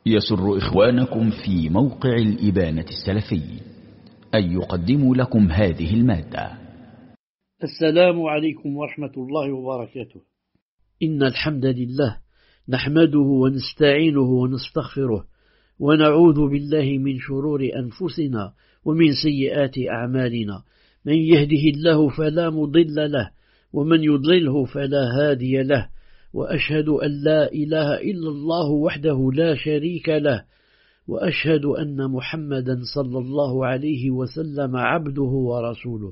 يسر إخوانكم في موقع الإبانة السلفي أن يقدموا لكم هذه المادة. السلام عليكم ورحمة الله وبركاته. إن الحمد لله نحمده ونستعينه ونستغفره ونعوذ بالله من شرور أنفسنا ومن سيئات أعمالنا. من يهده الله فلا مضل له ومن يضلله فلا هادي له، وأشهد أن لا إله إلا الله وحده لا شريك له، وأشهد أن محمدا صلى الله عليه وسلم عبده ورسوله.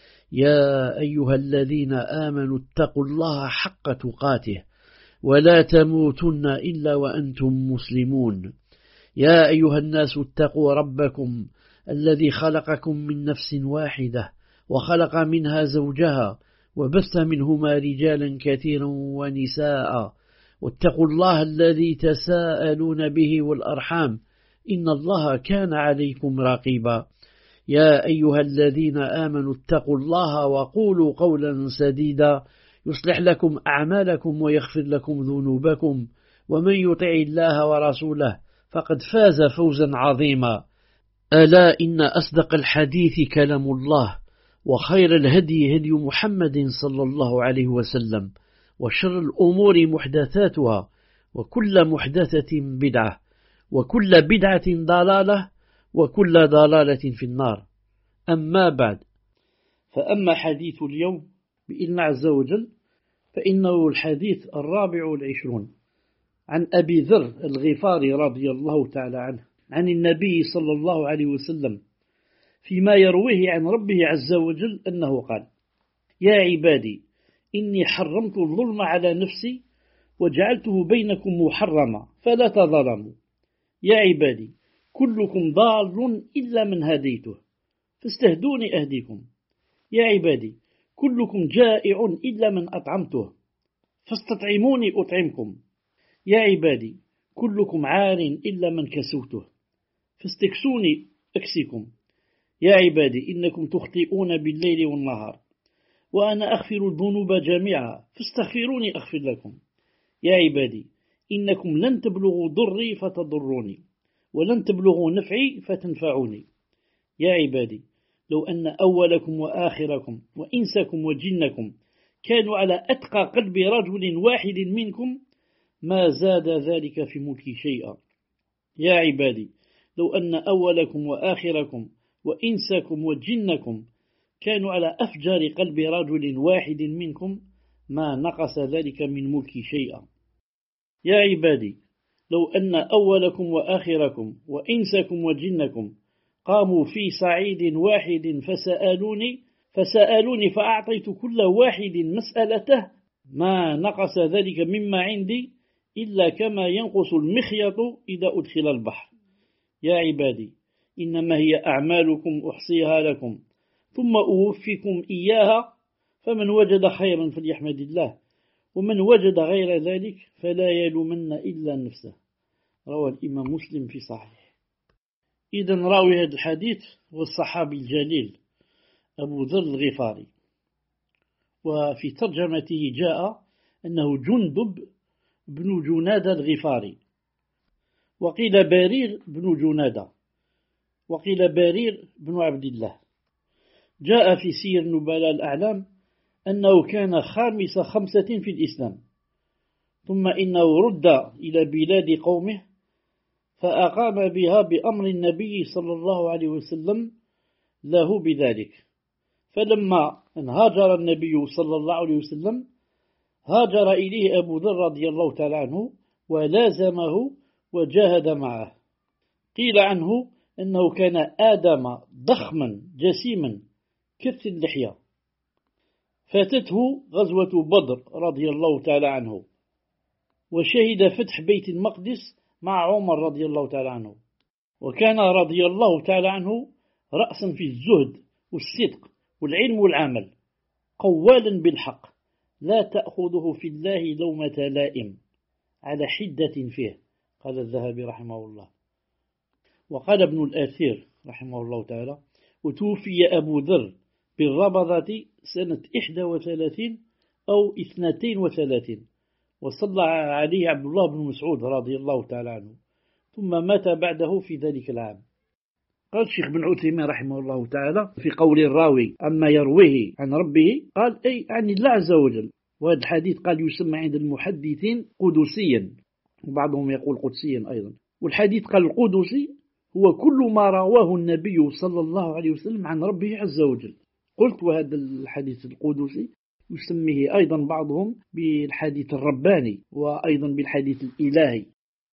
يا أيها الذين آمنوا اتقوا الله حق تقاته ولا تموتن إلا وأنتم مسلمون. يا أيها الناس اتقوا ربكم الذي خلقكم من نفس واحدة وخلق منها زوجها وبث منهما رجالا كثيرا ونساء، واتقوا الله الذي تساءلون به والأرحام إن الله كان عليكم رقيبا. يا أيها الذين آمنوا اتقوا الله وقولوا قولا سديدا يصلح لكم أعمالكم ويغفر لكم ذنوبكم، ومن يطع الله ورسوله فقد فاز فوزا عظيما. ألا إن أصدق الحديث كلام الله، وخير الهدي هدي محمد صلى الله عليه وسلم، وشر الأمور محدثاتها، وكل محدثة بدعة، وكل بدعة ضلالة، وكل ضلالة في النار. أما بعد، فأما حديث اليوم بإذن عز وجل فإنه الحديث 24 عن أبي ذر الغفاري رضي الله تعالى عنه عن النبي صلى الله عليه وسلم فيما يرويه عن ربه عز وجل أنه قال: يا عبادي إني حرمت الظلم على نفسي وجعلته بينكم محرما فلا تظلموا. يا عبادي كلكم ضال إلا من هديته فاستهدوني أهديكم. يا عبادي كلكم جائع إلا من أطعمته فاستطعموني أطعمكم. يا عبادي كلكم عار إلا من كسوته فاستكسوني أكسكم. يا عبادي إنكم تخطئون بالليل والنهار وأنا أغفر الذنوب جميعا فاستغفروني أغفر لكم. يا عبادي إنكم لن تبلغوا ضري فتضروني ولن تبلغوا نفعي فتنفعوني. يا عبادي لو أن أولكم وآخركم وإنسكم وجنكم كانوا على أتقى قلب رجل واحد منكم ما زاد ذلك في ملكي شيئا. يا عبادي لو أن أولكم وآخركم وإنسكم وجنكم كانوا على أفجر قلب رجل واحد منكم ما نقص ذلك من ملكي شيئا. يا عبادي لو أن أولكم وآخركم وإنسكم وجنكم قاموا في صعيد واحد فسألوني فأعطيت كل واحد مسألته ما نقص ذلك مما عندي إلا كما ينقص المخيط إذا أدخل البحر. يا عبادي إنما هي أعمالكم أحصيها لكم ثم أوفيكم إياها، فمن وجد خيرا فليحمد الله ومن وجد غير ذلك فلا يلومن إلا نفسه. روى الإمام مسلم في صحيح. إذن راوي هذا الحديث هو الصحابي الجليل أبو ذر الغفاري، وفي ترجمته جاء أنه جندب بن جنادة الغفاري، وقيل بارير بن جنادة، وقيل بارير بن عبد الله. جاء في سير نبلاء الأعلام أنه كان خامس 5 في الإسلام، ثم إنه رد إلى بلاد قومه فأقام بها بأمر النبي صلى الله عليه وسلم له بذلك. فلما هاجر النبي صلى الله عليه وسلم هاجر إليه أبو ذر رضي الله تعالى عنه ولازمه وجاهد معه. قيل عنه أنه كان آدم ضخما جسيما كث اللحية. فاتته غزوة بدر رضي الله تعالى عنه، وشهد فتح بيت المقدس مع عمر رضي الله تعالى عنه، وكان رضي الله تعالى عنه رأسا في الزهد والصدق والعلم والعمل، قوالا بالحق لا تأخذه في الله لومة لائم، على حدة فيه. قال الذهبي رحمه الله. وقال ابن الأثير رحمه الله تعالى: وتوفي أبو ذر بالربضة سنة 31 أو 32، وصلى عليه عبد الله بن مسعود رضي الله تعالى عنه، ثم مات بعده في ذلك العام. قال الشيخ بن عثيمين رحمه الله تعالى في قول الراوي أما يرويه عن ربه قال أي عن الله عز وجل. وهذا الحديث قال يسمى عند المحدثين قدسيا، وبعضهم يقول قدسيا أيضا. والحديث قال القدسي هو كل ما رواه النبي صلى الله عليه وسلم عن ربه عز وجل. قلت وهذا الحديث القدسي يسميه أيضا بعضهم بالحديث الرباني وأيضا بالحديث الإلهي.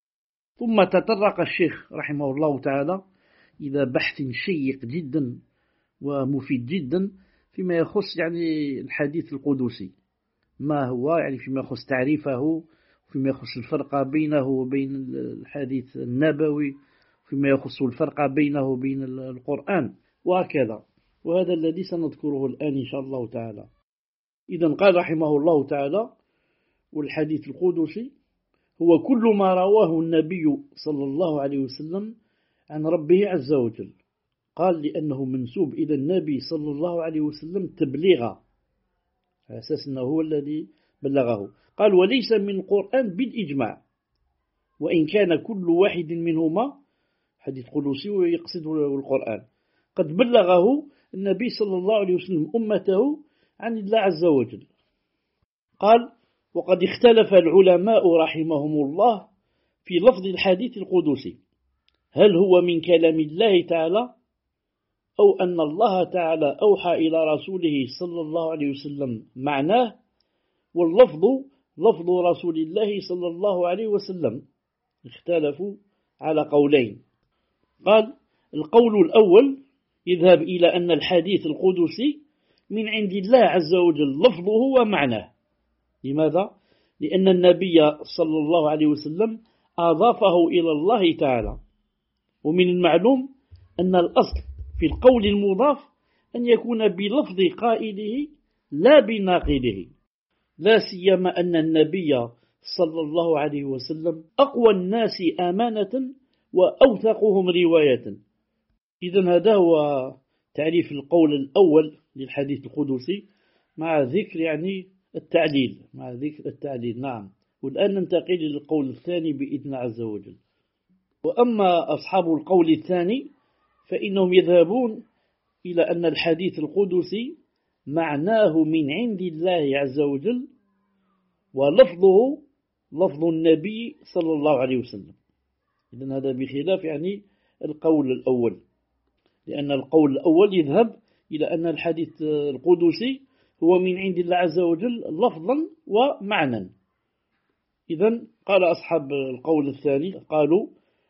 ثم تطرق الشيخ رحمه الله تعالى إلى بحث شيق جدا ومفيد جدا فيما يخص يعني الحديث القدسي، ما هو يعني فيما يخص تعريفه، فيما يخص الفرق بينه وبين الحديث النبوي، فيما يخص الفرق بينه وبين القرآن وهكذا. وهذا الذي سنذكره الآن إن شاء الله تعالى. إذن قال رحمه الله تعالى: والحديث القدسي هو كل ما رواه النبي صلى الله عليه وسلم عن ربه عز وجل. قال لأنه منسوب إلى النبي صلى الله عليه وسلم تبليغا، على أساس أنه هو الذي بلغه. قال: وليس من القرآن بالإجماع، وإن كان كل واحد منهما حديث قدسي ويقصد القرآن قد بلغه النبي صلى الله عليه وسلم أمته عن الله عز وجل. قال: وقد اختلف العلماء رحمهم الله في لفظ الحديث القدسي، هل هو من كلام الله تعالى أو أن الله تعالى أوحى إلى رسوله صلى الله عليه وسلم معناه، واللفظ لفظ رسول الله صلى الله عليه وسلم. اختلفوا على قولين. قال: القول الأول يذهب إلى أن الحديث القدسي من عند الله عز وجل لفظه ومعناه. لماذا؟ لأن النبي صلى الله عليه وسلم أضافه إلى الله تعالى، ومن المعلوم أن الأصل في القول المضاف أن يكون بلفظ قائله لا بناقله، لا سيما أن النبي صلى الله عليه وسلم أقوى الناس أمانة وأوثقهم رواية. إذن هذا هو تعريف القول الأول للحديث القدسي مع ذكر يعني التعليل، مع ذكر التعليل. نعم. والآن ننتقل للقول الثاني بإذن عز وجل. وأما أصحاب القول الثاني فإنهم يذهبون إلى أن الحديث القدسي معناه من عند الله عز وجل، ولفظه لفظ النبي صلى الله عليه وسلم. إذن هذا بخلاف يعني القول الأول، لأن القول الأول يذهب إلى أن الحديث القدسي هو من عند الله عز وجل لفظا ومعنى. إذن قال أصحاب القول الثاني قالوا: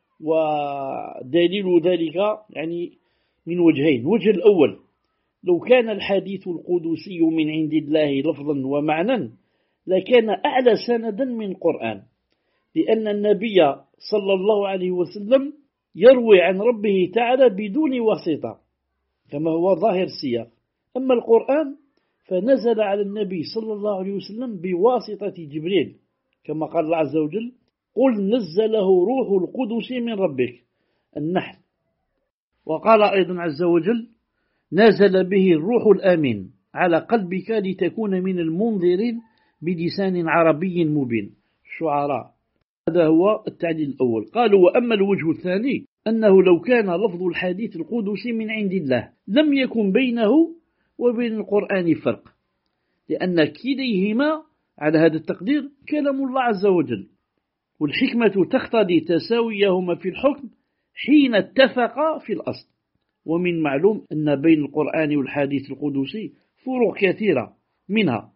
ودليل ذلك يعني من وجهين. وجه الأول: لو كان الحديث القدسي من عند الله لفظا ومعنى لكان أعلى سندا من القرآن، لأن النبي صلى الله عليه وسلم يروي عن ربه تعالى بدون واسطة كما هو ظاهر السياق. أما القرآن فنزل على النبي صلى الله عليه وسلم بواسطة جبريل، كما قال الله عز وجل: قل نزله روح القدس من ربك، النحل. وقال أيضا عز وجل: نزل به الروح الأمين على قلبك لتكون من المنذرين بلسان عربي مبين، الشعراء. هذا هو التعليل الأول. قالوا: وأما الوجه الثاني أنه لو كان لفظ الحديث القدسي من عند الله لم يكن بينه وبين القرآن فرق، لأن كليهما على هذا التقدير كلام الله عز وجل، والحكمة تقتضي تساويهما في الحكم حين اتفقا في الأصل. ومن معلوم أن بين القرآن والحديث القدسي فروق كثيرة منها.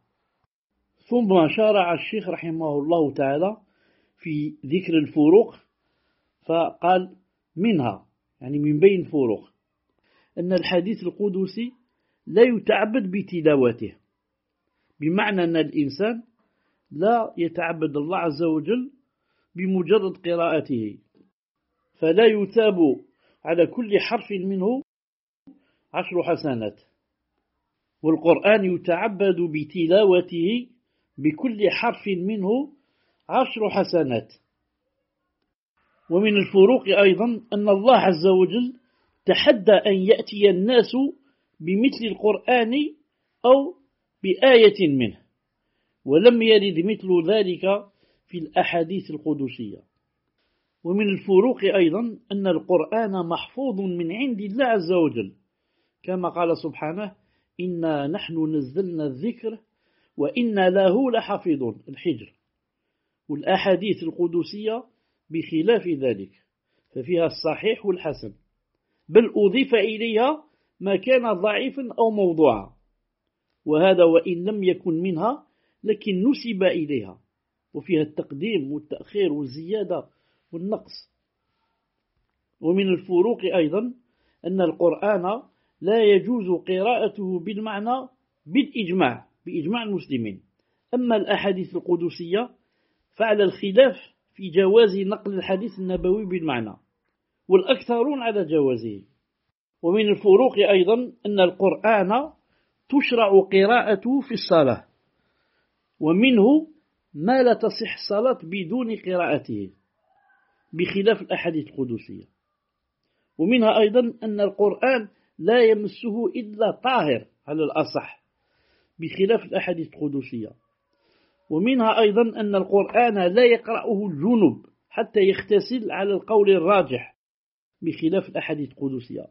ثم شرع الشيخ رحمه الله تعالى في ذكر الفروق، فقال: منها يعني من بين فروق أن الحديث القدسي لا يتعبد بتلاوته، بمعنى أن الإنسان لا يتعبد الله عز وجل بمجرد قراءته، فلا يثاب على كل حرف منه 10 حسنات، والقرآن يتعبد بتلاوته بكل حرف منه 10 حسنات. ومن الفروق أيضا أن الله عز وجل تحدى أن يأتي الناس بمثل القرآن أو بآية منه، ولم يرد مثل ذلك في الأحاديث القدسية. ومن الفروق أيضا أن القرآن محفوظ من عند الله عز وجل، كما قال سبحانه: إنا نحن نزلنا الذكر وإنا له لحافظون، الحجر. والأحاديث القدسية بخلاف ذلك، ففيها الصحيح والحسن، بل أضيف إليها ما كان ضعيفا أو موضوعا، وهذا وإن لم يكن منها لكن نسب إليها، وفيها التقديم والتأخير والزيادة والنقص. ومن الفروق أيضا أن القرآن لا يجوز قراءته بالمعنى بإجماع المسلمين. أما الأحاديث القدسية فعلى الخلاف في جواز نقل الحديث النبوي بالمعنى، والأكثرون على جوازه. ومن الفروق أيضا أن القرآن تشرع قراءته في الصلاة، ومنه ما لا تصح الصلاة بدون قراءته بخلاف الأحاديث القدسية. ومنها أيضا أن القرآن لا يمسه إلا طاهر على الأصح بخلاف الأحاديث القدسية. ومنها أيضا أن القرآن لا يقرأه الجنب حتى يغتسل على القول الراجح بخلاف الأحاديث القدسية.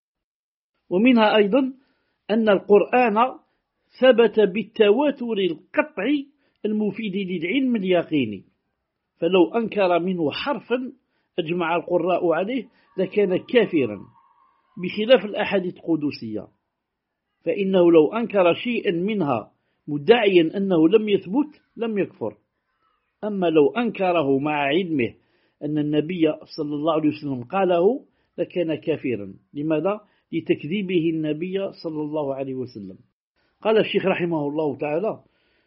ومنها أيضا أن القرآن ثبت بالتواتر القطعي المفيد للعلم اليقيني، فلو أنكر منه حرفا أجمع القراء عليه لكان كافرا، بخلاف الأحاديث القدسية، فإنه لو أنكر شيئا منها مدعيا أنه لم يثبت لم يكفر. أما لو أنكره مع علمه أن النبي صلى الله عليه وسلم قاله لكان كافرا. لماذا؟ لتكذيبه النبي صلى الله عليه وسلم. قال الشيخ رحمه الله تعالى: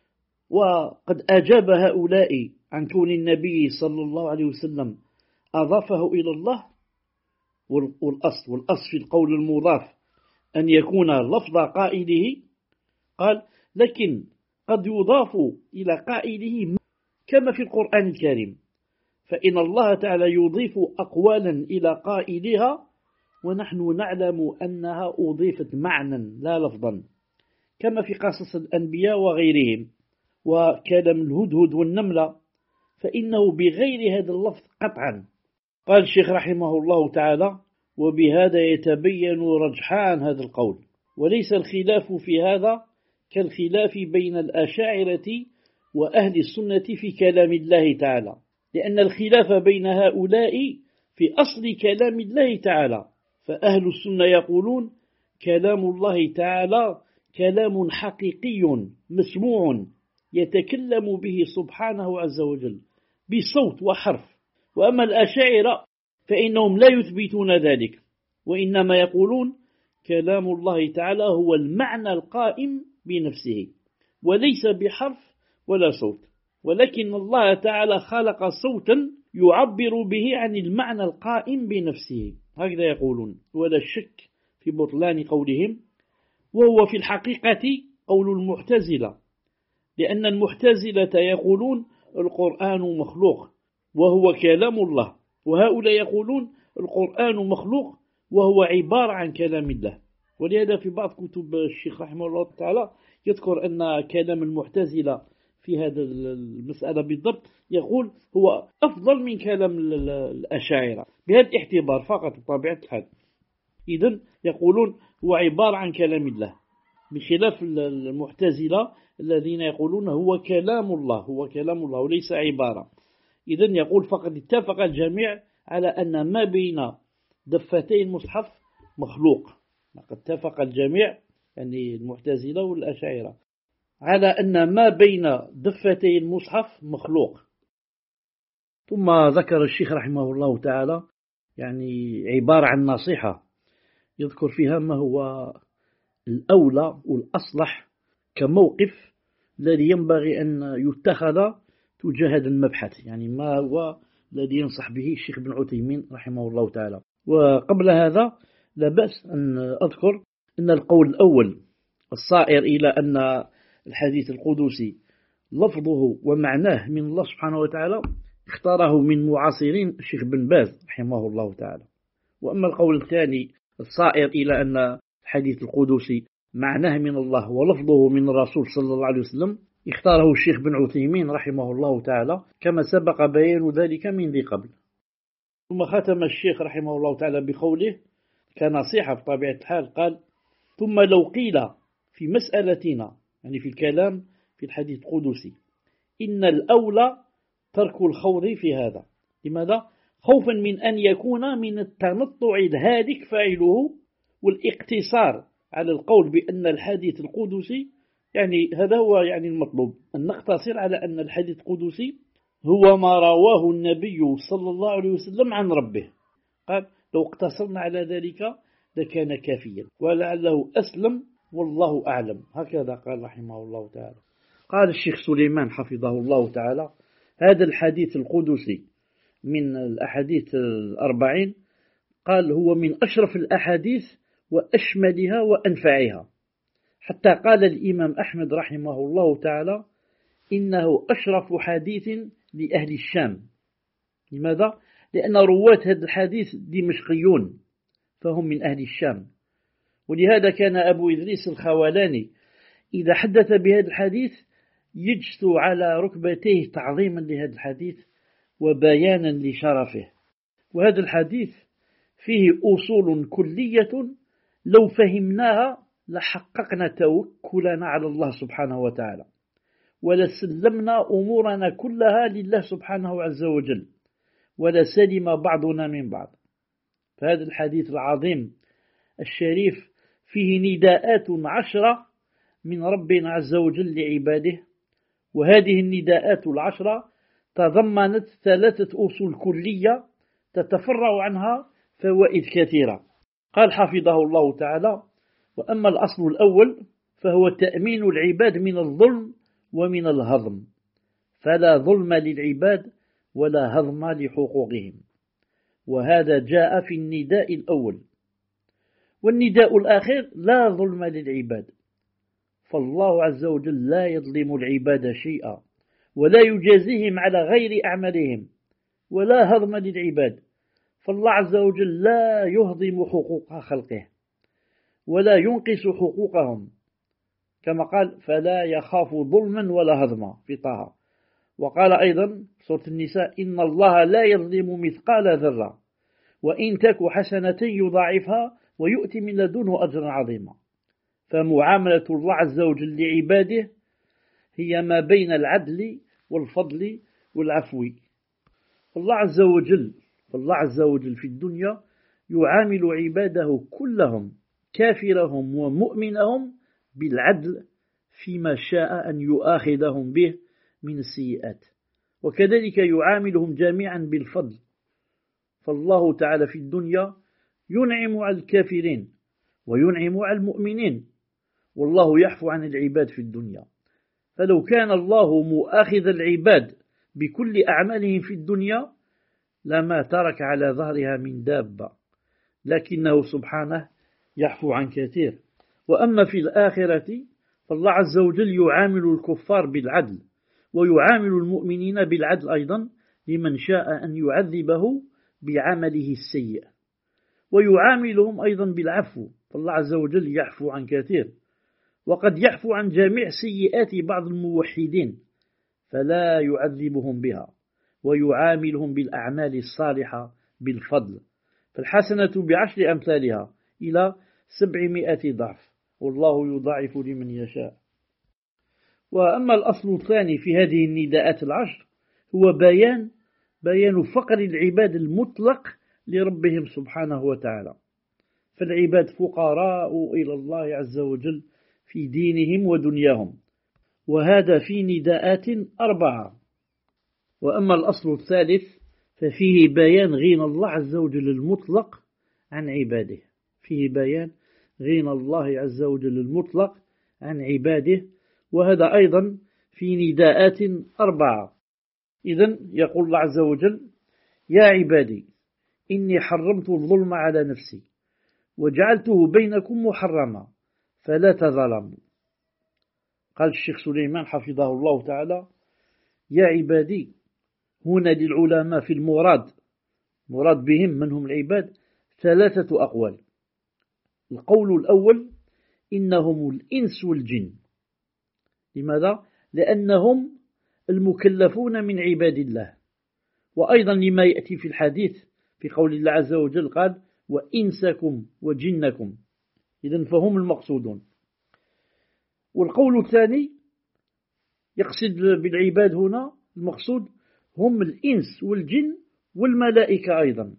وقد أجاب هؤلاء عن كون النبي صلى الله عليه وسلم أضافه إلى الله، والأصل في القول المضاف أن يكون لفظ قائله، قال: لكن قد يضاف إلى قائله كما في القرآن الكريم، فإن الله تعالى يضيف أقوالا إلى قائلها ونحن نعلم أنها أضيفت معنى لا لفظا، كما في قصص الأنبياء وغيرهم، وكلام الهدهد والنملة، فإنه بغير هذا اللفظ قطعا. قال الشيخ رحمه الله تعالى: وبهذا يتبين رجحان هذا القول، وليس الخلاف في هذا كالخلاف بين الأشاعرة وأهل السنة في كلام الله تعالى، لأن الخلاف بين هؤلاء في أصل كلام الله تعالى، فأهل السنة يقولون كلام الله تعالى كلام حقيقي مسموع يتكلم به سبحانه عز وجل بصوت وحرف. وأما الأشاعرة فإنهم لا يثبتون ذلك، وإنما يقولون كلام الله تعالى هو المعنى القائم بنفسه، وليس بحرف ولا صوت، ولكن الله تعالى خلق صوتا يعبر به عن المعنى القائم بنفسه، هكذا يقولون، ولا شك في بطلان قولهم. وهو في الحقيقة قول المعتزلة، لأن المعتزلة يقولون القرآن مخلوق وهو كلام الله، وهؤلاء يقولون القرآن مخلوق وهو عبارة عن كلام الله. ولهذا في بعض كتب الشيخ رحمه الله تعالى يذكر أن كلام المعتزلة في هذا المسألة بالضبط يقول هو أفضل من كلام الأشاعرة بهذا الاعتبار فقط بطبيعة الحال. إذن يقولون هو عبارة عن كلام الله، بخلاف المعتزلة الذين يقولون هو كلام الله وليس عبارة. إذن يقول فقد اتفق الجميع على أن ما بين دفتي المصحف مخلوق، لقد اتفق الجميع يعني المعتزلة والأشاعرة على أن ما بين دفتي المصحف مخلوق. ثم ذكر الشيخ رحمه الله تعالى يعني عبارة عن نصيحة يذكر فيها ما هو الأولى والأصلح كموقف الذي ينبغي أن يتخذ تجاه هذا المبحث، يعني ما هو الذي ينصح به الشيخ بن عثيمين رحمه الله تعالى. وقبل هذا لا بأس أن أذكر أن القول الأول الصائر إلى أن الحديث القدسي لفظه ومعناه من الله سبحانه وتعالى اختاره من معاصرين الشيخ بن باز رحمه الله تعالى. وأما القول الثاني الصائر إلى أن الحديث القدسي معناه من الله ولفظه من الرسول صلى الله عليه وسلم اختاره الشيخ بن عثيمين رحمه الله تعالى، كما سبق بيان ذلك من ذي قبل. ثم ختم الشيخ رحمه الله تعالى بقوله كنصيحة بطبيعة الحال، قال: ثم لو قيل في مسألتنا، يعني في الكلام في الحديث القدسي، إن الأولى ترك الخوض في هذا. لماذا؟ خوفا من أن يكون من التنطع الهالك فاعله، والاقتصار على القول بأن الحديث القدسي، يعني هذا هو يعني المطلوب، أن نقتصر على أن الحديث القدسي هو ما رواه النبي صلى الله عليه وسلم عن ربه. قال: لو اقتصرنا على ذلك لكان كافيا، ولعله أسلم والله أعلم. هكذا قال رحمه الله تعالى. قال الشيخ سليمان حفظه الله تعالى: هذا الحديث القدسي من الأحاديث 40، قال هو من أشرف الأحاديث وأشملها وأنفعها، حتى قال الإمام أحمد رحمه الله تعالى: إنه أشرف حديث لأهل الشام. لماذا؟ لأن رواة هذا الحديث دمشقيون، فهم من أهل الشام. ولهذا كان أبو إدريس الخولاني إذا حدث بهذا الحديث يجث على ركبتيه تعظيما لهذا الحديث وبيانا لشرفه. وهذا الحديث فيه أصول كلية لو فهمناها لحققنا توكلنا على الله سبحانه وتعالى، ولسلمنا أمورنا كلها لله سبحانه عز وجل، ولسلم بعضنا من بعض. فهذا الحديث العظيم الشريف فيه نداءات 10 من ربنا عز وجل لعباده، وهذه النداءات 10 تضمنت 3 أصول كلية تتفرع عنها فوائد كثيرة. قال حفظه الله تعالى: وأما الأصل الأول فهو تأمين العباد من الظلم ومن الهضم، فلا ظلم للعباد ولا هضم لحقوقهم، وهذا جاء في النداء الأول. والنداء الآخر: لا ظلم للعباد، فالله عز وجل لا يظلم العباد شيئا ولا يجازيهم على غير أعمالهم، ولا هضم للعباد، فالله عز وجل لا يهضم حقوق خلقه ولا ينقص حقوقهم، كما قال: فلا يخاف ظلما ولا هضما في طه. وقال أيضا سورة النساء: إن الله لا يظلم مثقال ذرة وإن تك حسنة يضاعفها ويؤتي من لدنه أجرا عظيما. فمعاملة الله عز وجل لعباده هي ما بين العدل والفضل والعفو. فالله عز وجل في الدنيا يعامل عباده كلهم، كافرهم ومؤمنهم، بالعدل فيما شاء أن يؤاخذهم به من السيئات، وكذلك يعاملهم جميعا بالفضل. فالله تعالى في الدنيا ينعم على الكافرين وينعم على المؤمنين، والله يعفو عن العباد في الدنيا. فلو كان الله مؤاخذ العباد بكل أعمالهم في الدنيا لما ترك على ظهرها من دابة، لكنه سبحانه يعفو عن كثير. وأما في الآخرة فالله عز وجل يعامل الكفار بالعدل، ويعامل المؤمنين بالعدل أيضا لمن شاء أن يعذبه بعمله السيء، ويعاملهم أيضا بالعفو، فالله عز وجل يعفو عن كثير، وقد يعفو عن جميع سيئات بعض الموحدين فلا يعذبهم بها، ويعاملهم بالأعمال الصالحة بالفضل، فالحسنة ب10 أمثالها إلى 700 ضعف، والله يضاعف لمن يشاء. وأما الأصل الثاني في هذه النداءات 10 هو بيان فقر العباد المطلق لربهم سبحانه وتعالى، فالعباد فقراء إلى الله عز وجل في دينهم ودنياهم، وهذا في نداءات 4. وأما الأصل الثالث ففيه بيان غنى الله عز وجل المطلق عن عباده، فيه بيان غنى الله عز وجل المطلق عن عباده، وهذا أيضا في نداءات 4. إذن يقول الله عز وجل: يا عبادي إني حرمت الظلم على نفسي وجعلته بينكم محرما فلا تظلموا. قال الشيخ سليمان حفظه الله تعالى: يا عبادي هنا للعلماء في المراد بهم من هم العباد 3 أقوال. القول الأول: إنهم الإنس والجن. لماذا؟ لأنهم المكلفون من عباد الله، وأيضا لما يأتي في الحديث في قول الله عز وجل قال وإنسكم وجنكم، إذن فهم المقصودون. والقول الثاني يقصد بالعباد هنا المقصود هم الإنس والجن والملائكة أيضا.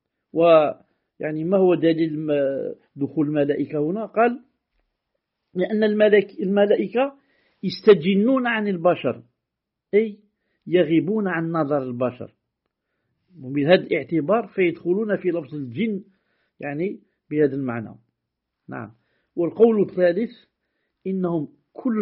ويعني ما هو دليل دخول الملائكة هنا؟ قال لأن الملائكة يستجنون عن البشر، أي يغيبون عن نظر البشر، وبهذا الاعتبار فيدخلون في لفظ الجن يعني بهذا المعنى. نعم. والقول الثالث إنهم كل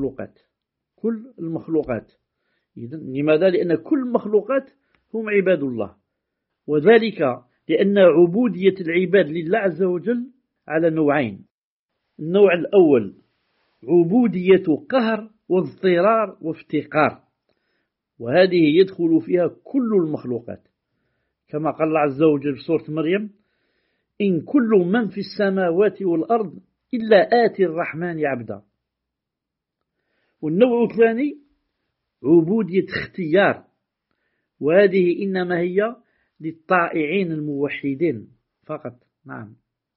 المخلوقات. لماذا؟ لأن كل المخلوقات هم عباد الله، وذلك لأن عبودية العباد لله عز وجل على نوعين. النوع الأول عبودية قهر واضطرار وافتقار، وهذه يدخل فيها كل المخلوقات، كما قال الله عز وجل في سورة مريم إن كل من في السماوات والأرض إلا آتي الرحمن عبدا. والنوع الثاني عبودية اختيار، وهذه إنما هي للطائعين الموحدين فقط. نعم.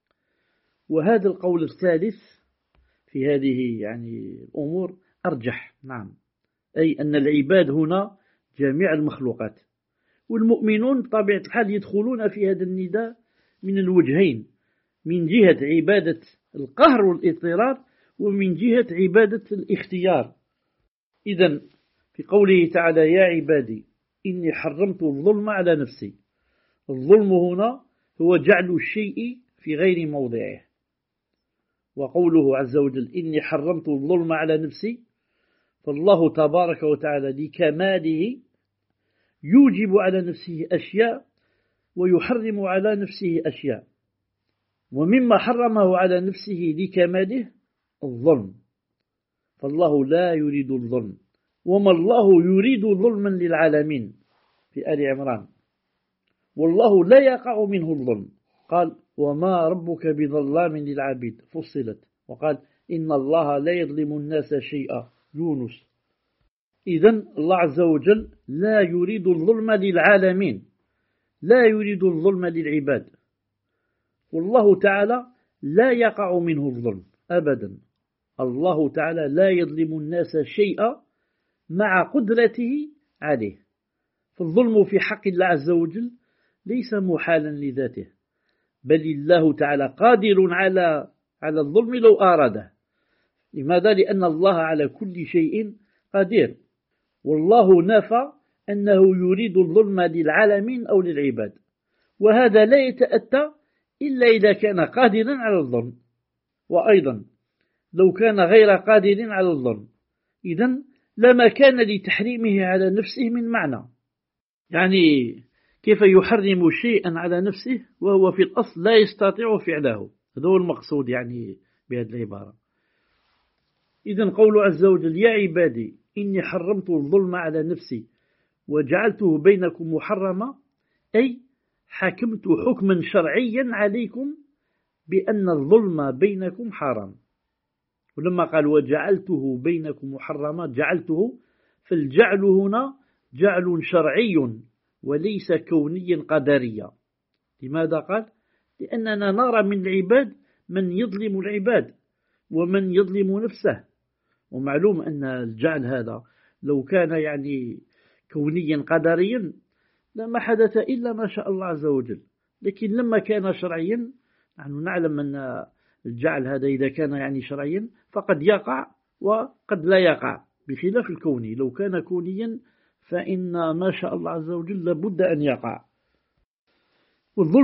وهذا القول الثالث في هذه يعني الأمور أرجح. نعم. أي أن العباد هنا جميع المخلوقات، والمؤمنون بطبيعة الحال يدخلون في هذا النداء من الوجهين، من جهة عبادة القهر والاضطرار، ومن جهة عبادة الاختيار. إذن في قوله تعالى يا عبادي إني حرمت الظلم على نفسي، الظلم هنا هو جعل الشيء في غير موضعه. وقوله عز وجل إني حرمت الظلم على نفسي، فالله تبارك وتعالى لكماله يوجب على نفسه أشياء ويحرم على نفسه أشياء، ومما حرمه على نفسه لكماله الظلم، فالله لا يريد الظلم، وما الله يريد ظلما للعالمين في آل عمران، والله لا يقع منه الظلم. قال وما ربك بظلام للعبيد فصلت، وقال إن الله لا يظلم الناس شيئا يونس. إذن الله عز وجل لا يريد الظلم للعالمين، لا يريد الظلم للعباد، والله تعالى لا يقع منه الظلم أبدا. الله تعالى لا يظلم الناس شيئا مع قدرته عليه، فالظلم في حق الله عز وجل ليس محالا لذاته، بل الله تعالى قادر على الظلم لو أراده. لماذا؟ لأن الله على كل شيء قدير، والله نفى أنه يريد الظلم للعالمين أو للعباد، وهذا لا يتأتى إلا إذا كان قادرا على الظلم. وأيضا لو كان غير قادر على الظلم إذن لما كان لتحريمه على نفسه من معنى. يعني كيف يحرم شيئا على نفسه وهو في الأصل لا يستطيع فعله؟ هذا هو المقصود يعني بهذه العبارة. إذن قول عز وجل يا عبادي إني حرمت الظلم على نفسي وجعلته بينكم محرما، أي حكمت حكما شرعيا عليكم بأن الظلم بينكم حرام. ولما قال وجعلته بينكم محرما جعلته، فالجعل هنا جعل شرعي وليس كونيا قدريا. لماذا قال؟ لأننا نرى من العباد من يظلم العباد ومن يظلم نفسه، ومعلوم أن الجعل هذا لو كان يعني كونيا قدريا لما حدث إلا ما شاء الله عز وجل، لكن لما كان شرعيا نحن نعلم أن الجعل هذا إذا كان يعني شرعيا فقد يقع وقد لا يقع، بخلاف الكوني. لو كان كونيا فإن ما شاء الله عز وجل لابد أن يقع. والظلم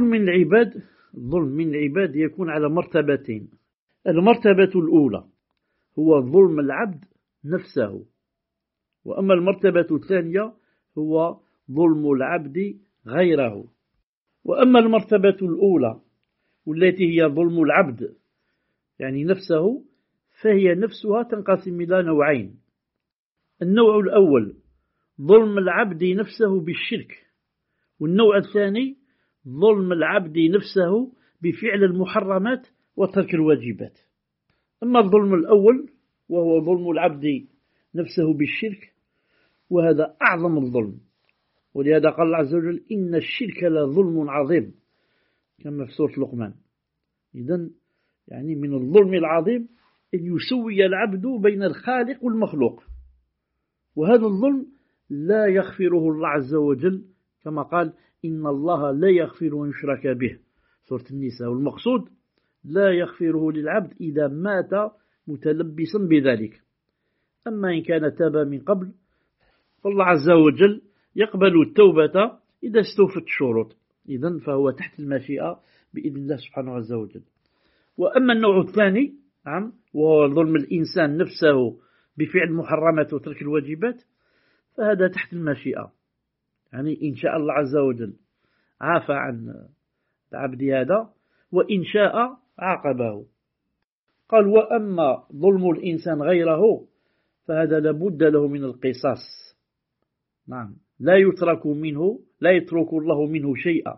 من العباد يكون على مرتبتين. المرتبة الأولى هو ظلم العبد نفسه، وأما المرتبة الثانية هو ظلم العبد غيره. وأما المرتبة الأولى والتي هي ظلم العبد يعني نفسه، فهي نفسها تنقسم إلى نوعين. النوع الأول ظلم العبد نفسه بالشرك، والنوع الثاني ظلم العبد نفسه بفعل المحرمات وترك الواجبات. أما الظلم الأول وهو ظلم العبد نفسه بالشرك، وهذا أعظم الظلم، ولهذا قال الله عز وجل إن الشرك لظلم عظيم كما في سورة لقمان. إذن يعني من الظلم العظيم أن يسوي العبد بين الخالق والمخلوق، وهذا الظلم لا يغفره الله عز وجل كما قال إن الله لا يغفر أن يشرك به سورة النساء. والمقصود لا يغفره للعبد إذا مات متلبسا بذلك. أما إن كان تاب من قبل فالله عز وجل يقبل التوبة إذا استوفت الشروط، إذن فهو تحت المشيئة بإذن الله سبحانه عز وجل. وأما النوع الثاني وهو ظلم الإنسان نفسه بفعل محرمات وترك الواجبات، فهذا تحت المشيئة، يعني إن شاء الله عز وجل عافى عن العبد هذا، وإن شاء عاقبه. قال وأما ظلم الإنسان غيره فهذا لابد له من القصاص. نعم، لا يترك الله منه شيئا.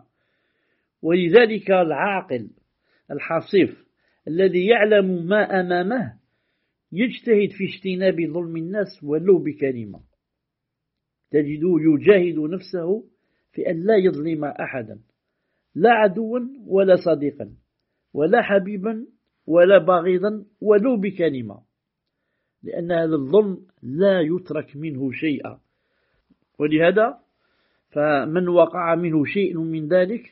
ولذلك العاقل الحصيف الذي يعلم ما أمامه يجتهد في اجتناب ظلم الناس ولو بكلمة، تجده يجاهد نفسه في أن لا يظلم أحدا، لا عدوا ولا صديقا ولا حبيبا ولا باغضا ولو بكلمة، لأن هذا الظلم لا يترك منه شيئا. ولهذا فمن وقع منه شيء من ذلك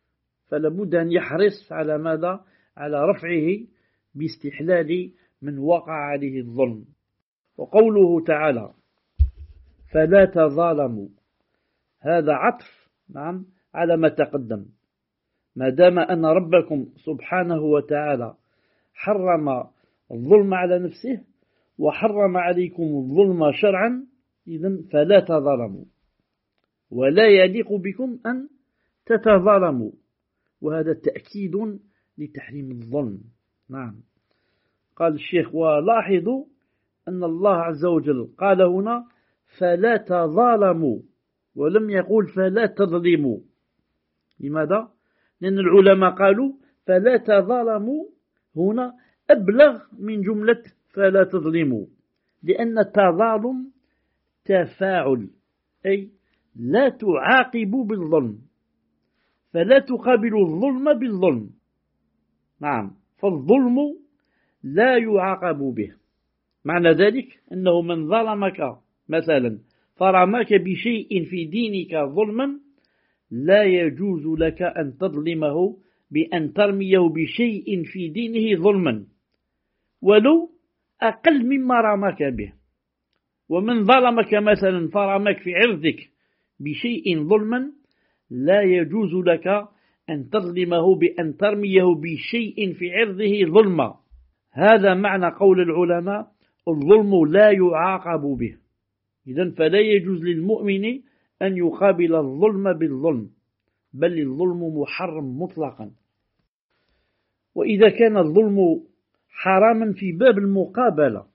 فلابد أن يحرص على ماذا؟ على رفعه باستحلال من وقع عليه الظلم. وقوله تعالى فلا تظالموا، هذا عطف على ما تقدم، ما دام أن ربكم سبحانه وتعالى حرم الظلم على نفسه وحرم عليكم الظلم شرعا، إذن فلا تظالموا، ولا يليق بكم أن تتظالموا، وهذا تأكيد لتحريم الظلم. نعم. قال الشيخ ولاحظوا أن الله عز وجل قال هنا فلا تظالموا ولم يقول فلا تظلموا. لماذا؟ لأن العلماء قالوا فلا تظالموا هنا أبلغ من جملة فلا تظلموا، لأن التظالم تفاعل، أي لا تعاقبوا بالظلم، فلا تقابلوا الظلم بالظلم. نعم، فالظلم لا يعاقب به. معنى ذلك أنه من ظلمك مثلا فرماك بشيء في دينك ظلما، لا يجوز لك أن تظلمه بأن ترميه بشيء في دينه ظلما ولو أقل مما رماك به. ومن ظلمك مثلا فرماك في عرضك بشيء ظلما، لا يجوز لك أن تظلمه بأن ترميه بشيء في عرضه ظلما. هذا معنى قول العلماء الظلم لا يعاقب به. إذن فلا يجوز للمؤمن أن يقابل الظلم بالظلم، بل الظلم محرم مطلقا. وإذا كان الظلم حراما في باب المقابلة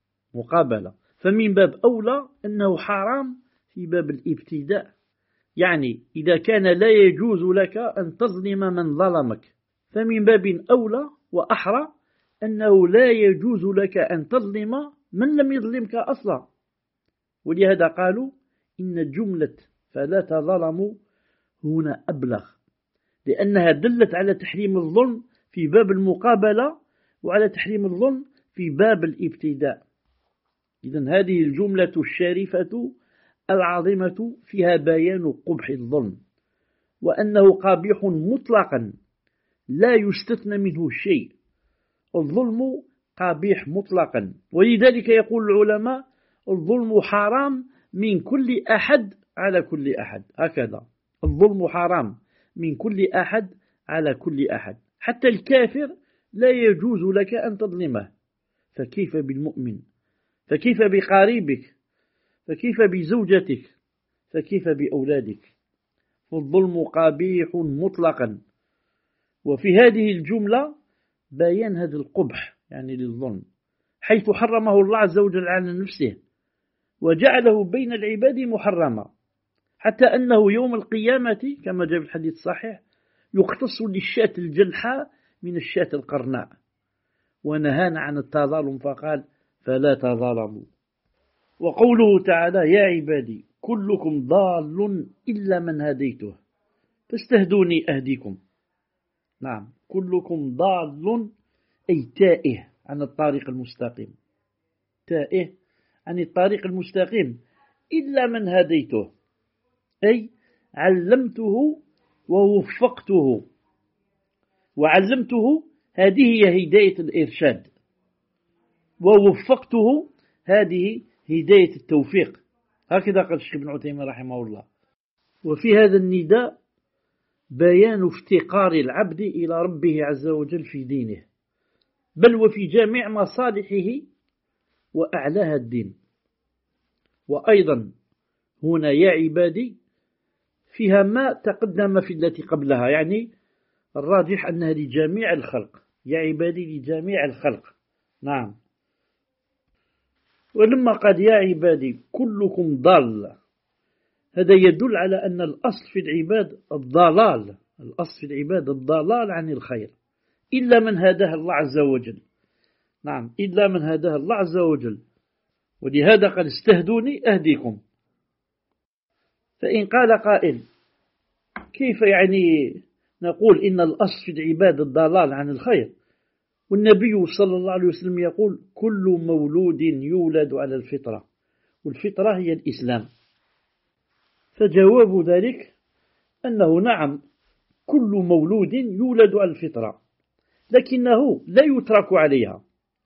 فمن باب أولى أنه حرام في باب الابتداء. يعني إذا كان لا يجوز لك أن تظلم من ظلمك، فمن باب أولى وأحرى أنه لا يجوز لك أن تظلم من لم يظلمك أصلا. ولهذا قالوا إن جملة فلا تظلموا هنا أبلغ، لأنها دلت على تحريم الظلم في باب المقابلة وعلى تحريم الظلم في باب الابتداء. إذن هذه الجملة الشريفة العظيمة فيها بيان قبح الظلم، وأنه قبيح مطلقا لا يستثنى منه شيء. الظلم قبيح مطلقا، ولذلك يقول العلماء الظلم حرام من كل أحد على كل أحد. هكذا الظلم حرام من كل أحد على كل أحد، حتى الكافر لا يجوز لك أن تظلمه، فكيف بالمؤمن؟ فكيف بقريبك؟ فكيف بزوجتك؟ فكيف بأولادك؟ فالظلم قبيح مطلقا. وفي هذه الجملة بيان هذا القبح يعني للظلم، حيث حرمه الله عز وجل على نفسه وجعله بين العباد محرما، حتى أنه يوم القيامة كما جاء في الحديث الصحيح يختص للشاة الجلحاء من الشاة القرناء، ونهانا عن التظالم فقال فلا تظالموا. وقوله تعالى يا عبادي كلكم ضال إلا من هديته فاستهدوني أهديكم. نعم، كلكم ضال أي تائه عن الطريق المستقيم، تائه عن الطريق المستقيم إلا من هديته، أي علمته ووفقته، وعلمته هذه هي هداية الإرشاد، ووفقته هذه هداية التوفيق. هكذا قال الشيخ ابن عثيمين رحمه الله. وفي هذا النداء بيان افتقار العبد إلى ربه عز وجل في دينه، بل وفي جميع مصالحه وأعلاها الدين. وأيضا هنا يا عبادي فيها ما تقدم في التي قبلها، يعني الراجح أنها لجميع الخلق، يا عبادي لجميع الخلق. نعم. ولما قال يا عبادي كلكم ضال، هذا يدل على أن الأصل في العباد الضلال، الأصل في العباد الضلال عن الخير، إلا من هداه الله عز وجل. نعم، إلا من هداه الله عز وجل. ولهذا قال استهدوني أهديكم. فإن قال قائل كيف يعني نقول إن الأصل في العباد الضلال عن الخير، والنبي صلى الله عليه وسلم يقول كل مولود يولد على الفطرة، والفطرة هي الإسلام. فجواب ذلك أنه نعم كل مولود يولد على الفطرة، لكنه لا يترك عليها،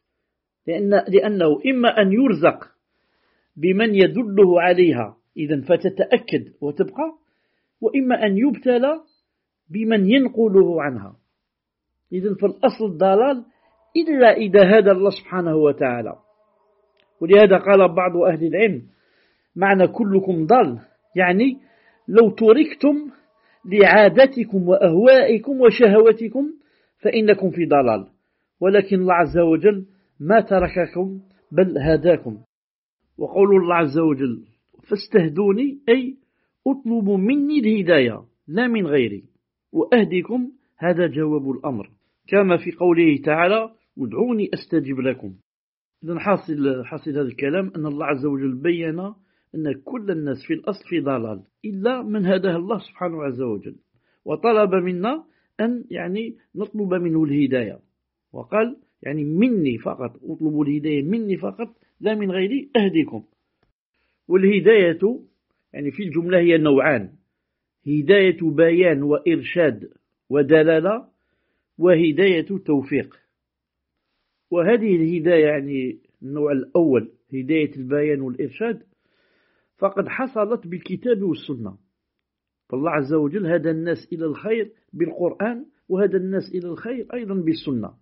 لأنه إما أن يرزق بمن يدله عليها إذن فتتأكد وتبقى، وإما أن يبتلى بمن ينقله عنها. إذن فالأصل الضلال إلا إذا هدى الله سبحانه وتعالى. ولهذا قال بعض أهل العلم معنى كلكم ضال يعني لو تركتم لعادتكم وأهوائكم وشهوتكم فإنكم في ضلال، ولكن الله عز وجل ما ترككم بل هداكم. وقول الله عز وجل فاستهدوني أي اطلبوا مني الهداية لا من غيري وأهديكم، هذا جواب الأمر، كما في قوله تعالى ادعوني أستجب لكم. إذن حاصل هذا الكلام أن الله عز وجل بيّن أن كل الناس في الأصل في ضلال إلا من هداه الله سبحانه عز وجل، وطلب منا أن يعني نطلب منه الهداية، وقال يعني مني فقط، اطلبوا الهداية مني فقط لا من غيري أهديكم. والهداية يعني في الجملة هي نوعان: هداية بيان وإرشاد ودلالة، وهداية توفيق. وهذه الهداية يعني النوع الأول هداية البيان والإرشاد فقد حصلت بالكتاب والسنة، فالله عز وجل هدى الناس إلى الخير بالقرآن، وهدى الناس إلى الخير أيضا بالسنة.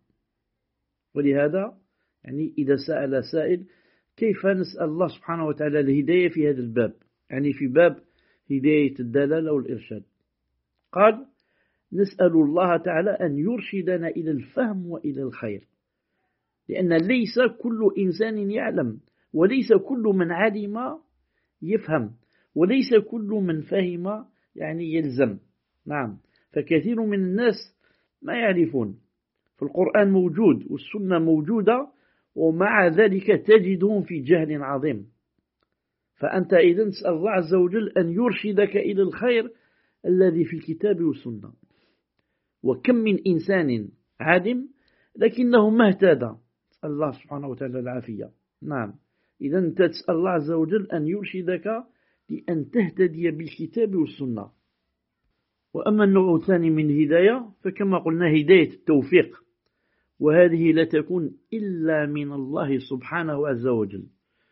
ولهذا يعني إذا سأل سائل كيف نسأل الله سبحانه وتعالى الهداية في هذا الباب، يعني في باب هداية الدلالة والإرشاد، قال نسأل الله تعالى أن يرشدنا إلى الفهم وإلى الخير، لأن ليس كل إنسان يعلم، وليس كل من علم يفهم، وليس كل من فهم يعني يلزم. نعم، فكثير من الناس ما يعرفون، فالقرآن موجود والسنة موجودة، ومع ذلك تجدهم في جهل عظيم. فأنت إذن تسأل الله عز وجل أن يرشدك إلى الخير الذي في الكتاب والسنة. وكم من إنسان عادم لكنه ما اهتدى، تسأل الله سبحانه وتعالى العافية. نعم، إذن تسأل الله عز وجل أن يرشدك لأن تهتدي بالكتاب والسنة. وأما النوع الثاني من الهداية فكما قلنا هداية التوفيق، وهذه لا تكون إلا من الله سبحانه عز وجل،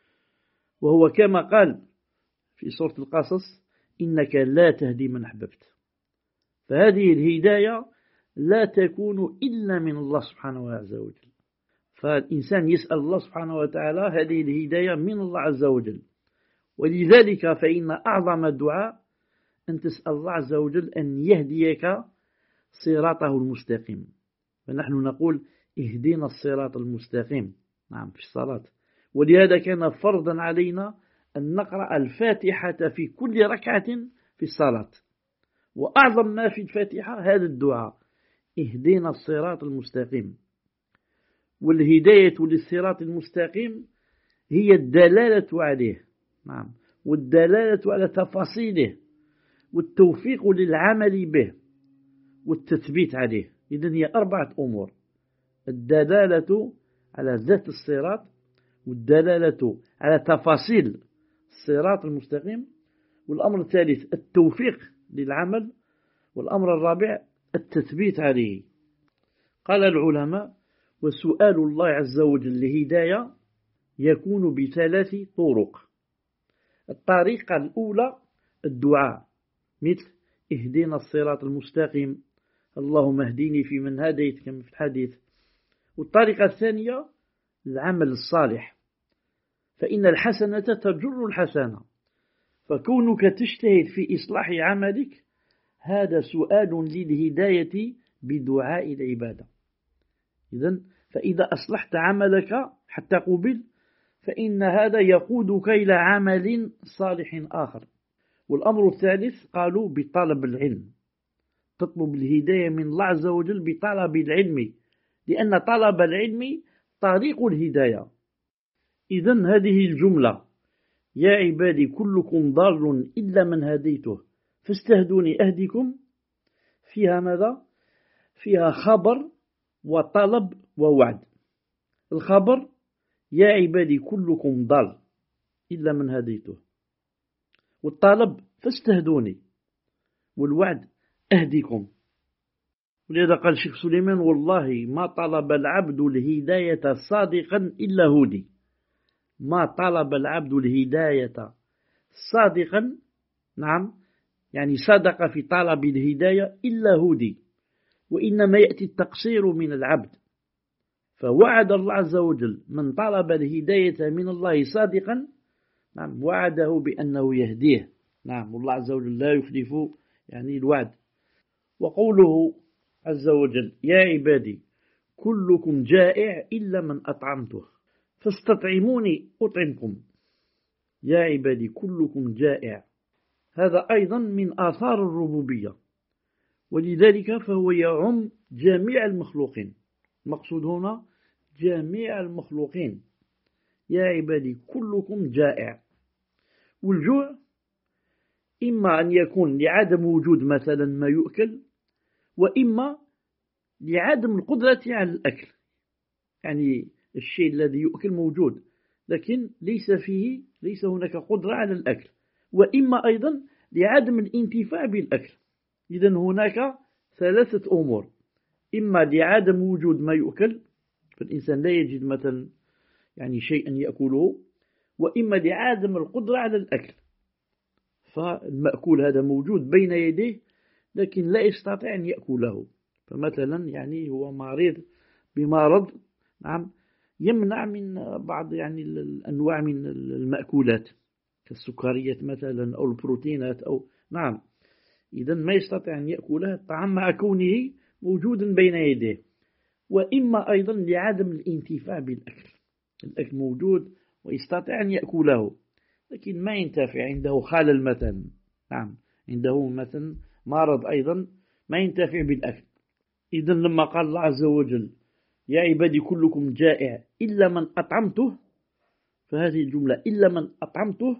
وهو كما قال في سورة القصص إنك لا تهدي من أحببت. فهذه الهداية لا تكون إلا من الله سبحانه عز وجل، فالإنسان يسأل الله سبحانه وتعالى هذه الهداية من الله عز وجل. ولذلك فإن أعظم الدعاء أن تسأل الله عز وجل أن يهديك صراطه المستقيم. فنحن نقول اهدنا الصراط المستقيم، نعم، في الصلاة. ولهذا كان فرضا علينا أن نقرأ الفاتحة في كل ركعة في الصلاة، وأعظم ما في الفاتحة هذا الدعاء اهدنا الصراط المستقيم. والهداية للصراط المستقيم هي الدلالة عليه، نعم، والدلالة على تفاصيله، والتوفيق للعمل به، والتثبيت عليه. إذن هي 4 أمور: الدلالة على ذات الصراط، والدلالة على تفاصيل الصراط المستقيم، والأمر الثالث التوفيق للعمل، والأمر الرابع التثبيت عليه. قال العلماء: وسؤال الله عز وجل الهداية يكون ب3 طرق. الطريقة الأولى الدعاء، مثل اهدنا الصراط المستقيم، اللهم اهديني في من هديت كما في الحديث. والطريقة الثانية العمل الصالح، فإن الحسنة تجر الحسنة، فكونك تجتهد في إصلاح عملك هذا سؤال للهداية بدعاء العبادة. إذن فإذا أصلحت عملك حتى قبل فإن هذا يقودك إلى عمل صالح آخر. والأمر الثالث قالوا بطلب العلم، تطلب الهداية من الله عز وجل بطلب العلم، لأن طلب العلم طريق الهداية. إذن هذه الجملة: يا عبادي كلكم ضال إلا من هديته فاستهدوني أهدكم، فيها ماذا؟ فيها خبر وطلب ووعد. الخبر: يا عبادي كلكم ضال إلا من هديته، والطلب: فاستهدوني، والوعد: أهدكم. ولذا قال الشيخ سليمان: والله ما طلب العبد الهداية صادقا إلا هدي. ما طلب العبد الهداية صادقا، نعم، يعني صدق في طلب الهداية، إلا هدي. وإنما يأتي التقصير من العبد، فوعد الله عز وجل من طلب الهداية من الله صادقا، نعم، وعده بأنه يهديه، نعم، والله عز وجل لا يخلف يعني الوعد. وقوله عز وجل: يا عبادي كلكم جائع إلا من أطعمته فاستطعموني أطعمكم. يا عبادي كلكم جائع، هذا أيضا من آثار الربوبية، ولذلك فهو يعم جميع المخلوقين. المقصود هنا جميع المخلوقين. يا عبادي كلكم جائع. والجوع إما أن يكون لعدم وجود مثلا ما يؤكل، وإما لعدم القدرة على الأكل، يعني الشيء الذي يؤكل موجود لكن ليس هناك قدرة على الأكل، وإما أيضا لعدم الانتفاع بالأكل. إذن هناك 3 أمور: إما لعدم وجود ما يؤكل، فالإنسان لا يجد مثلا يعني شيئا يأكله، وإما لعدم القدرة على الأكل، فالمأكول هذا موجود بين يديه لكن لا يستطيع أن يأكله. فمثلا يعني هو مريض بمرض، نعم، يمنع من بعض يعني الأنواع من المأكولات كالسكريات مثلا أو البروتينات أو نعم، إذن ما يستطيع أن يأكلها الطعام مع كونه موجودا بين يديه. وإما أيضا لعدم الانتفاع بالأكل، الأكل موجود ويستطيع أن يأكله لكن ما ينتفع، عنده خلل مثلا، نعم، عنده مثلا مرض أيضا ما ينتفع بالأكل. إذن لما قال الله عز وجل: يا عبادي كلكم جائع إلا من أطعمته، فهذه الجملة إلا من أطعمته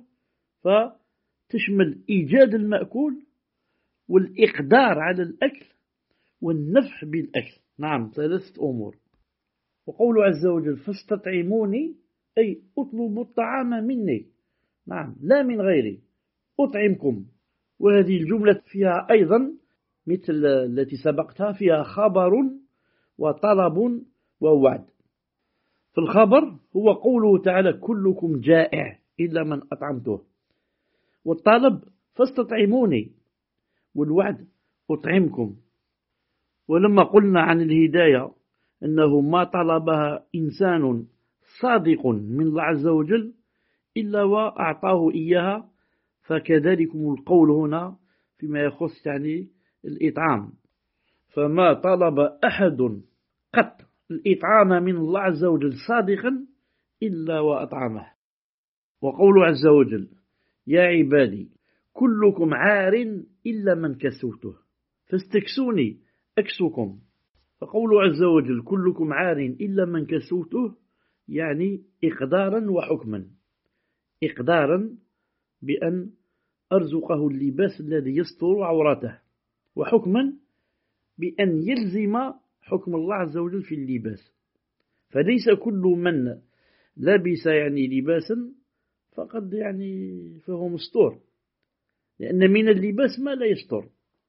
فتشمل إيجاد المأكول والإقدار على الأكل والنفع بالأكل، نعم، 3 أمور. وقول عز وجل: فاستطعموني، أي أطلبوا الطعام مني، نعم، لا من غيري، أطعمكم. وهذه الجملة فيها أيضا مثل التي سبقتها، فيها خبر وطلب ووعد. فالخبر هو قوله تعالى: كلكم جائع إلا من أطعمته، والطلب: فاستطعموني، والوعد: أطعمكم. ولما قلنا عن الهداية أنه ما طلبها إنسان صادق من الله عز وجل إلا وأعطاه إياها، فكذلكم القول هنا فيما يخص يعني الإطعام، فما طلب أحد قط الإطعام من الله عز وجل صادقا إلا وأطعمه. وقول عز وجل: يا عبادي كلكم عار إلا من كسوته فاستكسوني أكسكم. فقول عز وجل: كلكم عار إلا من كسوته، يعني إقدارا وحكما. إقدارا بأن أرزقه اللباس الذي يستر عورته، وحكما بأن يلزم حكم الله عز وجل في اللباس. فليس كل من لبس يعني لباسا فقد فهو مستور، لأن من اللباس ما لا يستر.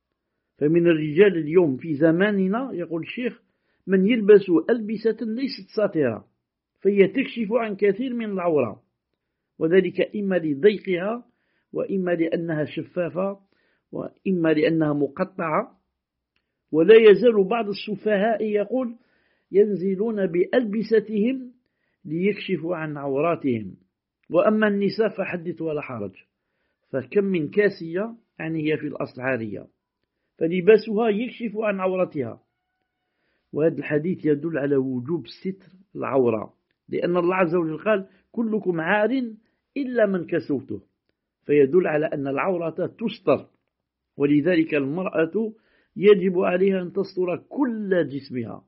فمن الرجال اليوم في زماننا يقول الشيخ من يلبس ألبسة ليست ساترة، فهي تكشف عن كثير من العورة، وذلك إما لضيقها، وإما لأنها شفافة، وإما لأنها مقطعة. ولا يزال بعض السفهاء يقول ينزلون بألبستهم ليكشفوا عن عوراتهم، وأما النساء فحدث ولا حرج، فكم من كاسية هي في الأصل عارية، فلباسها يكشف عن عورتها. وهذا الحديث يدل على وجوب ستر العورة، لأن الله عز وجل قال كلكم عار إلا من كسوته، فيدل على أن العورة تستر. ولذلك المرأة يجب عليها أن تستر كل جسمها،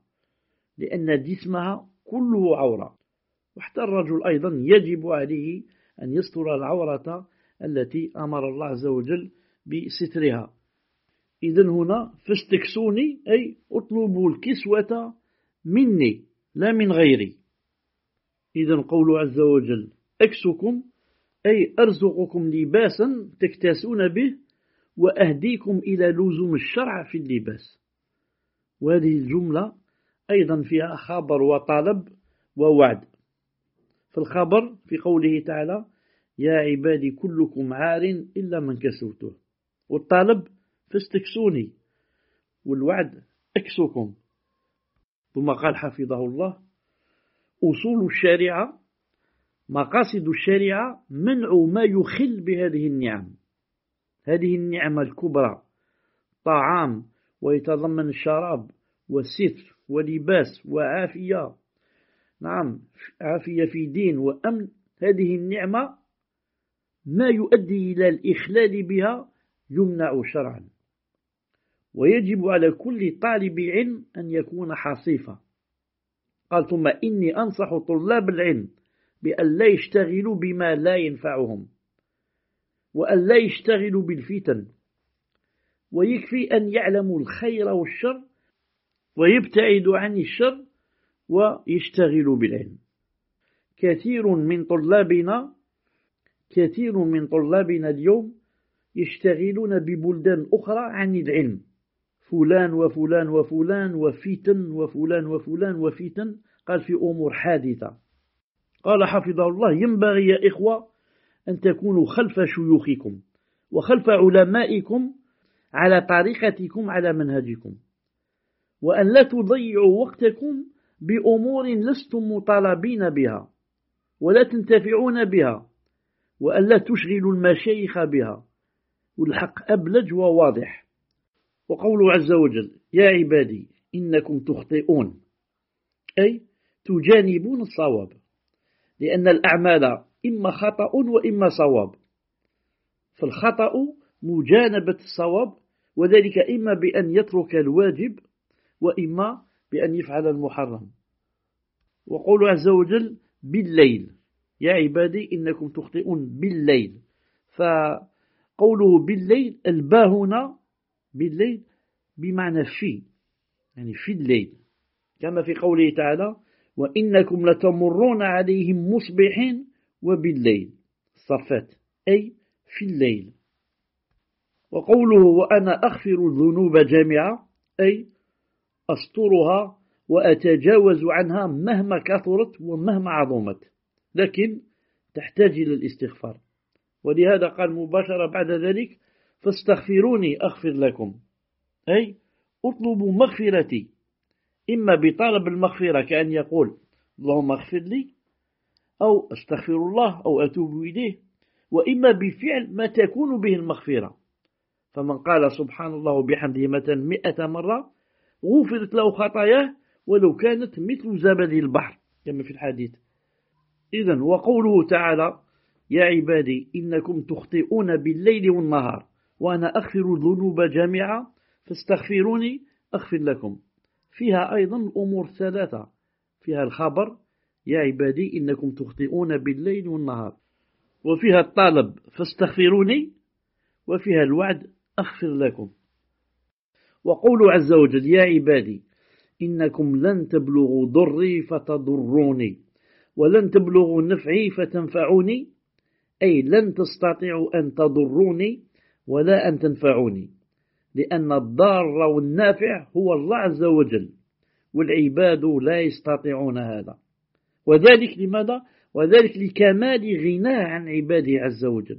لأن جسمها كله عورة. وحتى الرجل أيضا يجب عليه أن يستر العورة التي أمر الله عز وجل بسترها. إذن هنا فاستكسوني أي اطلبوا الكسوة مني لا من غيري. إذن قول عز وجل أكسكم أي أرزقكم لباسا تكتسون به، وأهديكم إلى لزوم الشرع في اللباس. وهذه الجملة أيضا فيها خبر وطلب ووعد. فالخبر في قوله تعالى يا عبادي كلكم عار إلا من كسوته، والطلب فاستكسوني، والوعد أكسكم. ثم قال حفظه الله أصول الشريعة مقاصد الشريعة منع ما يخل بهذه النعم. هذه النعمة الكبرى طعام ويتضمن الشراب والستر ولباس وعافية، نعم عافية في دين وأمن. هذه النعمة ما يؤدي إلى الإخلال بها يمنع شرعا، ويجب على كل طالب علم أن يكون حصيفا. قال ثم إني أنصح طلاب العلم بأن لا يشتغلوا بما لا ينفعهم، وأن لا يشتغلوا بالفتن، ويكفي أن يعلموا الخير والشر ويبتعدوا عن الشر ويشتغلوا بالعلم. كثير من طلابنا اليوم يشتغلون ببلدان أخرى عن العلم، فلان وفلان وفلان وفتن وفلان وفلان وفتن، قال في أمور حادثة. قال حفظه الله ينبغي يا إخوة أن تكونوا خلف شيوخكم وخلف علمائكم على طريقتكم على منهجكم، وأن لا تضيعوا وقتكم بأمور لستم مطالبين بها ولا تنتفعون بها، وأن لا تشغلوا المشايخ بها، والحق أبلج وواضح. وقوله عز وجل يا عبادي إنكم تخطئون أي تجانبون الصواب، لأن الأعمال إما خطأ وإما صواب. فالخطأ مجانبة الصواب، وذلك إما بأن يترك الواجب وإما بأن يفعل المحرم. وقوله عز وجل بالليل يا عبادي إنكم تخطئون بالليل، فقوله بالليل الباء هنا بالليل بمعنى في الليل، كما في قوله تعالى وإنكم لتمرون عليهم مصبحين وبالليل، الصفات أي في الليل. وقوله وأنا أغفر الذنوب جميعا أي أسترها وأتجاوز عنها مهما كثرت ومهما عظمت، لكن تحتاج إلى الاستغفار. ولهذا قال مباشرة بعد ذلك فاستغفروني أغفر لكم، أي اطلبوا مغفرتي، إما بطلب المغفرة كأن يقول اللهم اغفر لي أو استغفر الله أو أتوب إليه، وإما بفعل ما تكون به المغفرة. فمن قال سبحان الله وبحمده مثلا 100 مرة غفرت له خطاياه ولو كانت مثل زبد البحر كما في الحديث. إذن وقوله تعالى يا عبادي إنكم تخطئون بالليل والنهار وأنا أغفر الذنوب جميعا فاستغفروني أغفر لكم، فيها أيضا أمور ثلاثة، فيها الخبر يا عبادي إنكم تخطئون بالليل والنهار، وفيها الطلب فاستغفروني، وفيها الوعد أغفر لكم. وقولوا عز وجل يا عبادي إنكم لن تبلغوا ضري فتضروني ولن تبلغوا نفعي فتنفعوني، أي لن تستطيعوا أن تضروني ولا أن تنفعوني، لأن الضار والنافع هو الله عز وجل، والعباد لا يستطيعون هذا. وذلك لماذا؟ وذلك لكمال غناه عن عباده عز وجل.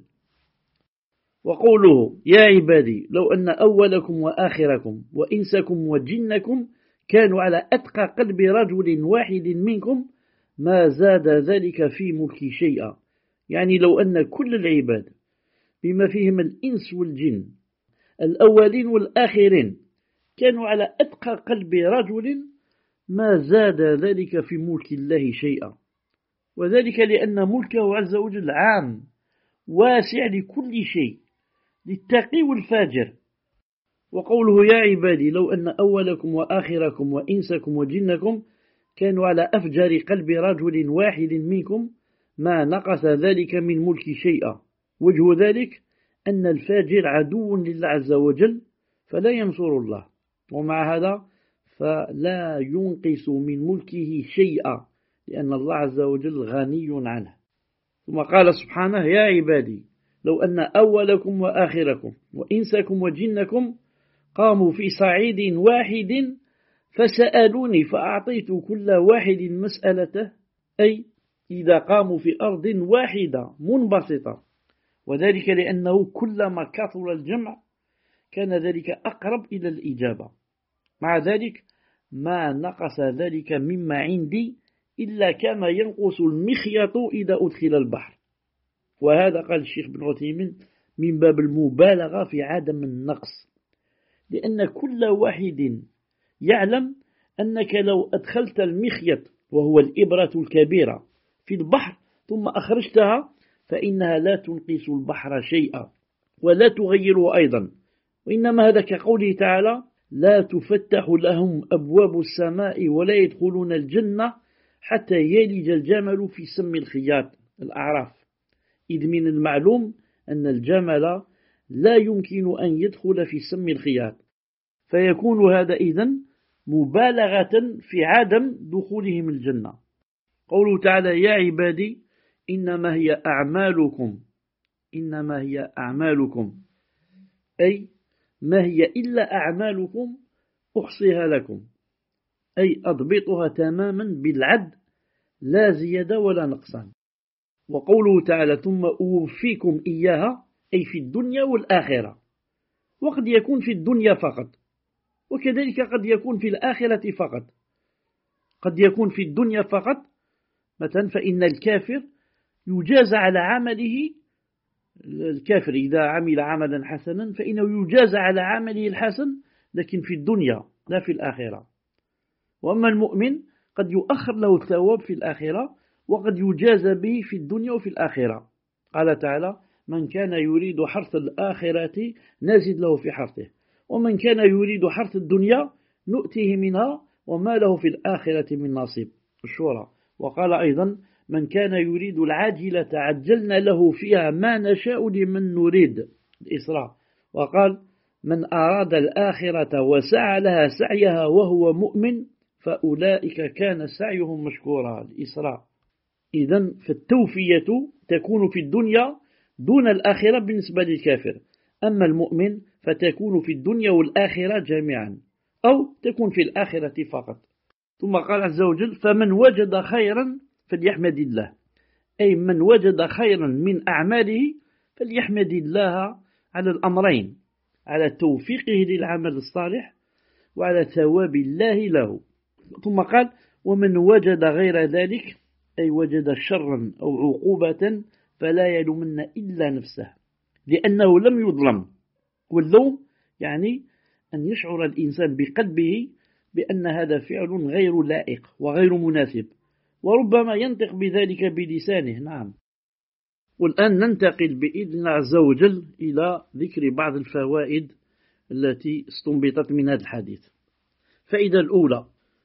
وقوله يا عبادي لو أن أولكم وآخركم وإنسكم وجنكم كانوا على أتقى قلب رجل واحد منكم ما زاد ذلك في ملكي شيئا، يعني لو أن كل العباد بما فيهم الإنس والجن الأولين والآخرين كانوا على أتقى قلب رجل ما زاد ذلك في ملك الله شيئا، وذلك لأن ملكه عز وجل عام واسع لكل شيء، للتقي والفاجر. وقوله يا عبادي لو أن أولكم وآخركم وإنسكم وجنكم كانوا على أفجر قلب رجل واحد منكم ما نقص ذلك من ملك شيئا. وجه ذلك أن الفاجر عدو لله عز وجل فلا ينصر الله، ومع هذا فلا ينقص من ملكه شيئا لأن الله عز وجل غني عنه. ثم قال سبحانه يا عبادي لو أن أولكم وآخركم وإنسكم وجنكم قاموا في صعيد واحد فسألوني فأعطيت كل واحد مسألته، أي إذا قاموا في أرض واحدة منبسطة، وذلك لأنه كلما كثر الجمع كان ذلك أقرب إلى الإجابة. مع ذلك ما نقص ذلك مما عندي إلا كما ينقص المخيط إذا أدخل البحر. وهذا قال الشيخ بن عثيمين من باب المبالغة في عدم النقص، لأن كل واحد يعلم أنك لو أدخلت المخيط وهو الإبرة الكبيرة في البحر ثم أخرجتها فإنها لا تنقص البحر شيئا ولا تغيره أيضا، وإنما هذا كقوله تعالى لا تفتح لهم أبواب السماء ولا يدخلون الجنة حتى يلج الجمل في سم الخياط، الأعراف. إذ من المعلوم أن الجمل لا يمكن أن يدخل في سم الخياط، فيكون هذا إذن مبالغة في عدم دخولهم الجنة. قوله تعالى يا عبادي إنما هي أعمالكم أي ما هي إلا أعمالكم أحصيها لكم، أي أضبطها تماما بالعد لا زيادة ولا نقصان. وقوله تعالى ثم أوفيكم إياها أي في الدنيا والآخرة، وقد يكون في الدنيا فقط، وكذلك قد يكون في الآخرة فقط. قد يكون في الدنيا فقط مثلا فإن الكافر يجازى على عمله، الكافر إذا عمل عملا حسنا فإنه يجازى على عمله الحسن لكن في الدنيا لا في الآخرة. وأما المؤمن قد يؤخر له الثواب في الآخرة وقد يجازى به في الدنيا وفي الآخرة. قال تعالى من كان يريد حرث الآخرة نزد له في حرثه ومن كان يريد حرث الدنيا نؤتيه منها وما له في الآخرة من نصيب، الشورى. وقال أيضا من كان يريد العاجلة عجلنا له فيها ما نشاء لمن نريد، الإسراء. وقال من أراد الآخرة وسعى لها سعيها وهو مؤمن فأولئك كان سعيهم مشكورا، الإسراء. إذن فالتوفية تكون في الدنيا دون الآخرة بالنسبة للكافر، أما المؤمن فتكون في الدنيا والآخرة جميعا أو تكون في الآخرة فقط. ثم قال عز وجل فمن وجد خيرا فليحمد الله، أي من وجد خيرا من أعماله فليحمد الله على الأمرين، على توفيقه للعمل الصالح وعلى ثواب الله له. ثم قال ومن وجد غير ذلك أي وجد شرا أو عقوبة فلا يلومن إلا نفسه، لأنه لم يظلم. واللوم يعني أن يشعر الإنسان بقلبه بأن هذا فعل غير لائق وغير مناسب، وربما ينطق بذلك بلسانه. نعم. والآن ننتقل بإذن الله عز وجل إلى ذكر بعض الفوائد التي استنبطت من هذا الحديث. فإذا الأولى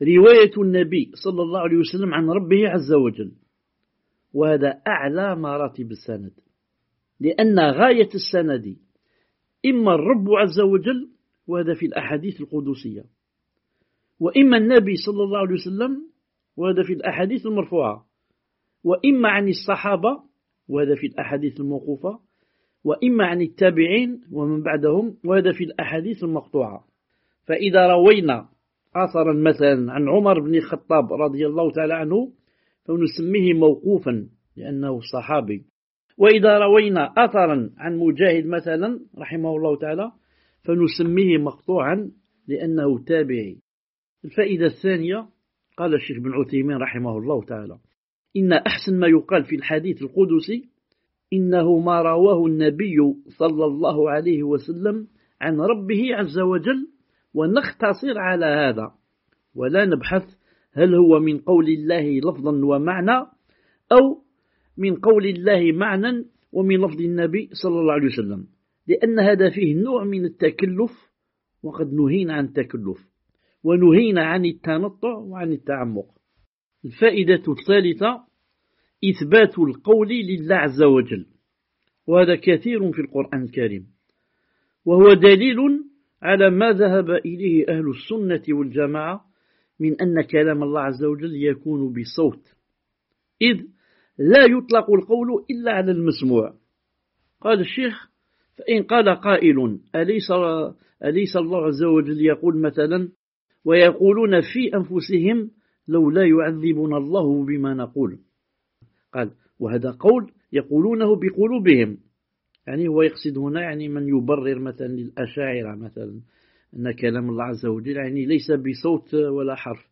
رواية النبي صلى الله عليه وسلم عن ربه عز وجل، وهذا أعلى مراتب السند، لأن غاية السند إما الرب عز وجل، وهذا في الأحاديث القدسية، وإما النبي صلى الله عليه وسلم، وهذا في الأحاديث المرفوعة، وإما عن الصحابة، وهذا في الأحاديث الموقوفة، وإما عن التابعين ومن بعدهم، وهذا في الأحاديث المقطوعة. فإذا روينا أثرا مثلا عن عمر بن الخطاب رضي الله تعالى عنه فنسميه موقوفا لأنه صحابي، وإذا روينا أثرا عن مجاهد مثلا رحمه الله تعالى فنسميه مقطوعا لأنه تابعي. الفائدة الثانية، قال الشيخ بن عثيمين رحمه الله تعالى: إن أحسن ما يقال في الحديث القدسي إنه ما رواه النبي صلى الله عليه وسلم عن ربه عز وجل، ونختصر على هذا ولا نبحث هل هو من قول الله لفظا ومعنى أو من قول الله معنى ومن لفظ النبي صلى الله عليه وسلم، لأن هذا فيه نوع من التكلف، وقد نهينا عن التكلف ونهينا عن التنطع وعن التعمق. الفائدة الثالثة: إثبات القول لله عز وجل، وهذا كثير في القرآن الكريم، وهو دليل على ما ذهب إليه أهل السنة والجماعة من أن كلام الله عز وجل يكون بصوت، إذ لا يطلق القول إلا على المسموع. قال الشيخ: فإن قال قائل أليس الله عز وجل يقول مثلا: ويقولون في أنفسهم لو لا يعذبنا الله بما نقول؟ قال: وهذا قول يقولونه بقلوبهم، يعني هو يقصد هنا يعني من يبرر مثلا للأشاعرة مثلا أن كلام الله عز وجل يعني ليس بصوت ولا حرف،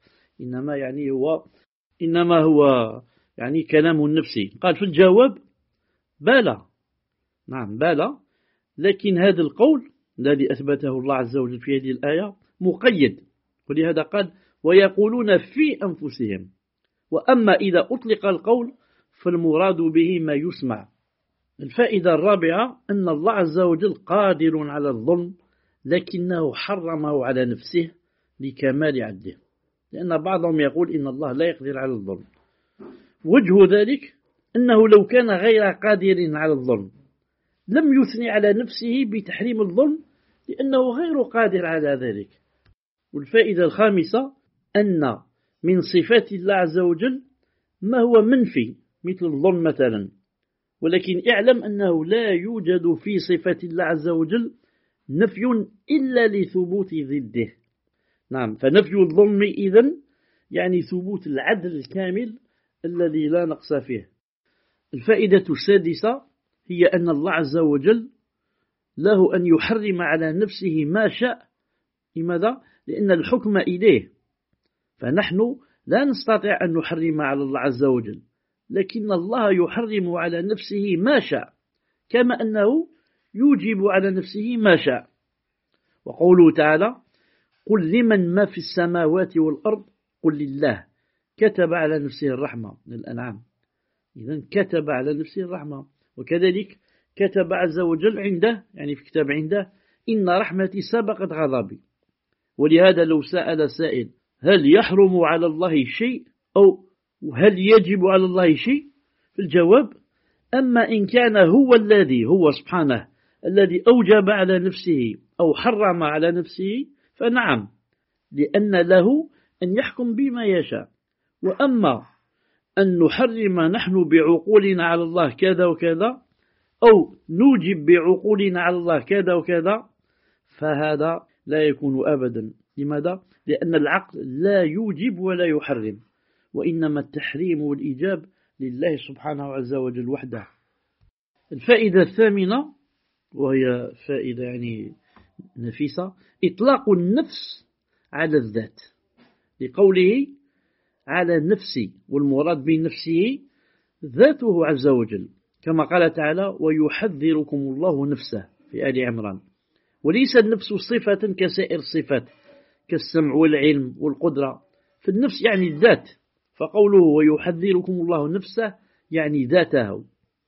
إنما هو يعني كلام نفسي. قال في الجواب: بلى، نعم بلى، لكن هذا القول الذي أثبته الله عز وجل في هذه الآية مقيد، ولهذا قال: ويقولون في أنفسهم. وأما إذا أطلق القول فالمراد به ما يسمع. الفائدة الرابعة: أن الله عز وجل قادر على الظلم، لكنه حرمه على نفسه لكمال عدله، لأن بعضهم يقول إن الله لا يقدر على الظلم. وجه ذلك أنه لو كان غير قادر على الظلم لم يثني على نفسه بتحريم الظلم، لأنه غير قادر على ذلك. والفائدة الخامسة: أن من صفات الله عز وجل ما هو منفي مثل الظلم مثلا، ولكن اعلم أنه لا يوجد في صفات الله عز وجل نفي إلا لثبوت ضده. نعم، فنفي الظلم إذن يعني ثبوت العدل الكامل الذي لا نقص فيه. الفائدة السادسة هي أن الله عز وجل له أن يحرم على نفسه ما شاء. لماذا؟ لأن الحكم إليه، فنحن لا نستطيع أن نحرم على الله عز وجل، لكن الله يحرم على نفسه ما شاء، كما أنه يوجب على نفسه ما شاء. وقوله تعالى: قل لمن ما في السماوات والأرض قل لله كتب على نفسه الرحمة، من الأنعام. إذن كتب على نفسه الرحمة. وكذلك كتب عز وجل عنده، يعني في كتاب عنده: إن رحمتي سبقت غضبي. ولهذا لو سأل سائل: هل يحرم على الله شيء أو هل يجب على الله شيء؟ في الجواب: أما إن كان هو سبحانه الذي أوجب على نفسه أو حرم على نفسه فنعم، لأن له أن يحكم بما يشاء. وأما أن نحرم نحن بعقولنا على الله كذا وكذا، أو نوجب بعقولنا على الله كذا وكذا، فهذا لا يكون أبدا. لماذا؟ لأن العقل لا يوجب ولا يحرم، وإنما التحريم والإيجاب لله سبحانه عز وجل وحده. الفائدة الثامنة، وهي فائدة يعني نفيسة: إطلاق النفس على الذات، لقوله على نفسي، والمراد بنفسه ذاته عز وجل، كما قال تعالى: ويحذركم الله نفسه في آل عمران. وليس النفس صفة كسائر الصفات كالسمع والعلم والقدرة، فالنفس يعني الذات، فقوله ويحذركم الله نفسه يعني ذاته.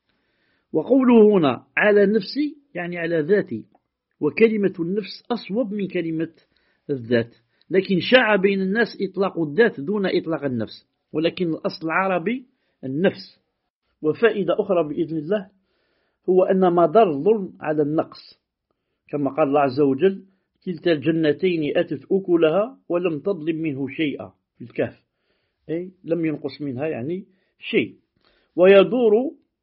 وقوله هنا على نفسي يعني على ذاتي، وكلمة النفس أصوب من كلمة الذات، لكن شاع بين الناس إطلاق الذات دون إطلاق النفس، ولكن الأصل العربي النفس. وفائدة أخرى بإذن الله هو أن مدار الظلم على النقص، كما قال الله عز وجل: كلتا الجنتين أتت أكلها ولم تظلم منه شيئا في الكهف، أي لم ينقص منها يعني شيء. ويدور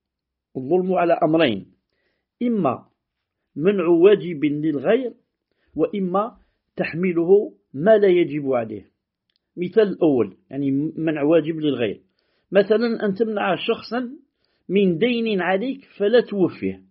الظلم على أمرين: إما منع واجب للغير، وإما تحميله ما لا يجب عليه. مثال الأول يعني منع واجب للغير، مثلا أن تمنع شخصا من دين عليك فلا توفيه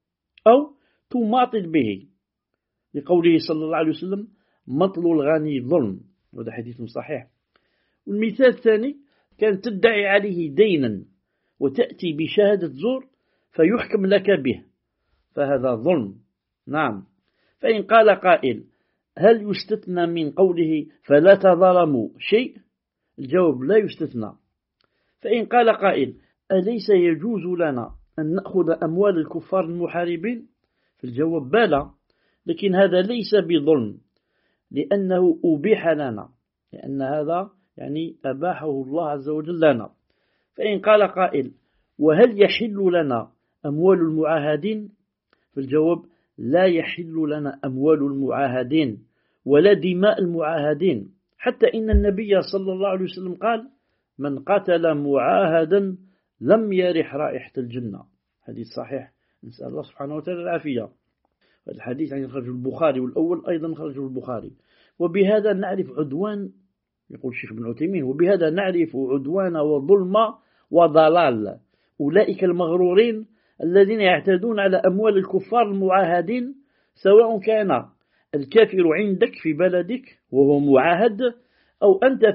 أو تماطل به، لقوله صلى الله عليه وسلم: مطل الغني ظلم، وهذا حديث صحيح. والمثال الثاني كان تدعي عليه دينا وتأتي بشهادة زور فيحكم لك به، فهذا ظلم. نعم. فإن قال قائل: هل يستثنى من قوله فلا تظلموا شيء؟ الجواب: لا يستثنى. فإن قال قائل: أليس يجوز لنا أن نأخذ أموال الكفار المحاربين؟ فالجواب: بلى، لكن هذا ليس بظلم، لأنه أبيح لنا، لأن هذا يعني أباحه الله عز وجل لنا. فإن قال قائل: وهل يحل لنا أموال المعاهدين؟ فالجواب: لا يحل لنا أموال المعاهدين ولا دماء المعاهدين، حتى إن النبي صلى الله عليه وسلم قال: من قتل معاهدا لم يرح رائحة الجنة. حديث صحيح، نسأل الله سبحانه وتعالى العافية. الحديث يعني خرج البخاري، والأول أيضا خرجه البخاري. وبهذا نعرف عدوان، يقول الشيخ ابن عثيمين: وبهذا نعرف عدوان وظلم وضلال أولئك المغرورين الذين يعتدون على أموال الكفار المعاهدين، سواء كان الكافر عندك في بلدك وهو معاهد، أو أنت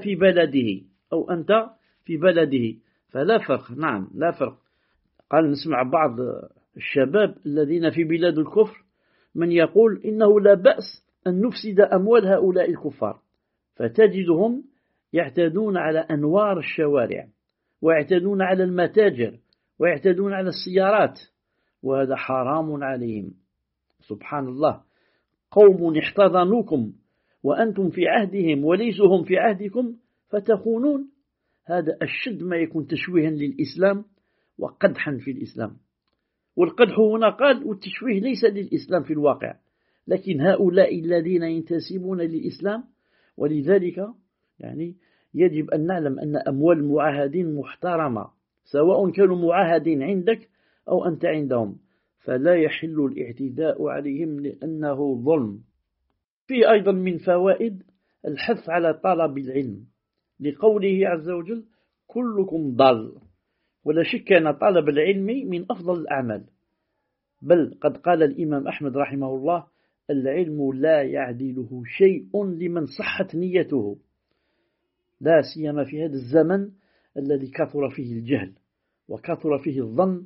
في بلده فلا فرق. نعم، لا فرق. قال نسمع بعض الشباب الذين في بلاد الكفر من يقول إنه لا بأس أن نفسد أموال هؤلاء الكفار، فتجدهم يعتدون على أنوار الشوارع، ويعتدون على المتاجر، ويعتدون على السيارات، وهذا حرام عليهم. سبحان الله، قوم احتضنوكم وأنتم في عهدهم وليسوا هم في عهدكم فتخونون. هذا أشد ما يكون تشويها للإسلام وقدحا في الإسلام. والقدح هنا قال، والتشويه ليس للإسلام في الواقع، لكن هؤلاء الذين ينتسبون للإسلام. ولذلك يعني يجب أن نعلم أن أموال المعاهدين محترمة، سواء كانوا معاهدين عندك أو أنت عندهم، فلا يحل الاعتداء عليهم لأنه ظلم. في أيضا من فوائد الحث على طلب العلم، لقوله عز وجل: كلكم ضال. ولا شك أن طلب العلم من أفضل الأعمال، بل قد قال الإمام أحمد رحمه الله: العلم لا يعدله شيء لمن صحت نيته، لا سيما في هذا الزمن الذي كثر فيه الجهل وكثر فيه الظن،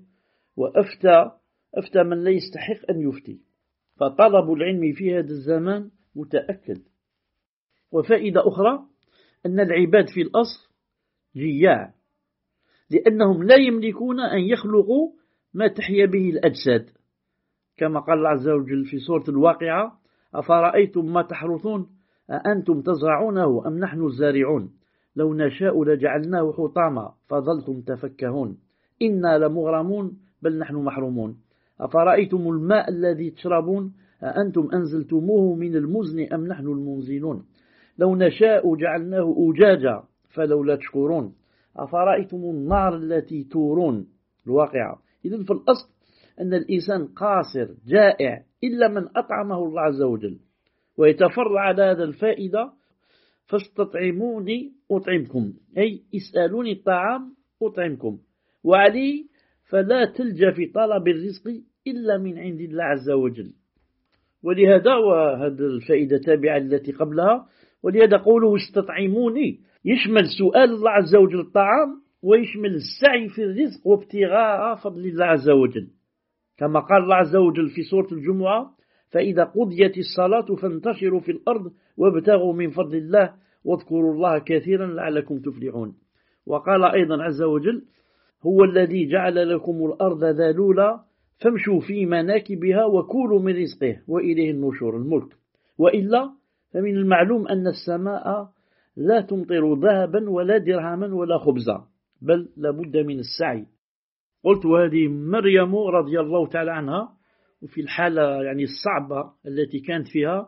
وأفتى من لا يستحق أن يفتي، فطلب العلم في هذا الزمان متأكد. وفائدة أخرى أن العباد في الأصل جياع، لأنهم لا يملكون أن يخلقوا ما تحيا به الأجساد، كما قال الله عز وجل في سورة الواقعة: أفرأيتم ما تحرثون أأنتم تزرعونه أم نحن الزارعون لو نشاء لجعلناه حطاما فظلتم تفكهون إنا لمغرمون بل نحن محرومون أفرأيتم الماء الذي تشربون أأنتم أنزلتموه من المزن أم نحن المنزلون لو نشاء جعلناه أجاجا فلولا تشكرون أفرأيتم النار التي تورون. الواقعة. إذن في الأصل أن الإنسان قاصر جائع إلا من أطعمه الله عز وجل. ويتفرع على هذا الفائدة: فاستطعموني أطعمكم، أي اسألوني الطعام أطعمكم، وعليه فلا تلجأ في طلب الرزق إلا من عند الله عز وجل. ولهذا، وهذه الفائدة تابعة التي قبلها، ولهذا قوله استطعموني يشمل سؤال الله عز وجل الطعام، ويشمل السعي في الرزق وابتغاء فضل الله عز وجل، كما قال الله عز وجل في سورة الجمعة: فإذا قضيت الصلاة فانتشروا في الأرض وابتغوا من فضل الله واذكروا الله كثيرا لعلكم تفلحون. وقال أيضا عز وجل: هو الذي جعل لكم الأرض ذلولا فامشوا في مناكبها وكلوا من رزقه وإليه النشور. الملك. وإلا فمن المعلوم أن السماء لا تمطر ذهبا ولا درهما ولا خبزا، بل لابد من السعي. قلت وهذه مريم رضي الله تعالى عنها، وفي الحالة يعني الصعبة التي كانت فيها،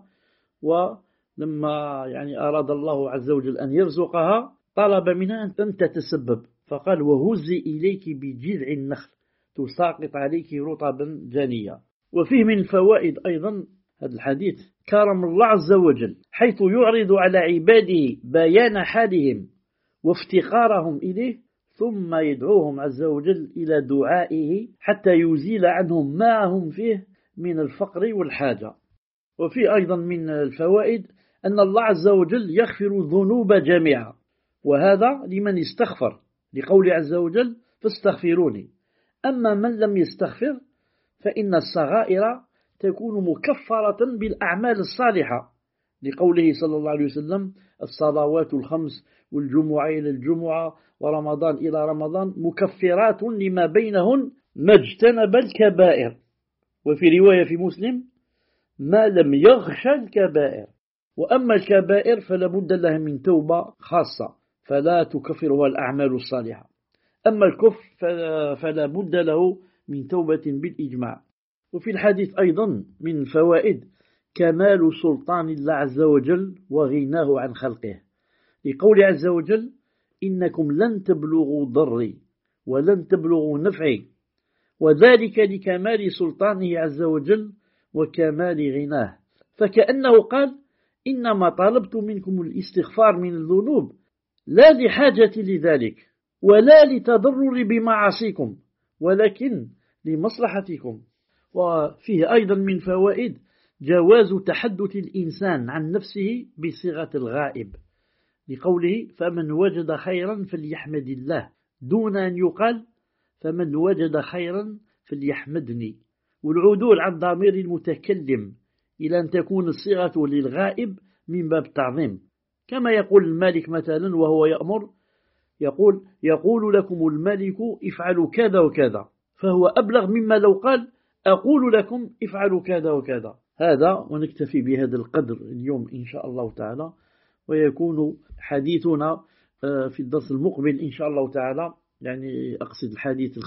ولما يعني أراد الله عز وجل أن يرزقها طلب منها أن تتسبب، فقال وهزي إليك بجذع النخل تساقط عليك رطبا جانيا. وفيه من الفوائد أيضا هذا الحديث كرم الله عز وجل، حيث يعرض على عباده بيان حالهم وافتقارهم إليه، ثم يدعوهم عز وجل إلى دعائه حتى يزيل عنهم ما هم فيه من الفقر والحاجة. وفي أيضا من الفوائد أن الله عز وجل يغفر الذنوب جميعا، وهذا لمن استغفر، لقول عز وجل فاستغفروني. أما من لم يستغفر فإن الصغائر تكون مكفرة بالأعمال الصالحة، لقوله صلى الله عليه وسلم الصلوات الخمس والجمعة إلى الجمعة ورمضان إلى رمضان مكفرات لما بينهن ما اجتنب الكبائر. وفي رواية في مسلم ما لم يغش الكبائر. وأما الكبائر فلا بد لها من توبة خاصة فلا تكفرها الأعمال الصالحة. أما الكفر فلا بد له من توبة بالإجماع. وفي الحديث أيضا من الفوائد كمال سلطان الله عز وجل وغناه عن خلقه، لقول عز وجل إنكم لن تبلغوا ضري ولن تبلغوا نفعي، وذلك لكمال سلطانه عز وجل وكمال غناه. فكأنه قال إنما طلبت منكم الاستغفار من الذنوب لا لحاجة لذلك ولا لتضرر بمعاصيكم، ولكن لمصلحتكم. وفيه أيضا من فوائد جواز تحدث الإنسان عن نفسه بصيغة الغائب، لقوله فمن وجد خيرا فليحمد الله، دون أن يقال فمن وجد خيرا فليحمدني، والعدول عن ضمير المتكلم إلى أن تكون الصيغة للغائب من باب التعظيم، كما يقول الملك مثلا وهو يأمر يقول لكم الملك افعلوا كذا وكذا، فهو أبلغ مما لو قال أقول لكم افعلوا كذا وكذا. هذا، ونكتفي بهذا القدر اليوم إن شاء الله تعالى، ويكون حديثنا في الدرس المقبل إن شاء الله تعالى، يعني أقصد الحديث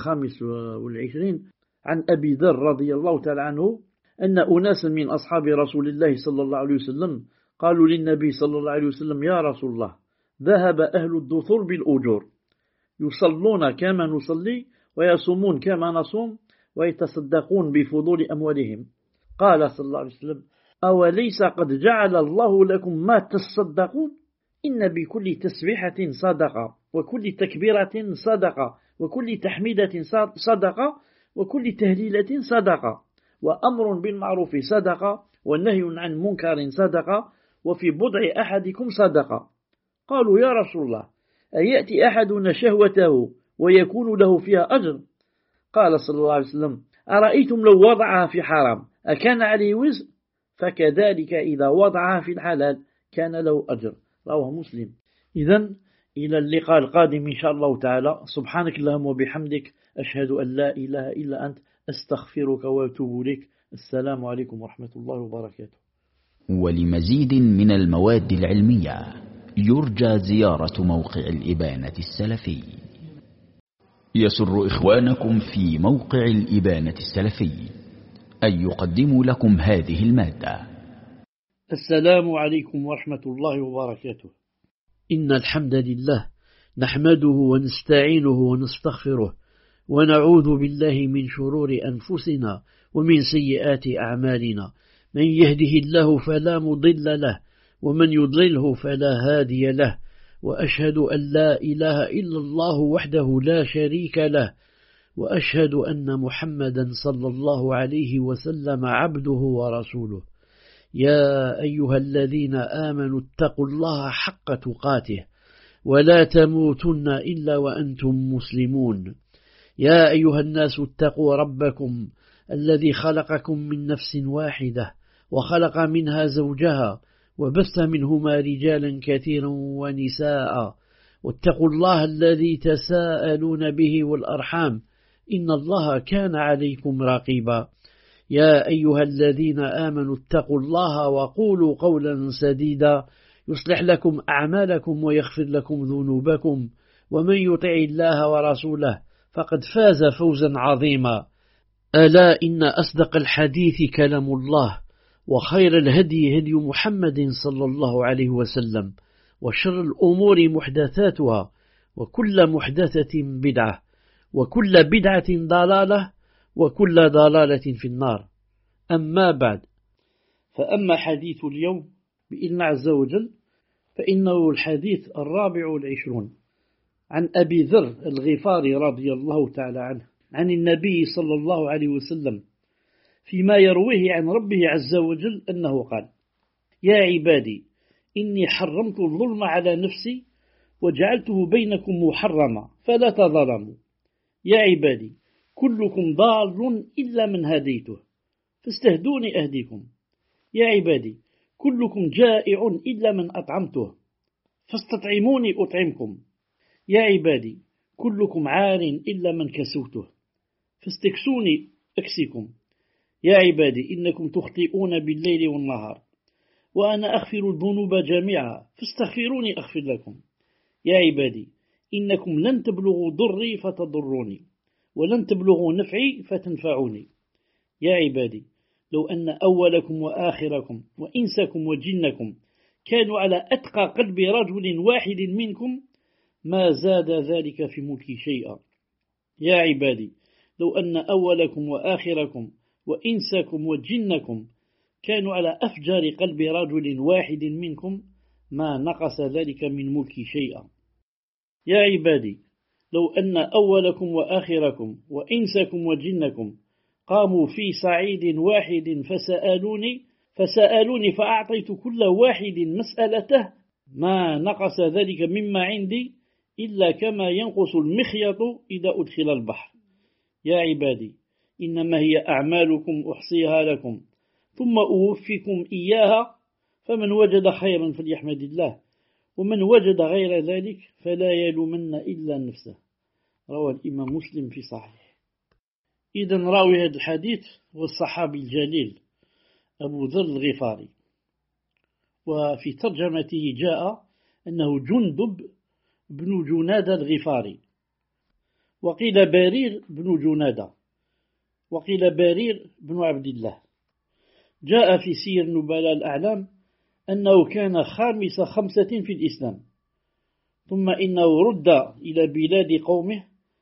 25 عن أبي ذر رضي الله تعالى عنه أن أناسا من أصحاب رسول الله صلى الله عليه وسلم قالوا للنبي صلى الله عليه وسلم يا رسول الله ذهب أهل الدثور بالأجور، يصلون كما نصلي ويصومون كما نصوم ويتصدقون بفضول أموالهم. قال صلى الله عليه وسلم أوليس قد جعل الله لكم ما تصدقون؟ إن بكل تسبيحة صدقة، وكل تكبيرة صدقة، وكل تحميدة صدقة، وكل تهليلة صدقة، وأمر بالمعروف صدقة، والنهي عن منكر صدقة، وفي بضع أحدكم صدقة. قالوا يا رسول الله أيأتي أحدنا شهوته ويكون له فيها أجر؟ قال صلى الله عليه وسلم أرأيتم لو وضعها في حرام أكان عليه وزر؟ فكذلك إذا وضعها في الحلال كان له أجر. رواه مسلم. إذن إلى اللقاء القادم إن شاء الله تعالى. سبحانك اللهم وبحمدك أشهد أن لا إله إلا أنت أستغفرك وأتوب إليك. السلام عليكم ورحمة الله وبركاته. ولمزيد من المواد العلمية يرجى زيارة موقع الإبانة السلفي. يسر إخوانكم في موقع الإبانة السلفي أن يقدموا لكم هذه المادة. السلام عليكم ورحمة الله وبركاته. إن الحمد لله نحمده ونستعينه ونستغفره ونعوذ بالله من شرور أنفسنا ومن سيئات أعمالنا، من يهده الله فلا مضل له ومن يضلله فلا هادي له، وأشهد أن لا إله إلا الله وحده لا شريك له، وأشهد أن محمدا صلى الله عليه وسلم عبده ورسوله. يا أيها الذين آمنوا اتقوا الله حق تقاته ولا تموتن إلا وأنتم مسلمون. يا أيها الناس اتقوا ربكم الذي خلقكم من نفس واحدة وخلق منها زوجها وبث منهما رجالا كثيرا ونساء، واتقوا الله الذي تساءلون به والأرحام إن الله كان عليكم رقيبا. يا أيها الذين آمنوا اتقوا الله وقولوا قولا سديدا يصلح لكم أعمالكم ويغفر لكم ذنوبكم ومن يطع الله ورسوله فقد فاز فوزا عظيما. ألا إن أصدق الحديث كلام الله وخير الهدي هدي محمد صلى الله عليه وسلم وشر الأمور محدثاتها وكل محدثة بدعة وكل بدعة ضلالة وكل ضلالة في النار. أما بعد، فأما حديث اليوم بإذن عز وجل فإنه الحديث 24 عن أبي ذر الغفاري رضي الله تعالى عنه عن النبي صلى الله عليه وسلم فيما يرويه عن ربه عز وجل أنه قال: يا عبادي إني حرمت الظلم على نفسي وجعلته بينكم محرما فلا تظلموا. يا عبادي كلكم ضال إلا من هديته فاستهدوني أهديكم. يا عبادي كلكم جائع إلا من أطعمته فاستطعموني أطعمكم. يا عبادي كلكم عار إلا من كسوته فاستكسوني أكسكم. يا عبادي إنكم تخطئون بالليل والنهار وأنا أغفر الذنوب جميعا فاستغفروني أغفر لكم. يا عبادي إنكم لن تبلغوا ضري فتضروني ولن تبلغوا نفعي فتنفعوني. يا عبادي لو أن أولكم وآخركم وإنسكم وجنكم كانوا على أتقى قلب رجل واحد منكم ما زاد ذلك في ملكي شيئا. يا عبادي لو أن أولكم وآخركم وإنسكم وجنكم كانوا على أفجار قلب رجل واحد منكم ما نقص ذلك من ملكي شيئا. يا عبادي لو أن أولكم وآخركم وإنسكم وجنكم قاموا في صعيد واحد فسألوني فأعطيت كل واحد مسألته ما نقص ذلك مما عندي إلا كما ينقص المخيط إذا أدخل البحر. يا عبادي إنما هي أعمالكم أحصيها لكم ثم أوفيكم إياها فمن وجد خيرا فليحمد الله ومن وجد غير ذلك فلا يلومن إلا نفسه. روى الإمام مسلم في صحيح. إذن راوي هذا الحديث هو الصحابي الجليل أبو ذر الغفاري، وفي ترجمته جاء أنه جندب بن جنادة الغفاري، وقيل بارير بن جنادة، وقيل بارير بن عبد الله. جاء في سير نبلاء الأعلام أنه كان خامس 5 في الإسلام، ثم إنه رد إلى بلاد قومه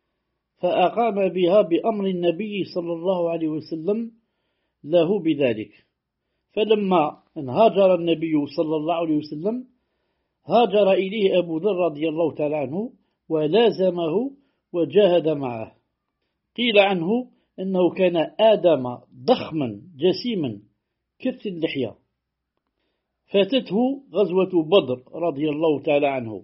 فأقام بها بأمر النبي صلى الله عليه وسلم له بذلك. فلما هاجر النبي صلى الله عليه وسلم هاجر إليه أبو ذر رضي الله تعالى عنه ولازمه وجاهد معه. قيل عنه أنه كان آدم ضخما جسيما كث اللحية. فاتته غزوة بدر رضي الله تعالى عنه،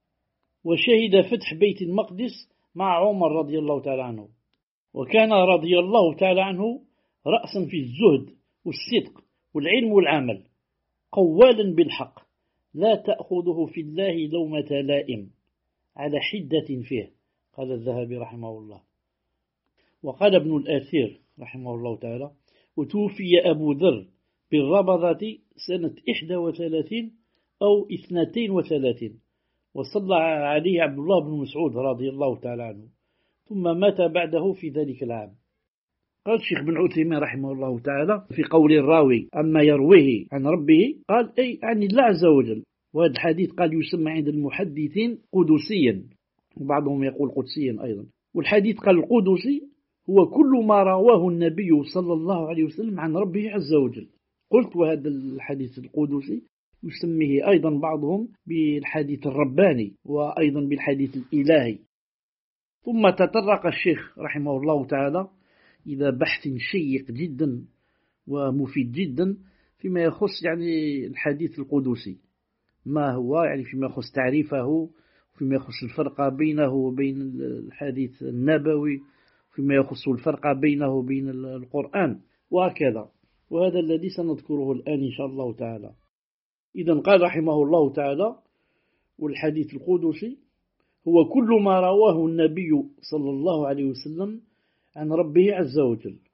وشهد فتح بيت المقدس مع عمر رضي الله تعالى عنه، وكان رضي الله تعالى عنه رأسا في الزهد والصدق والعلم والعمل، قوالا بالحق لا تأخذه في الله لومة لائم، على حدة فيه. قال الذهبي رحمه الله. وقال ابن الأثير رحمه الله تعالى: وتوفي أبو ذر بالربضة سنة 31 أو 32، وصلى عليه عبد الله بن مسعود رضي الله تعالى عنه، ثم مات بعده في ذلك العام. قال الشيخ بن عثيمين رحمه الله تعالى في قول الراوي أما يرويه عن ربه قال أي عن الله عز وجل. وهذا الحديث قال يسمى عند المحدثين قدسيا، وبعضهم يقول قدسيا أيضا. والحديث قال القدسي هو كل ما رواه النبي صلى الله عليه وسلم عن ربه عز وجل. قلت وهذا الحديث القدسي يسميه أيضا بعضهم بالحديث الرباني وأيضا بالحديث الإلهي. ثم تطرق الشيخ رحمه الله تعالى إلى بحث شيق جدا ومفيد جدا فيما يخص يعني الحديث القدسي، ما هو يعني فيما يخص تعريفه، فيما يخص الفرق بينه وبين الحديث النبوي، فيما يخص الفرق بينه وبين القرآن وهكذا. وهذا الذي سنذكره الآن إن شاء الله تعالى. إذن قال رحمه الله تعالى: والحديث القدسي هو كل ما رواه النبي صلى الله عليه وسلم عن ربه عز وجل.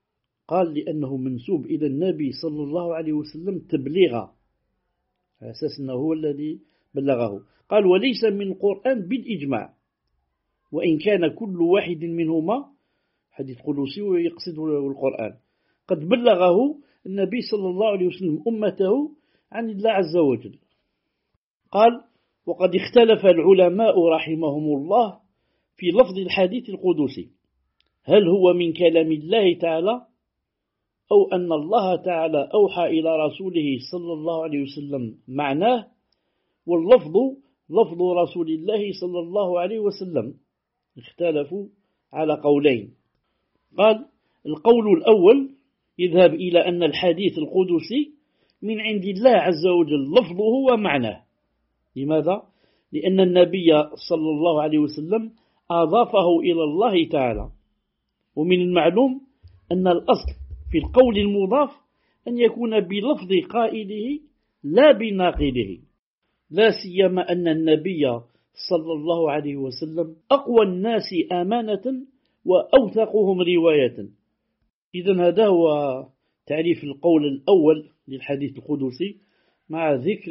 قال لأنه منسوب إلى النبي صلى الله عليه وسلم تبليغا، على أساس أنه هو الذي بلغه. قال وليس من القرآن بالإجماع، وإن كان كل واحد منهما حديث قدسي ويقصد القرآن قد بلغه النبي صلى الله عليه وسلم أمته عن الله عز وجل. قال وقد اختلف العلماء رحمهم الله في لفظ الحديث القدسي، هل هو من كلام الله تعالى أو أن الله تعالى أوحى إلى رسوله صلى الله عليه وسلم معناه، واللفظ لفظ رسول الله صلى الله عليه وسلم. اختلفوا على قولين. قال القول الأول يذهب إلى أن الحديث القدسي من عند الله عز وجل لفظه ومعناه. لماذا؟ لأن النبي صلى الله عليه وسلم أضافه إلى الله تعالى، ومن المعلوم أن الأصل في القول المضاف أن يكون بلفظ قائله لا بناقله، لا سيما أن النبي صلى الله عليه وسلم أقوى الناس آمانة وأوثقهم رواية. إذن هذا هو تعريف القول الأول للحديث القدسي مع ذكر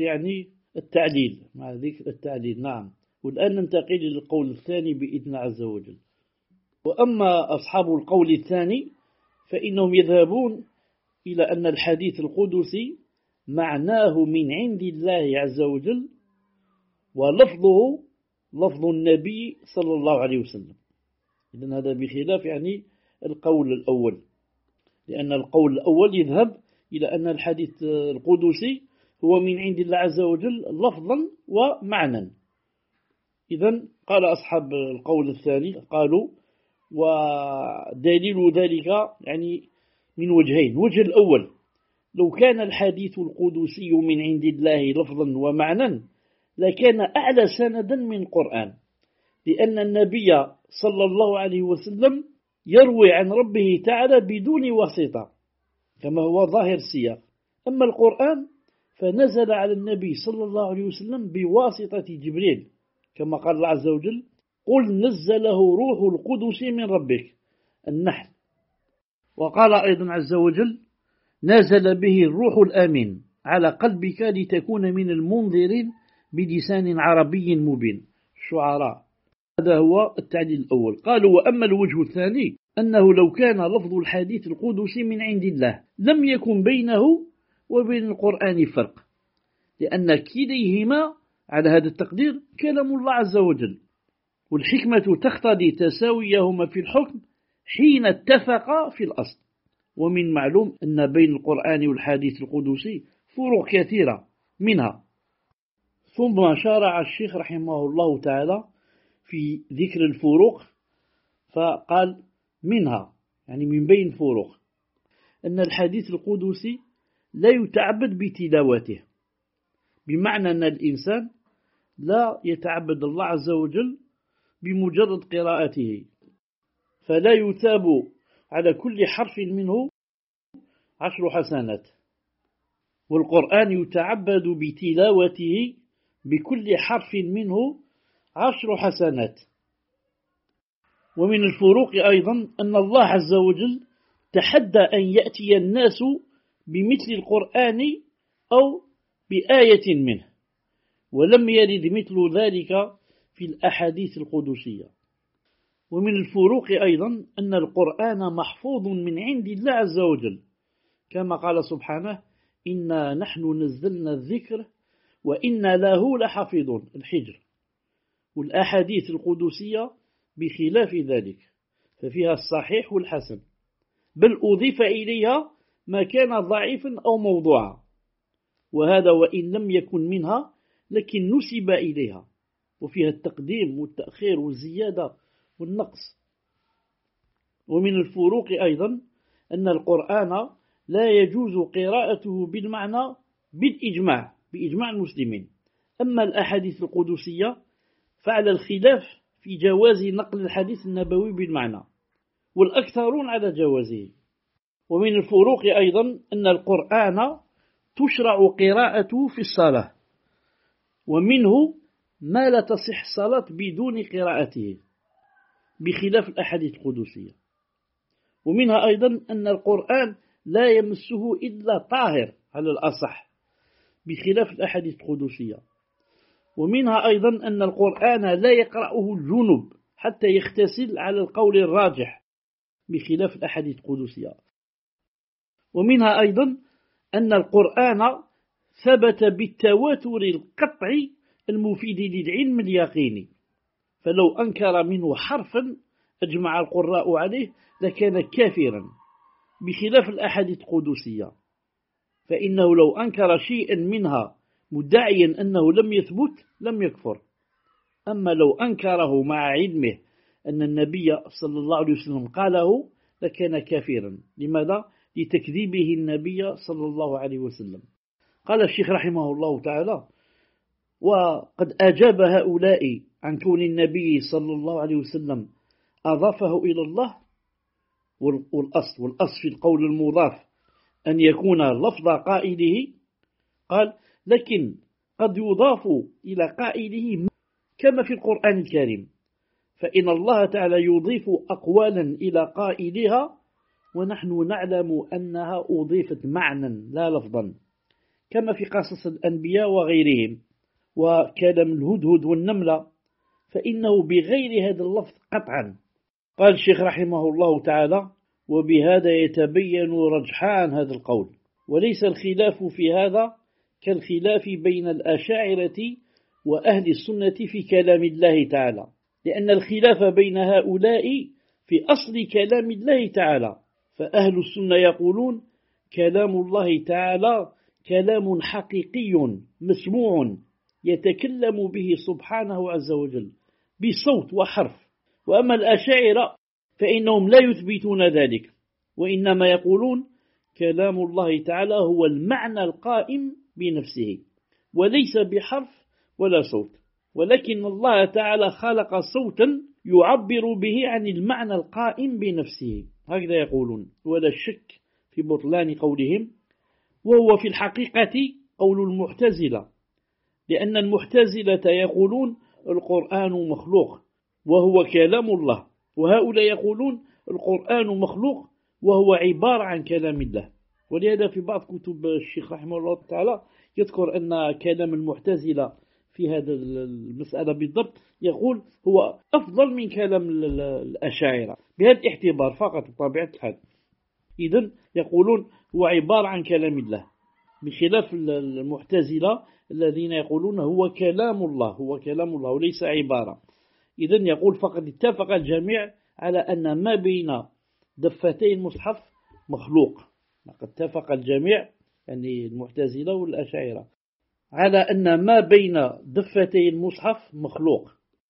التعليل. نعم. والآن ننتقل للقول الثاني بإذن عز وجل. وأما أصحاب القول الثاني فإنهم يذهبون إلى أن الحديث القدسي معناه من عند الله عز وجل، ولفظه لفظ النبي صلى الله عليه وسلم. إذن هذا بخلاف القول الأول، لأن القول الأول يذهب إلى أن الحديث القدسي هو من عند الله عز وجل لفظا ومعنى. إذن قال أصحاب القول الثاني قالوا ودليل ذلك من وجهين. وجه الأول لو كان الحديث القدسي من عند الله لفظا ومعنى لكان أعلى سندا من القرآن، لأن النبي صلى الله عليه وسلم يروي عن ربه تعالى بدون واسطة كما هو ظاهر السياق. أما القرآن فنزل على النبي صلى الله عليه وسلم بواسطة جبريل، كما قال الله عز وجل قل نزله روح القدس من ربك، النحل. وقال أيضا عز وجل نزل به الروح الأمين على قلبك لتكون من المنذرين بلسان عربي مبين، الشعراء. هذا هو التعليل الأول. قالوا وأما الوجه الثاني أنه لو كان لفظ الحديث القدسي من عند الله لم يكن بينه وبين القرآن فرق، لأن كليهما على هذا التقدير كلام الله عز وجل، والحكمة تقتضي تساويهما في الحكم حين اتفقا في الأصل. ومن معلوم أن بين القرآن والحديث القدسي فروق كثيرة منها. ثم شرع الشيخ رحمه الله تعالى في ذكر الفروق، فقال منها من بين فروق أن الحديث القدسي لا يتعبد بتلاوته، بمعنى أن الإنسان لا يتعبد الله عز وجل بمجرد قراءته، فلا يثاب على كل حرف منه 10 حسنات، والقرآن يتعبد بتلاوته بكل حرف منه 10 حسنات. ومن الفروق أيضا أن الله عز وجل تحدى أن يأتي الناس بمثل القرآن أو بآية منه، ولم يرد مثل ذلك في الأحاديث القدسية. ومن الفروق أيضا أن القرآن محفوظ من عند الله عز وجل، كما قال سبحانه إنا نحن نزلنا الذكر وإنا له لحافظون، الحجر. والأحاديث القدسية بخلاف ذلك، ففيها الصحيح والحسن، بل أضيف إليها ما كان ضعيفا أو موضوعا، وهذا وإن لم يكن منها لكن نسب إليها، وفيها التقديم والتأخير والزيادة والنقص. ومن الفروق أيضا أن القرآن لا يجوز قراءته بالمعنى بإجماع المسلمين. أما الأحاديث القدسية فعلى الخلاف في جواز نقل الحديث النبوي بالمعنى، والأكثرون على جوازه. ومن الفروق أيضا أن القرآن تشرع قراءته في الصلاة، ومنه ما لا تصح الصلاة بدون قراءته بخلاف الأحاديث القدسية. ومنها أيضا أن القرآن لا يمسه إلا طاهر على الأصح بخلاف الأحاديث القدسية. ومنها أيضا أن القرآن لا يقرأه الجنب حتى يغتسل على القول الراجح بخلاف الأحاديث القدسية. ومنها أيضا أن القرآن ثبت بالتواتر القطعي المفيد للعلم اليقيني، فلو أنكر منه حرفا أجمع القراء عليه لكان كافرا، بخلاف الأحاديث القدسية فإنه لو أنكر شيئا منها مدعيا أنه لم يثبت لم يكفر. أما لو أنكره مع علمه أن النبي صلى الله عليه وسلم قاله لكان كافرا. لماذا؟ لتكذيبه النبي صلى الله عليه وسلم. قال الشيخ رحمه الله تعالى: وقد أجاب هؤلاء عن كون النبي صلى الله عليه وسلم أضافه إلى الله، والأصل في القول المضاف أن يكون لفظ قائله، قال: لكن قد يضاف إلى قائله كما في القرآن الكريم، فإن الله تعالى يضيف أقوالا إلى قائلها ونحن نعلم أنها أضيفت معنى لا لفظا، كما في قصص الأنبياء وغيرهم وكلام الهدهد والنملة، فإنه بغير هذا اللفظ قطعا. قال الشيخ رحمه الله تعالى: وبهذا يتبين رجحان هذا القول، وليس الخلاف في هذا كالخلاف بين الأشاعرة وأهل السنة في كلام الله تعالى، لأن الخلاف بين هؤلاء في أصل كلام الله تعالى، فأهل السنة يقولون كلام الله تعالى كلام حقيقي مسموع يتكلم به سبحانه عز وجل بصوت وحرف. وأما الأشاعرة فإنهم لا يثبتون ذلك، وإنما يقولون كلام الله تعالى هو المعنى القائم بنفسه وليس بحرف ولا صوت، ولكن الله تعالى خلق صوتا يعبر به عن المعنى القائم بنفسه، هكذا يقولون، ولا شك في بطلان قولهم. وهو في الحقيقة قول المعتزلة، لأن المعتزلة يقولون القرآن مخلوق وهو كلام الله، وهؤلاء يقولون القرآن مخلوق وهو عبارة عن كلام الله. ولهذا في بعض كتب الشيخ رحمه الله تعالى يذكر أن كلام المعتزلة في هذا المسألة بالضبط يقول هو أفضل من كلام الأشاعرة بهذا الاعتبار فقط بطبيعة الحال. إذن يقولون هو عبارة عن كلام الله، بخلاف المعتزلة الذين يقولون هو كلام الله، هو كلام الله وليس عبارة. إذن يقول فقد اتفق الجميع على أن ما بين دفتي المصحف مخلوق، قد اتفق الجميع يعني المعتزلة والأشاعرة على أن ما بين دفتي المصحف مخلوق.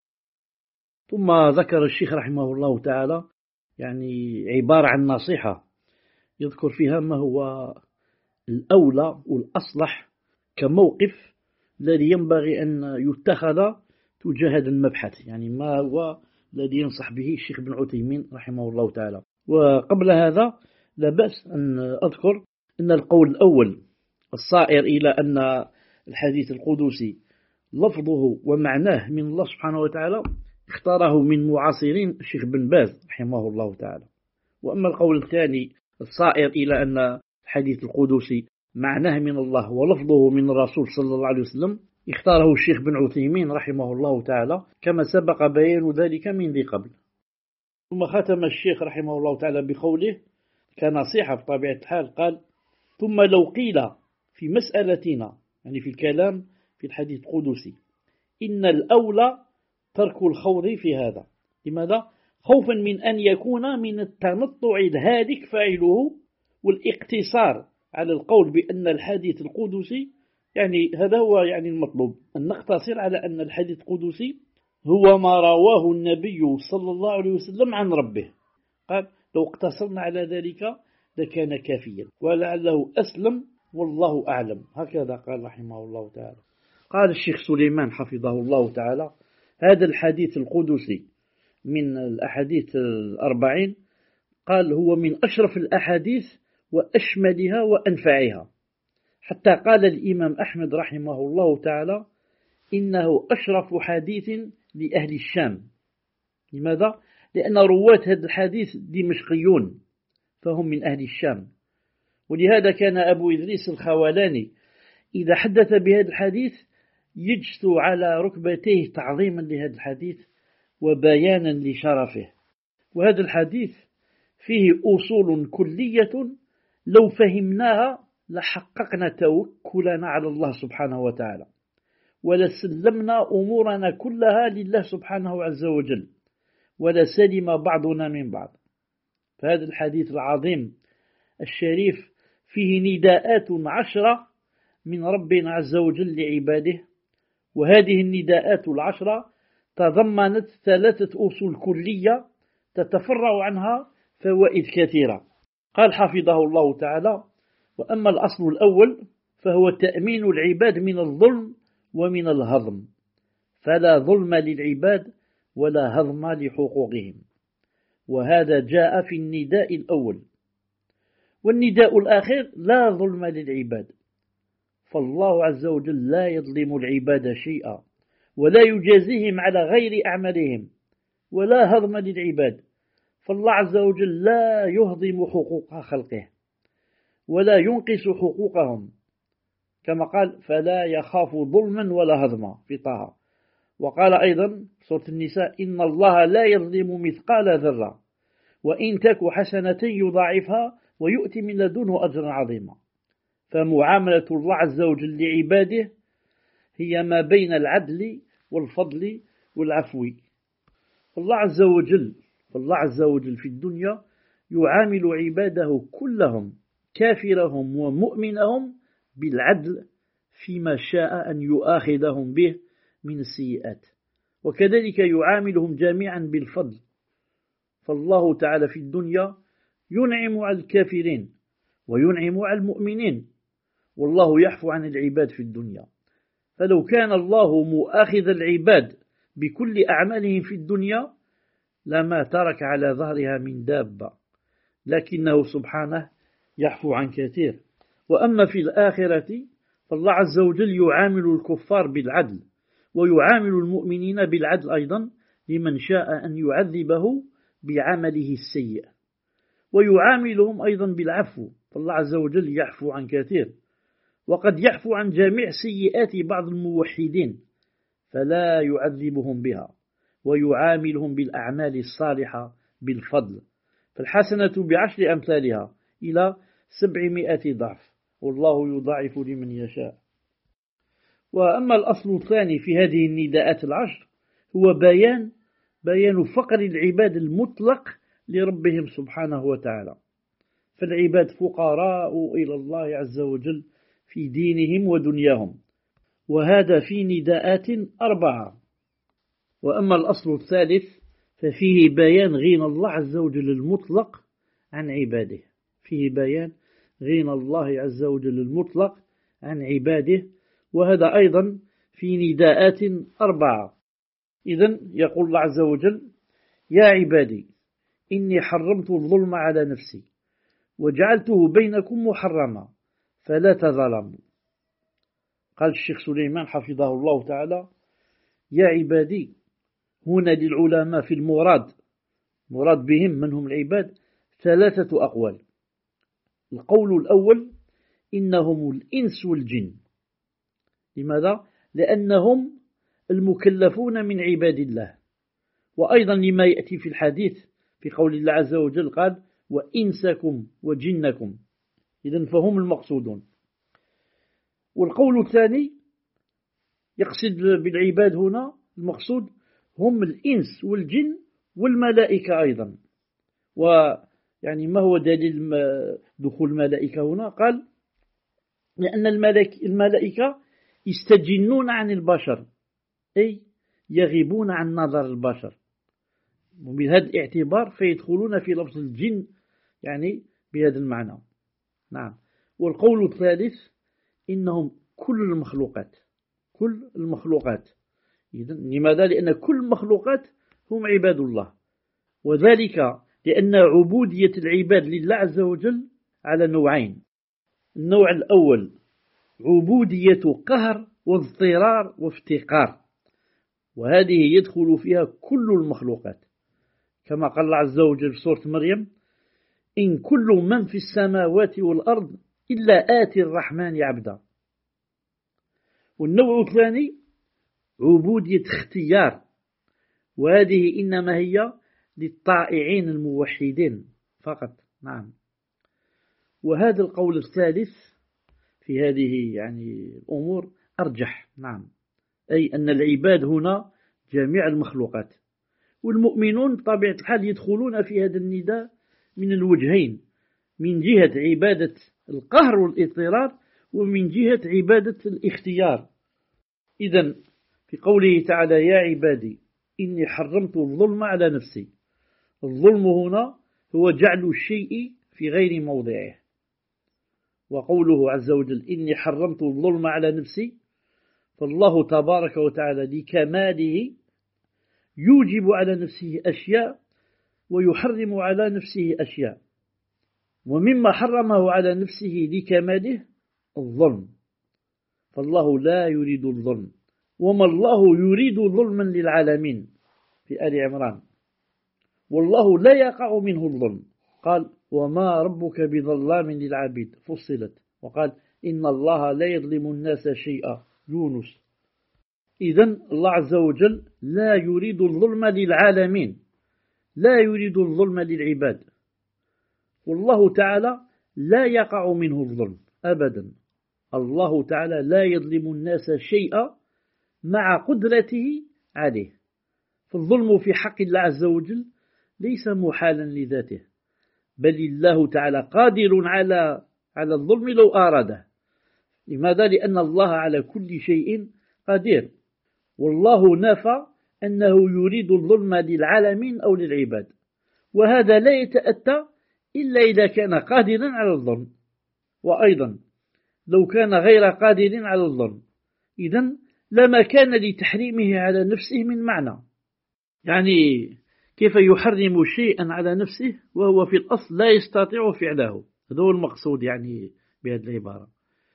ثم ذكر الشيخ رحمه الله تعالى يعني عبارة عن نصيحة يذكر فيها ما هو الأولى والأصلح كموقف الذي ينبغي أن يتخذ تجاه هذا المبحث، يعني ما هو الذي ينصح به الشيخ بن عثيمين رحمه الله تعالى. وقبل هذا لا بأس أن أذكر أن القول الأول الصائر إلى أن الحديث القدسي لفظه ومعناه من الله سبحانه وتعالى اختاره من معاصرين الشيخ بن باز رحمه الله تعالى. وأما القول الثاني الصائر إلى أن الحديث القدسي معناه من الله ولفظه من الرسول صلى الله عليه وسلم اختاره الشيخ بن عثيمين رحمه الله تعالى، كما سبق بيان ذلك من ذي قبل. ثم ختم الشيخ رحمه الله تعالى بقوله كنصيحة بطبيعة الحال، قال: ثم لو قيل في مسألتنا، يعني في الكلام في الحديث القدسي، إن الأولى ترك الخوض في هذا. لماذا؟ خوفا من أن يكون من التنطع الهادك فاعله والاقتصار على القول بأن الحديث القدسي، يعني هذا هو يعني المطلوب، أن نقتصر على أن الحديث القدسي هو ما رواه النبي صلى الله عليه وسلم عن ربه. قال: لو اقتصرنا على ذلك لكان كافيا ولعله أسلم والله أعلم. هكذا قال رحمه الله تعالى. قال الشيخ سليمان حفظه الله تعالى: هذا الحديث القدسي من الأحاديث 40، قال هو من أشرف الأحاديث وأشملها وأنفعها، حتى قال الإمام أحمد رحمه الله تعالى إنه أشرف حديث لأهل الشام. لماذا؟ لأن رواة هذا الحديث دمشقيون، فهم من أهل الشام. ولهذا كان أبو إدريس الخولاني إذا حدث بهذا الحديث يجثو على ركبتيه تعظيما لهذا الحديث وبيانا لشرفه. وهذا الحديث فيه أصول كلية لو فهمناها لحققنا توكلنا على الله سبحانه وتعالى، ولسلمنا أمورنا كلها لله سبحانه عز وجل، ولسلم بعضنا من بعض. فهذا الحديث العظيم الشريف فيه نداءات 10 من ربنا عز وجل لعباده، وهذه النداءات 10 تضمنت 3 أصول كلية تتفرع عنها فوائد كثيرة. قال حفظه الله تعالى: وأما الأصل الأول فهو تأمين العباد من الظلم ومن الهضم، فلا ظلم للعباد ولا هضم لحقوقهم، وهذا جاء في النداء الأول. والنداء الآخر: لا ظلم للعباد، فالله عز وجل لا يظلم العباد شيئا ولا يجازيهم على غير أعمالهم، ولا هضم للعباد، فالله عز وجل لا يهضم حقوق خلقه ولا ينقص حقوقهم، كما قال: فلا يخاف ظلما ولا هضما في طه. وقال أيضا سورة النساء: إن الله لا يظلم مثقال ذرة وإن تك حسنة يضاعفها ويؤتي من لدنه أجرا عظيما. فمعاملة الله عز وجل لعباده هي ما بين العدل والفضل والعفو. فالله عز وجل في الدنيا يعامل عباده كلهم كافرهم ومؤمنهم بالعدل فيما شاء أن يؤاخذهم به من السيئات، وكذلك يعاملهم جميعا بالفضل. فالله تعالى في الدنيا ينعم على الكافرين وينعم على المؤمنين، والله يعفو عن العباد في الدنيا. فلو كان الله مؤاخذ العباد بكل أعمالهم في الدنيا لما ترك على ظهرها من دابة، لكنه سبحانه يعفو عن كثير. وأما في الآخرة فالله عز وجل يعامل الكفار بالعدل، ويعامل المؤمنين بالعدل أيضا لمن شاء أن يعذبه بعمله السيء، ويعاملهم أيضا بالعفو، فالله عز وجل يعفو عن كثير، وقد يعفو عن جميع سيئات بعض الموحدين فلا يعذبهم بها، ويعاملهم بالأعمال الصالحة بالفضل، فالحسنة ب10 أمثالها إلى 700 ضعف، والله يضاعف لمن يشاء. وأما الأصل الثاني في هذه النداءات 10 هو بيان فقر العباد المطلق لربهم سبحانه وتعالى، فالعباد فقراء إلى الله عز وجل في دينهم ودنياهم، وهذا في نداءات 4. وأما الأصل الثالث ففيه بيان غنى الله عز وجل المطلق عن عباده، فيه بيان غنى الله عز وجل المطلق عن عباده، وهذا أيضا في نداءات 4. إذن يقول الله عز وجل: يا عبادي إني حرمت الظلم على نفسي وجعلته بينكم محرما فلا تظلموا. قال الشيخ سليمان حفظه الله تعالى: يا عبادي هنا للعلماء في المراد بهم من هم العباد 3 أقوال. القول الأول: إنهم الإنس والجن. لماذا؟ لأنهم المكلفون من عباد الله، وأيضا لما يأتي في الحديث في قول الله عز وجل قال: وإنسكم وجنكم، إذن فهم المقصودون. والقول الثاني يقصد بالعباد هنا المقصود هم الإنس والجن والملائكة أيضا. ويعني ما هو دليل دخول الملائكة هنا؟ قال: لأن الملائكة يستجنون عن البشر، أي يغيبون عن نظر البشر، وبهذا الاعتبار فيدخلون في لفظ الجن يعني بهذا المعنى. نعم. والقول الثالث: إنهم كل المخلوقات. إذن لماذا؟ لأن كل المخلوقات هم عباد الله، وذلك لأن عبودية العباد لله عز وجل على نوعين. النوع الأول عبودية قهر واضطرار وافتقار، وهذه يدخل فيها كل المخلوقات، كما قال الله عز وجل في سورة مريم: إن كل من في السماوات والأرض إلا آتي الرحمن عبدا. والنوع الثاني عبودية اختيار، وهذه إنما هي للطائعين الموحدين فقط. نعم. وهذا القول الثالث في هذه الأمور أرجح. نعم، أي أن العباد هنا جميع المخلوقات، والمؤمنون بطبيعة الحال يدخلون في هذا النداء من الوجهين، من جهة عبادة القهر والاضطرار، ومن جهة عبادة الاختيار. إذن في قوله تعالى يا عبادي إني حرمت الظلم على نفسي، الظلم هنا هو جعل الشيء في غير موضعه. وقوله عز وجل إني حرمت الظلم على نفسي، فالله تبارك وتعالى لكماله يوجب على نفسه أشياء ويحرم على نفسه أشياء، ومما حرمه على نفسه لكماله الظلم، فالله لا يريد الظلم، وما الله يريد ظلما للعالمين في آل عمران، والله لا يقع منه الظلم. قال وما ربك بظلام للعبيد فصلت، وقال إن الله لا يظلم الناس شيئا يونس. إذن الله عز وجل لا يريد الظلم للعالمين، لا يريد الظلم للعباد، والله تعالى لا يقع منه الظلم أبدا. الله تعالى لا يظلم الناس شيئا مع قدرته عليه، فالظلم في حق الله عز وجل ليس محالا لذاته، بل الله تعالى قادر على الظلم لو أراده. لماذا؟ لأن الله على كل شيء قدير، والله نفى أنه يريد الظلم للعالمين أو للعباد، وهذا لا يتأتى إلا إذا كان قادرا على الظلم. وأيضا لو كان غير قادر على الظلم إذن لما كان لتحريمه على نفسه من معنى. كيف يحرم شيئا على نفسه وهو في الأصل لا يستطيع فعله؟ هذا هو المقصود بهذه العبارة.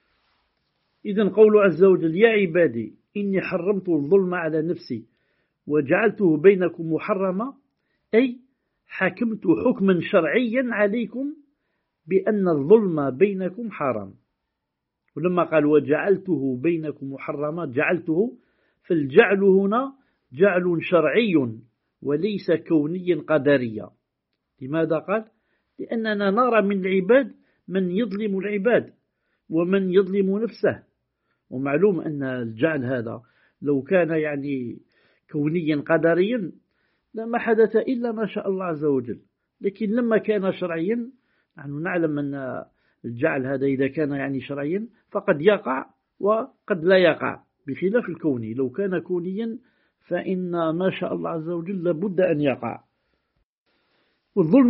إذن قول عز وجل يا عبادي إني حرمت الظلم على نفسي وجعلته بينكم محرما، أي حكمت حكما شرعيا عليكم بأن الظلم بينكم حرام. ولما قال وجعلته بينكم محرما، جعلته، فالجعل هنا جعل شرعي وليس كوني قدريا. لماذا قال؟ لأننا نرى من العباد من يظلم العباد ومن يظلم نفسه، ومعلوم أن الجعل هذا لو كان كونيا قدريا لما حدث إلا ما شاء الله عز وجل، لكن لما كان شرعيا نحن نعلم أن الجعل هذا إذا كان شرعيا فقد يقع وقد لا يقع، بخلاف الكوني. لو كان كونيا فإن ما شاء الله عز وجل لابد أن يقع. والظلم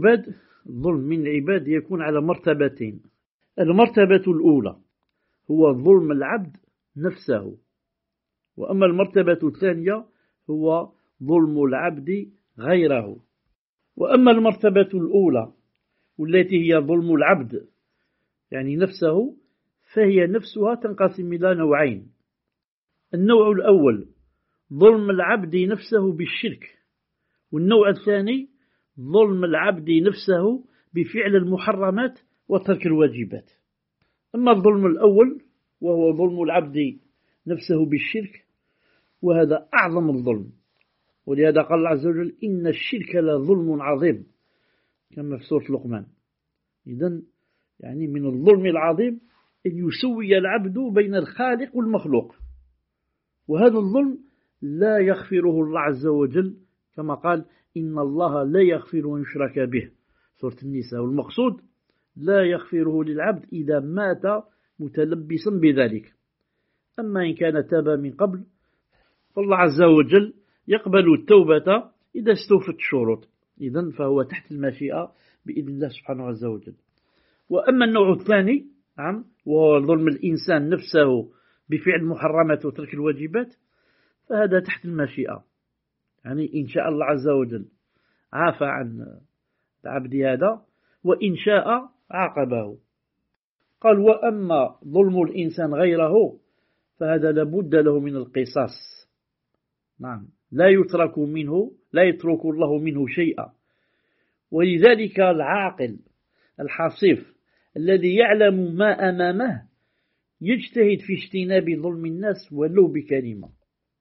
من العباد يكون على مرتبتين. المرتبة الأولى هو ظلم العبد نفسه، وأما المرتبة الثانية هو ظلم العبد غيره. وأما المرتبة الأولى والتي هي ظلم العبد نفسه، فهي نفسها تنقسم إلى نوعين. النوع الأول ظلم العبد نفسه بالشرك، والنوع الثاني ظلم العبد نفسه بفعل المحرمات وترك الواجبات. أما الظلم الأول وهو ظلم العبد نفسه بالشرك، وهذا أعظم الظلم، ولهذا قال الله عز وجل إن الشرك لظلم عظيم كما في سورة لقمان. إذن من الظلم العظيم أن يسوي العبد بين الخالق والمخلوق، وهذا الظلم لا يغفره الله عز وجل، كما قال إن الله لا يغفر أن يشرك به سورة النساء. والمقصود لا يغفره للعبد إذا مات متلبسا بذلك. أما إن كان تاب من قبل فالله عز وجل يقبل التوبة إذا استوفت الشروط، إذن فهو تحت المشيئة بإذن الله سبحانه عز وجل. وأما النوع الثاني وهو ظلم الإنسان نفسه بفعل محرمات وترك الواجبات، فهذا تحت المشيئة، إن شاء الله عز وجل عافى عن العبد هذا، وإن شاء عاقبه. قال وأما ظلم الإنسان غيره فهذا لابد له من القصاص. لا يترك الله منه شيئا، ولذلك العاقل الحصيف الذي يعلم ما أمامه يجتهد في اجتناب ظلم الناس ولو بكلمة،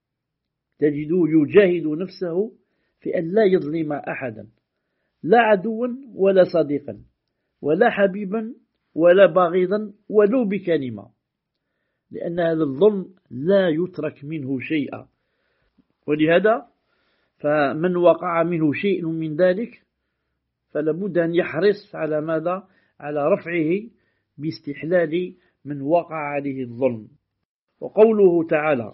تجده يجاهد نفسه في أن لا يظلم أحدا، لا عدوا ولا صديقا ولا حبيبا ولا بغيضا ولو بكلمة، لأن هذا الظلم لا يترك منه شيئا. ولهذا فمن وقع منه شيء من ذلك فلابد أن يحرص على ماذا؟ على رفعه باستحلال من وقع عليه الظلم. وقوله تعالى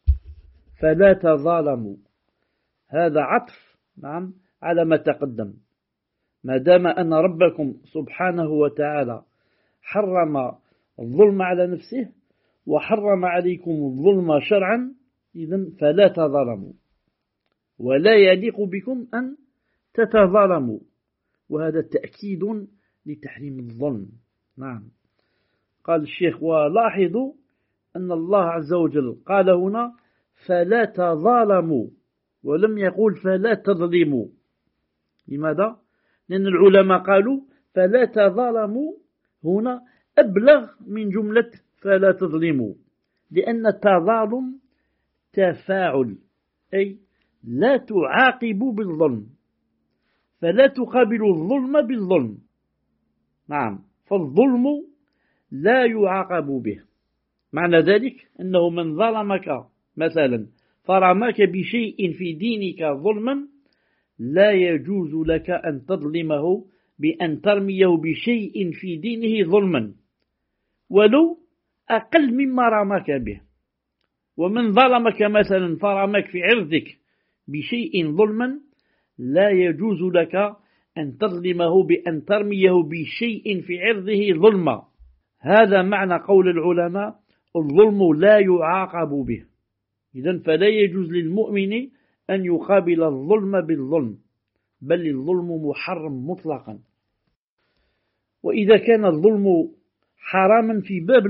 فلا تظالموا، هذا عطف نعم على ما تقدم، ما دام أن ربكم سبحانه وتعالى حرم الظلم على نفسه وحرم عليكم الظلم شرعا، إذن فلا تظالموا، ولا يليق بكم أن تتظالموا، وهذا تأكيد لتحريم الظلم. نعم. قال الشيخ ولاحظوا أن الله عز وجل قال هنا فلا تظالموا ولم يقول فلا تظلموا. لماذا؟ لأن العلماء قالوا فلا تظالموا هنا أبلغ من جملة فلا تظلموا، لأن التظالم تفاعل، أي لا تعاقب بالظلم، فلا تقابل الظلم بالظلم. نعم، فالظلم لا يعاقب به. معنى ذلك أنه من ظلمك مثلا فرماك بشيء في دينك ظلما، لا يجوز لك أن تظلمه بأن ترميه بشيء في دينه ظلما ولو أقل مما رماك به. ومن ظلمك مثلا فرماك في عرضك بشيء ظلما، لا يجوز لك أن تظلمه بأن ترميه بشيء في عرضه ظلما. هذا معنى قول العلماء الظلم لا يعاقب به. إذن فلا يجوز للمؤمن أن يقابل الظلم بالظلم، بل الظلم محرم مطلقا. وإذا كان الظلم حراما في باب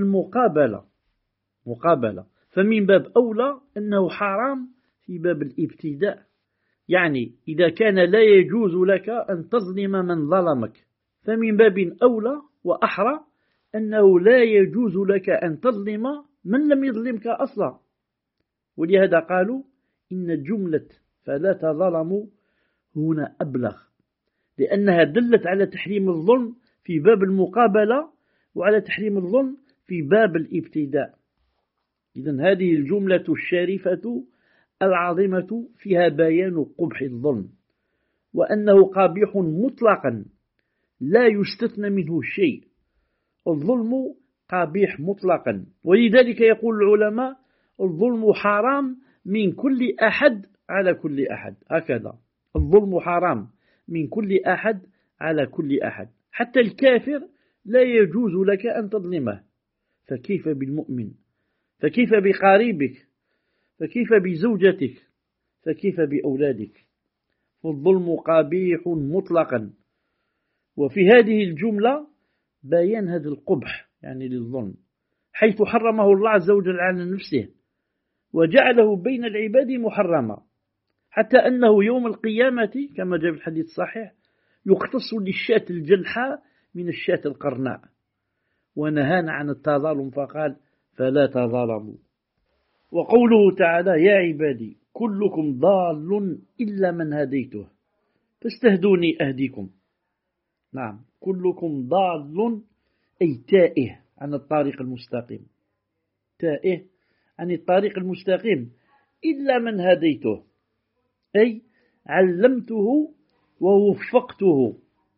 مقابلة، فمن باب أولى أنه حرام في باب الابتداء. يعني إذا كان لا يجوز لك أن تظلم من ظلمك، فمن باب أولى وأحرى أنه لا يجوز لك أن تظلم من لم يظلمك أصلا. ولهذا قالوا إن جملة فلا تظلموا هنا أبلغ، لأنها دلت على تحريم الظلم في باب المقابلة وعلى تحريم الظلم في باب الابتداء. إذن هذه الجملة الشريفة العظيمة فيها بيان قبح الظلم، وأنه قبيح مطلقا لا يستثنى منه شيء. الظلم قبيح مطلقا، ولذلك يقول العلماء الظلم حرام من كل أحد على كل أحد. هكذا الظلم حرام من كل أحد على كل أحد، حتى الكافر لا يجوز لك أن تظلمه، فكيف بالمؤمن؟ فكيف بقريبك؟ فكيف بزوجتك؟ فكيف بأولادك؟ فالظلم قبيح مطلقا. وفي هذه الجملة بيان هذا القبح يعني للظلم، حيث حرمه الله عز وجل على نفسه وجعله بين العباد محرما، حتى أنه يوم القيامة كما جاء في الحديث الصحيح يختص للشاة الجلحاء من الشاة القرناء، ونهانا عن التظالم فقال فلا تظالموا. وقوله تعالى يا عبادي كلكم ضال إلا من هديته فاستهدوني أهديكم. نعم، كلكم ضال أي تائه عن الطريق المستقيم، تائه عن الطريق المستقيم إلا من هديته، أي علمته ووفقته.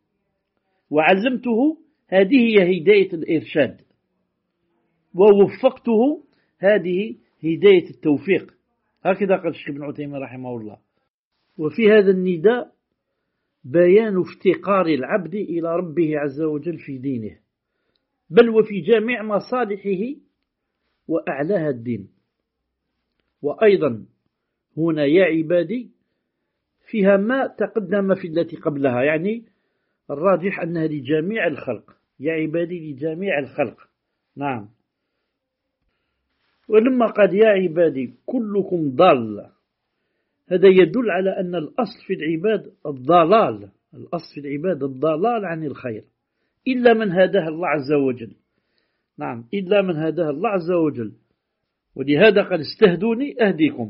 وعلمته هذه هي هداية الإرشاد، ووفقته هذه هداية التوفيق. هكذا قال الشيخ ابن عثيمين رحمه الله. وفي هذا النداء بيان افتقار العبد إلى ربه عز وجل في دينه، بل وفي جميع مصالحه وأعلاها الدين. وأيضا هنا يا عبادي فيها ما تقدم في التي قبلها، يعني الراجح أنها لجميع الخلق، يا عبادي لجميع الخلق. نعم. ولما قال يا عبادي كلكم ضال، هذا يدل على أن الأصل في العباد الضلال، الأصل في العبادة الضلال عن الخير إلا من هداه الله عز وجل. نعم، إلا من هداه الله عز وجل. ولهذا قال استهدوني أهديكم.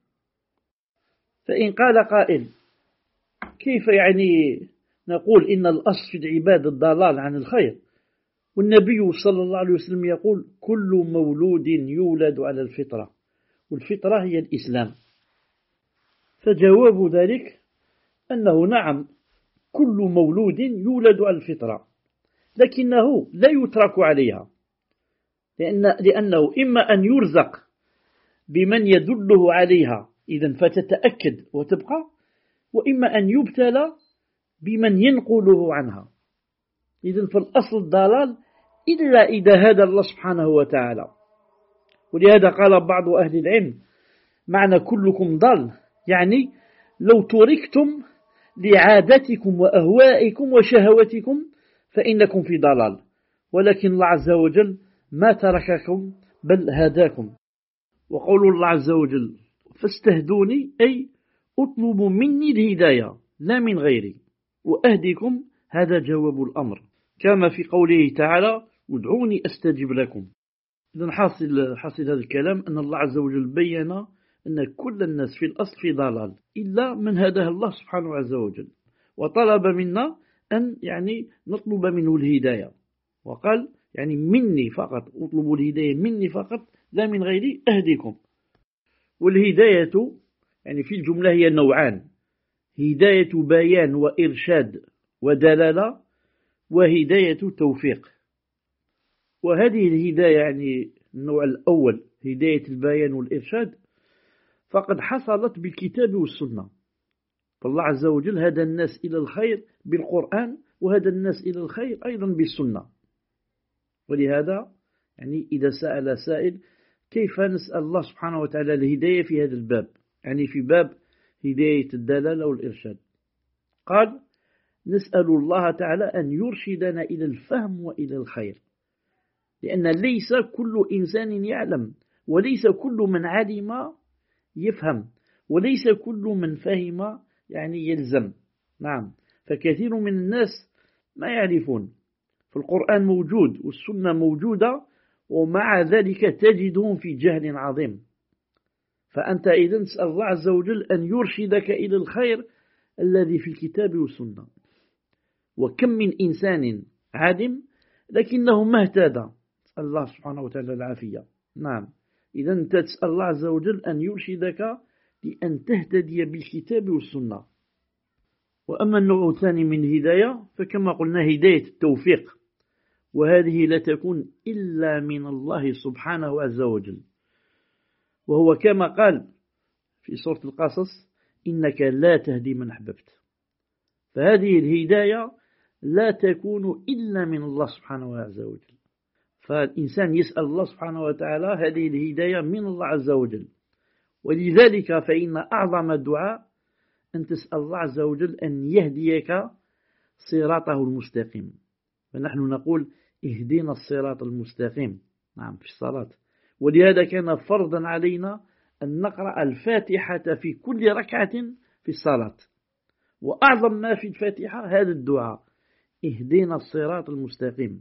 فإن قال قائل كيف يعني نقول إن الأصل في العبادة الضلال عن الخير والنبي صلى الله عليه وسلم يقول كل مولود يولد على الفطرة، والفطرة هي الإسلام. فجواب ذلك أنه نعم، كل مولود يولد على الفطرة، لكنه لا يترك عليها، لأنه إما أن يرزق بمن يدله عليها إذن فتتأكد وتبقى، وإما أن يبتلى بمن ينقله عنها. إذن فالأصل الضلال إلا إذا هدى الله سبحانه وتعالى. ولهذا قال بعض أهل العلم معنى كلكم ضال، يعني لو تركتم لعادتكم وأهوائكم وشهوتكم فإنكم في ضلال، ولكن الله عز وجل ما ترككم بل هداكم. وقول الله عز وجل فاستهدوني أي اطلبوا مني الهداية لا من غيري وأهديكم، هذا جواب الأمر، كما في قوله تعالى ادعوني أستجب لكم. إذن حاصل هذا الكلام أن الله عز وجل بيّن أن كل الناس في الأصل في ضلال إلا من هداه الله سبحانه عز وجل، وطلب منا أن يعني نطلب منه الهداية، وقال يعني مني فقط، اطلبوا الهداية مني فقط لا من غيري أهديكم. والهداية يعني في الجملة هي نوعان: هداية بيان وإرشاد ودلالة، وهداية توفيق. وهذه الهداية يعني النوع الأول هداية البيان والإرشاد فقد حصلت بالكتاب والسنة، فالله عز وجل هدى الناس إلى الخير بالقرآن، وهدى الناس إلى الخير أيضا بالسنة. ولهذا يعني إذا سأل سائل كيف نسأل الله سبحانه وتعالى الهداية في هذا الباب، يعني في باب هداية الدلالة والإرشاد، قال نسأل الله تعالى أن يرشدنا إلى الفهم وإلى الخير، لأن ليس كل إنسان يعلم، وليس كل من علم يفهم، وليس كل من فهم يعني يلزم. نعم، فكثير من الناس ما يعرفون، فالقرآن موجود والسنة موجودة، ومع ذلك تجدهم في جهل عظيم. فأنت إذن تسأل الله عز وجل أن يرشدك إلى الخير الذي في الكتاب والسنة. وكم من إنسان عادم لكنه ما اهتدى، تسأل الله سبحانه وتعالى العافية. نعم، إذن أنت تسأل الله عز وجل أن يرشدك لأن تهتدي بالكتاب والسنة. وأما النوع الثاني من الهداية فكما قلنا هداية التوفيق، وهذه لا تكون إلا من الله سبحانه عز وجل، وهو كما قال في سورة القصص إنك لا تهدي من أحببت. فهذه الهداية لا تكون إلا من الله سبحانه عز وجل، فالإنسان يسأل الله سبحانه وتعالى هذه الهداية من الله عز وجل. ولذلك فإن أعظم الدعاء أن تسأل الله عز وجل أن يهديك صراطه المستقيم. فنحن نقول اهدنا الصراط المستقيم، نعم، في الصلاة. ولهذا كان فرضا علينا أن نقرأ الفاتحة في كل ركعة في الصلاة، وأعظم ما في الفاتحة هذا الدعاء اهدنا الصراط المستقيم.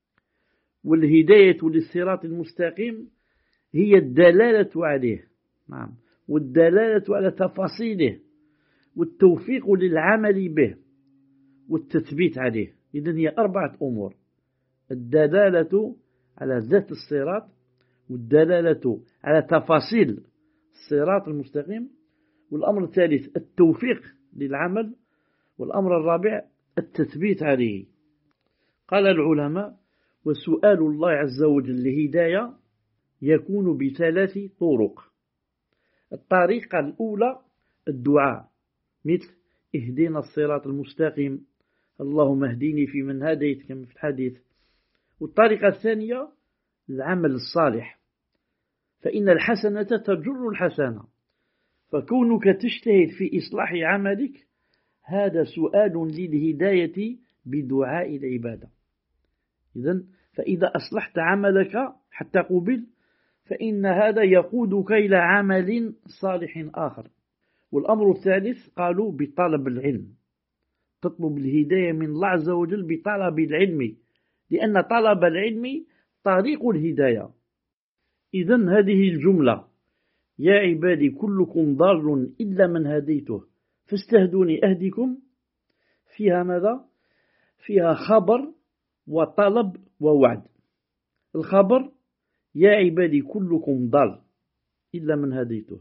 والهداية للصراط المستقيم هي الدلالة عليه، نعم، والدلالة على تفاصيله، والتوفيق للعمل به، والتثبيت عليه. إذن هي 4 أمور: الدلالة على ذات الصراط، والدلالة على تفاصيل الصراط المستقيم، والأمر الثالث التوفيق للعمل، والأمر الرابع التثبيت عليه. قال العلماء وسؤال الله عز وجل الهداية يكون ب3 طرق. الطريقة الأولى الدعاء، مثل اهدنا الصراط المستقيم، اللهم اهديني في من هديت كما في الحديث. والطريقة الثانية العمل الصالح، فإن الحسنة تجر الحسنة، فكونك تجتهد في إصلاح عملك هذا سؤال للهداية بدعاء العبادة. إذن فإذا أصلحت عملك حتى قبل فإن هذا يقودك إلى عمل صالح آخر. والأمر الثالث قالوا بطلب العلم، تطلب الهداية من الله عز وجل بطلب العلم، لأن طلب العلم طريق الهداية. إذن هذه الجملة يا عبادي كلكم ضال إلا من هديته فاستهدوني أهدكم، فيها ماذا؟ فيها خبر وطلب ووعد. الخبر يا عبادي كلكم ضال إلا من هديته،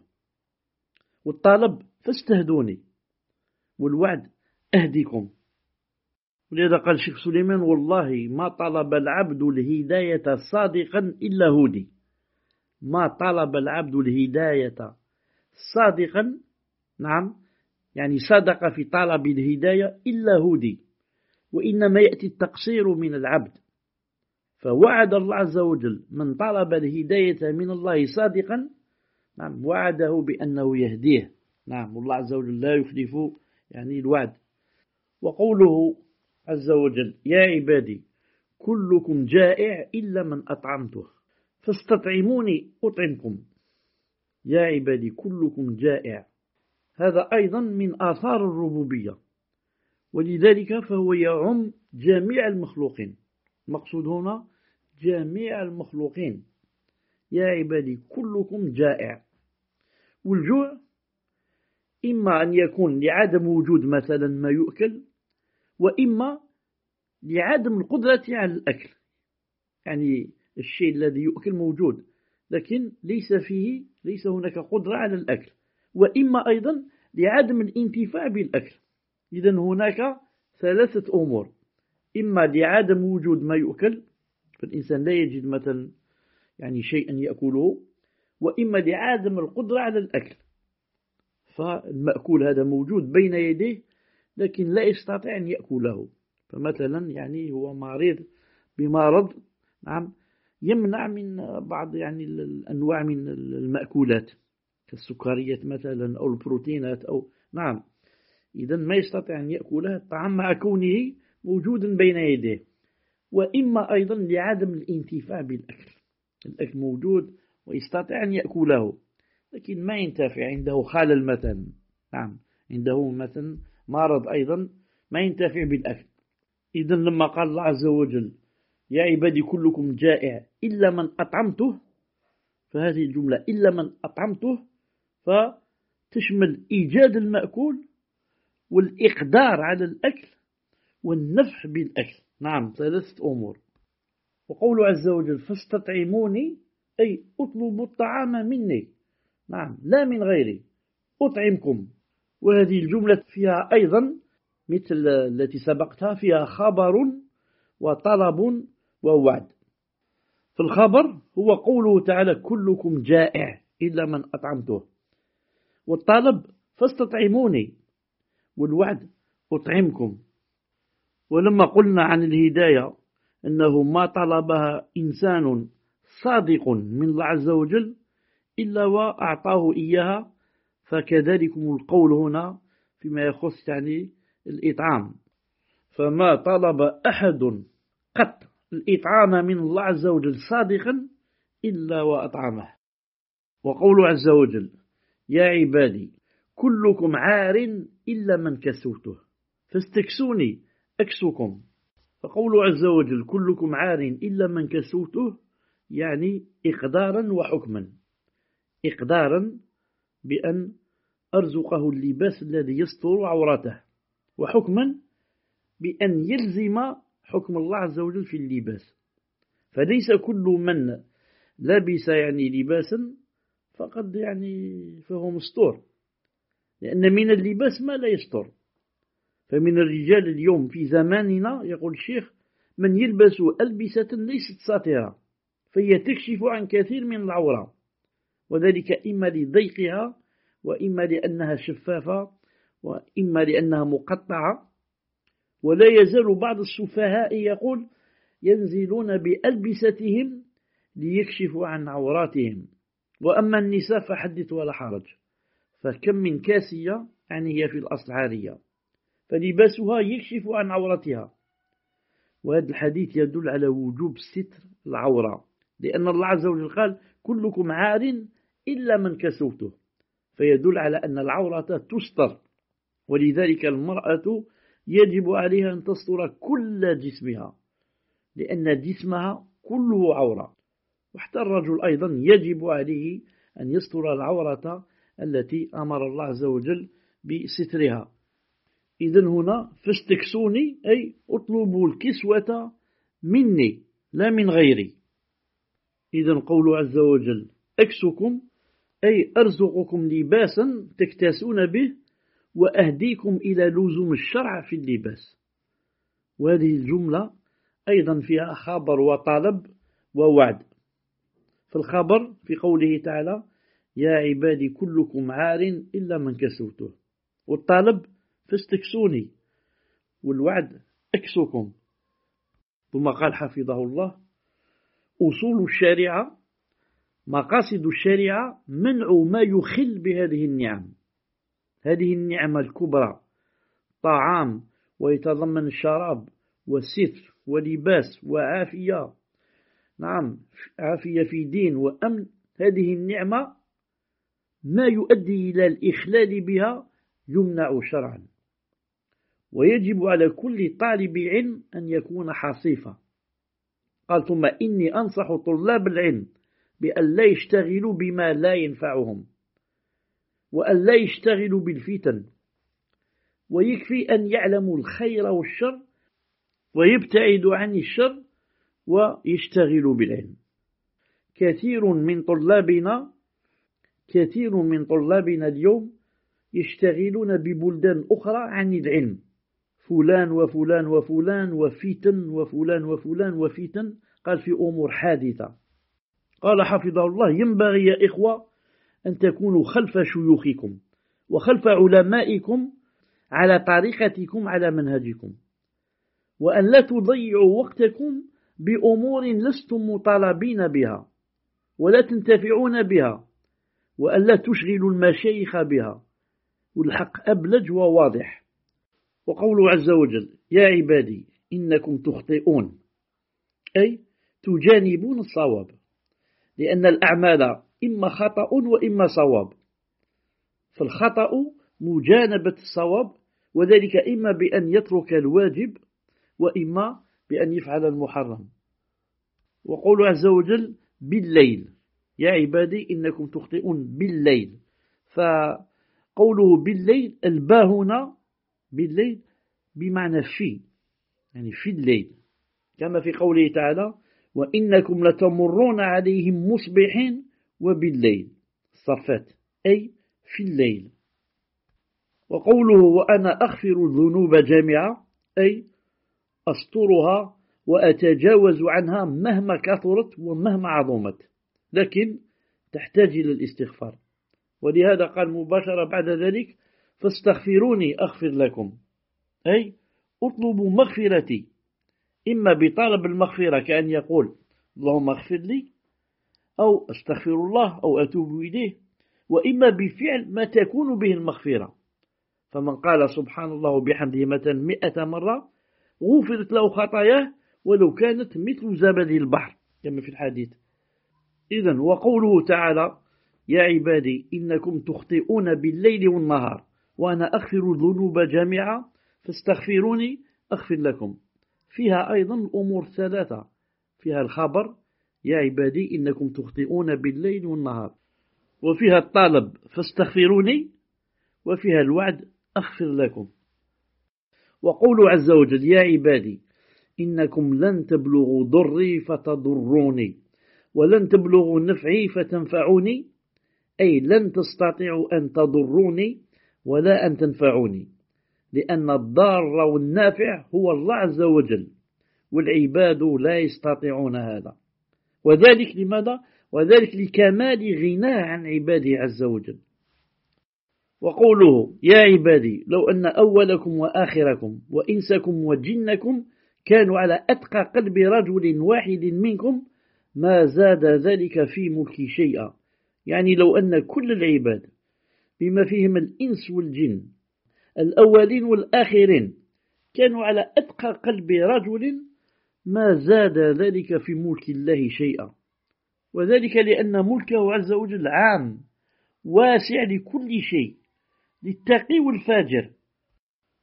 والطلب فاستهدوني، والوعد أهديكم. ولذا قال الشيخ سليمان والله ما طلب العبد الهداية صادقا إلا هدي. ما طلب العبد الهداية صادقا، نعم، يعني صدق في طلب الهداية إلا هدي، وإنما يأتي التقصير من العبد. فوعد الله عز وجل من طلب الهداية من الله صادقا، نعم، وعده بأنه يهديه. نعم، والله عز وجل لا يخلف يعني الوعد. وقوله عز وجل يا عبادي كلكم جائع إلا من أطعمته فاستطعموني أطعمكم. يا عبادي كلكم جائع، هذا أيضا من آثار الربوبية، ولذلك فهو يعم جميع المخلوقين. المقصود هنا جميع المخلوقين. يا عبادي كلكم جائع. والجوع إما أن يكون لعدم وجود مثلا ما يؤكل، وإما لعدم القدرة على الأكل، يعني الشيء الذي يؤكل موجود لكن ليس هناك قدرة على الأكل، وإما أيضا لعدم الانتفاع بالأكل. إذن هناك ثلاثة أمور: إما لعدم وجود ما يؤكل، فالإنسان لا يجد مثلا يعني شيئا يأكله، وإما لعدم القدرة على الأكل، فالمأكول هذا موجود بين يديه لكن لا يستطيع أن يأكله. فمثلا يعني هو مريض بمرض، نعم، يمنع من بعض يعني الأنواع من المأكولات كالسكريات مثلا أو البروتينات أو نعم، إذن ما يستطيع أن يأكلها الطعام مع كونه موجودا بين يديه. وإما أيضا لعدم الانتفاع بالأكل، الأكل موجود ويستطيع أن يأكله لكن ما ينتفع، عنده خلل مثلا، نعم، عنده مثلا مرض أيضا ما ينتفع بالأكل. إذن لما قال الله عز وجل يا عبادي كلكم جائع إلا من أطعمته، فهذه الجملة إلا من أطعمته فتشمل إيجاد المأكول والإقدار على الأكل والنفع بالأكل. نعم، ثلاثة أمور. وقول عز وجل فاستطعموني أي أطلبوا الطعام مني، نعم، لا من غيري، أطعمكم. وهذه الجملة فيها أيضا مثل التي سبقتها، فيها خبر وطلب ووعد. فالخبر هو قوله تعالى كلكم جائع إلا من أطعمته، والطلب فاستطعموني، والوعد أطعمكم. ولما قلنا عن الهداية أنه ما طلبها إنسان صادق من الله عز وجل إلا وأعطاه إياها، فكذلكم القول هنا فيما يخص يعني الإطعام، فما طلب أحد قط الإطعام من الله عز وجل صادقا إلا وأطعمه. وقول عز وجل يا عبادي كلكم عار إلا من كسوته فاستكسوني أكسكم. فقول عز وجل كلكم عار إلا من كسوته يعني إقدارا وحكما. إقدارا بأن أرزقه اللباس الذي يستر عورته، وحكما بأن يلزم حكم الله عز وجل في اللباس. فليس كل من لبس يعني لباسا فقد يعني فهو مستور، لأن من اللباس ما لا يستر. فمن الرجال اليوم في زماننا يقول الشيخ من يلبس ألبسة ليست ساترة فهي تكشف عن كثير من العورة، وذلك إما لضيقها وإما لأنها شفافة وإما لأنها مقطعة. ولا يزال بعض السفهاء يقول ينزلون بألبستهم ليكشفوا عن عوراتهم، وأما النساء فحدث ولا حرج، فكم من كاسية يعني هي في الأصل عارية فلباسها يكشف عن عورتها. وهذا الحديث يدل على وجوب ستر العورة، لأن الله عز وجل قال كلكم عار إلا من كسوته، فيدل على أن العورة تستر. ولذلك المرأة يجب عليها أن تستر كل جسمها، لأن جسمها كله عورة. وحتى الرجل أيضا يجب عليه أن يستر العورة التي أمر الله عز وجل بسترها. إذن هنا فاستكسوني أي اطلبوا الكسوة مني لا من غيري. إذن قول عز وجل أكسكم أي أرزقكم لباسا تكتاسون به وأهديكم إلى لزوم الشرع في اللباس. وهذه الجملة أيضا فيها خبر وطلب ووعد. في الخبر في قوله تعالى يا عبادي كلكم عار إلا من كسوته، والطلب فاستكسوني، والوعد أكسكم. ثم قال حفظه الله أصول الشريعة مقاصد الشريعة منع ما يخل بهذه النعم. هذه النعمة الكبرى طعام ويتضمن الشراب والستر ولباس وعافية، نعم عافية في دين وأمن. هذه النعمة ما يؤدي إلى الإخلال بها يمنع شرعا، ويجب على كل طالب علم أن يكون حصيفا. قال ثم إني أنصح طلاب العلم بأن لا يشتغلوا بما لا ينفعهم، وأن لا يشتغلوا بالفتن، ويكفي أن يعلموا الخير والشر ويبتعدوا عن الشر ويشتغلوا بالعلم. كثير من طلابنا اليوم يشتغلون ببلدان أخرى عن العلم، فلان وفلان وفلان وفتن وفلان وفلان وفتن، قال في أمور حادثة. قال حفظه الله ينبغي يا إخوة أن تكونوا خلف شيوخكم وخلف علمائكم على طريقتكم على منهجكم، وأن لا تضيعوا وقتكم بأمور لستم مطالبين بها ولا تنتفعون بها، وأن لا تشغلوا المشايخ بها، والحق أبلج وواضح. وقوله عز وجل يا عبادي إنكم تخطئون أي تجانبون الصواب، لأن الأعمال إما خطأ وإما صواب. فالخطأ مجانبة الصواب، وذلك إما بأن يترك الواجب وإما بأن يفعل المحرم. وقوله عز وجل بالليل يا عبادي إنكم تخطئون بالليل، فقوله بالليل الباء هنا بالليل بمعنى في، يعني في الليل، كما في قوله تعالى وإنكم لتمرون عليهم مصبحين وبالليل، الصفات أي في الليل. وقوله وأنا أغفر الذنوب جميعا أي أسترها وأتجاوز عنها مهما كثرت ومهما عظمت، لكن تحتاج إلى الاستغفار. ولهذا قال مباشرة بعد ذلك فاستغفروني أغفر لكم، أي اطلبوا مغفرتي، إما بطلب المغفرة كأن يقول اللهم اغفر لي أو استغفر الله أو أتوب إليه، وإما بفعل ما تكون به المغفرة. فمن قال سبحان الله بحمده مثلا 100 مرة غفرت له خطاياه ولو كانت مثل زبد البحر كما في الحديث. إذن وقوله تعالى يا عبادي إنكم تخطئون بالليل والنهار وأنا أغفر الذنوب جميعا فاستغفروني أغفر لكم، فيها أيضا أمور ثلاثة، فيها الخبر يا عبادي إنكم تخطئون بالليل والنهار، وفيها الطلب فاستغفروني، وفيها الوعد أغفر لكم. وقول عز وجل يا عبادي إنكم لن تبلغوا ضري فتضروني ولن تبلغوا نفعي فتنفعوني، أي لن تستطيعوا أن تضروني ولا أن تنفعوني، لأن الضار والنافع هو الله عز وجل، والعباد لا يستطيعون هذا. وذلك لماذا؟ وذلك لكمال غناه عن عباده عز وجل. وقوله يا عبادي لو أن أولكم وآخركم وإنسكم وجنكم كانوا على أتقى قلب رجل واحد منكم ما زاد ذلك في ملكي شيئا، يعني لو أن كل العباد بما فيهم الإنس والجن الأولين والآخرين كانوا على أتقى قلب رجل ما زاد ذلك في ملك الله شيئا، وذلك لأن ملكه عز وجل عام واسع لكل شيء، للتقي والفاجر.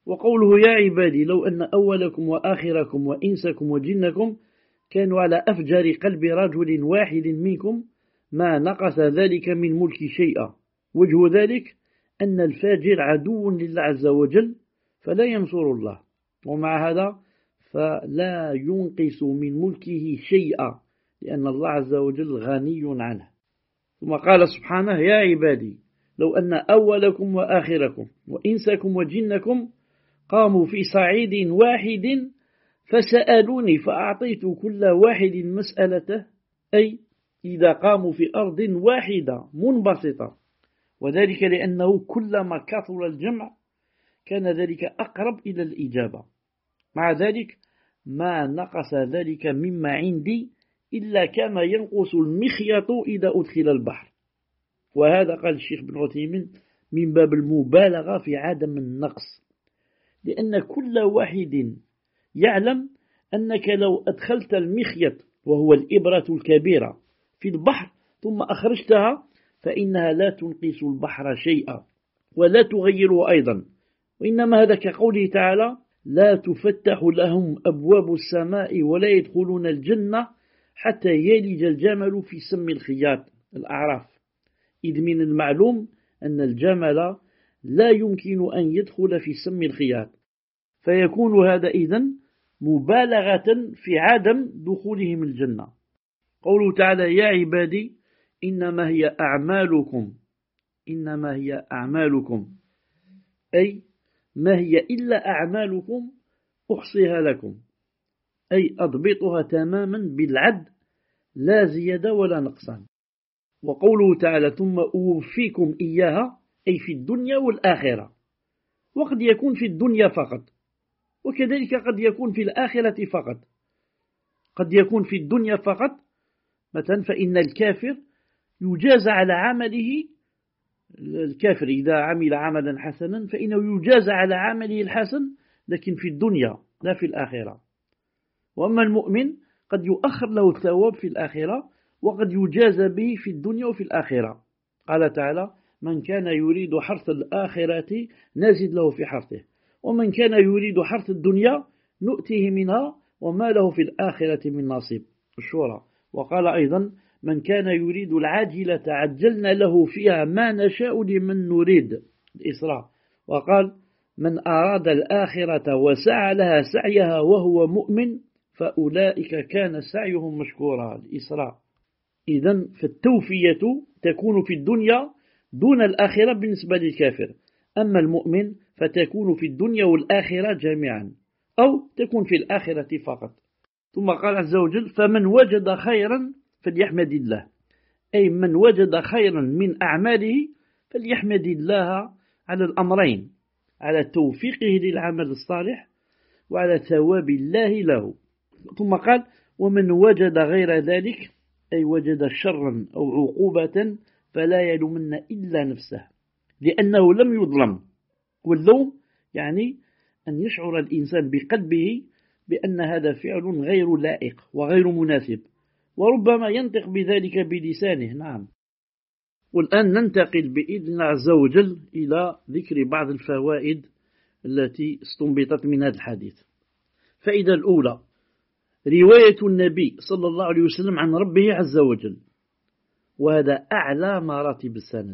وقوله يا عبادي لو أن أولكم وآخركم وإنسكم وجنكم كانوا على أفجر قلب رجل واحد منكم ما نقص ذلك من ملك شيئا. وجه ذلك أن الفاجر عدو لله عز وجل فلا ينصر الله، ومع هذا فلا ينقص من ملكه شيئا لأن الله عز وجل غني عنه. ثم قال سبحانه يا عبادي لو أن أولكم وآخركم وإنسكم وجنكم قاموا في صعيد واحد فسألوني فأعطيت كل واحد مسألته، أي إذا قاموا في أرض واحدة منبسطة، وذلك لأنه كلما كثر الجمع كان ذلك أقرب إلى الإجابة. مع ذلك ما نقص ذلك مما عندي إلا كما ينقص المخيط إذا أدخل البحر. وهذا قال الشيخ بن عثيمين من باب المبالغة في عدم النقص، لأن كل واحد يعلم أنك لو أدخلت المخيط وهو الإبرة الكبيرة في البحر ثم أخرجتها فإنها لا تنقص البحر شيئا ولا تغيره أيضا، وإنما هذا كقوله تعالى لا تفتح لهم أبواب السماء ولا يدخلون الجنة حتى يلج الجمل في سم الخياط، الأعراف. إذ من المعلوم أن الجمل لا يمكن أن يدخل في سم الخياط، فيكون هذا إذن مبالغة في عدم دخولهم الجنة. قوله تعالى يا عبادي إنما هي أعمالكم أي ما هي إلا أعمالكم أحصيها لكم، أي أضبطها تماما بالعد لا زيادة ولا نقصان. وقوله تعالى ثم أوفيكم إياها أي في الدنيا والآخرة، وقد يكون في الدنيا فقط، وكذلك قد يكون في الآخرة فقط. قد يكون في الدنيا فقط مثلا فإن الكافر يجازى على عمله، الكافر إذا عمل عملا حسنا فإنه يجازى على عمله الحسن لكن في الدنيا لا في الآخرة. وأما المؤمن قد يؤخر له الثواب في الآخرة وقد يجازى به في الدنيا وفي الآخرة. قال تعالى من كان يريد حرث الآخرة نزد له في حرثه ومن كان يريد حرث الدنيا نؤتيه منها وما له في الآخرة من نصيب، الشورى. وقال أيضا من كان يريد العاجلة عجلنا له فيها ما نشاء لمن نريد، الإسراء. وقال من أراد الآخرة وسعى لها سعيها وهو مؤمن فأولئك كان سعيهم مشكورا، الإسراء. إذن فالتوفية تكون في الدنيا دون الآخرة بالنسبة للكافر، أما المؤمن فتكون في الدنيا والآخرة جميعا أو تكون في الآخرة فقط. ثم قال عز وجل فمن وجد خيرا فليحمد الله، أي من وجد خيرا من أعماله فليحمد الله على الأمرين، على توفيقه للعمل الصالح وعلى ثواب الله له. ثم قال ومن وجد غير ذلك أي وجد شرا أو عقوبة فلا يلومن إلا نفسه لأنه لم يظلم. واللوم يعني أن يشعر الإنسان بقلبه بأن هذا فعل غير لائق وغير مناسب، وربما ينطق بذلك بلسانه. نعم. والآن ننتقل بإذن الله عز وجل إلى ذكر بعض الفوائد التي استنبطت من هذا الحديث. فائدة الأولى رواية النبي صلى الله عليه وسلم عن ربه عز وجل، وهذا أعلى مراتب السند،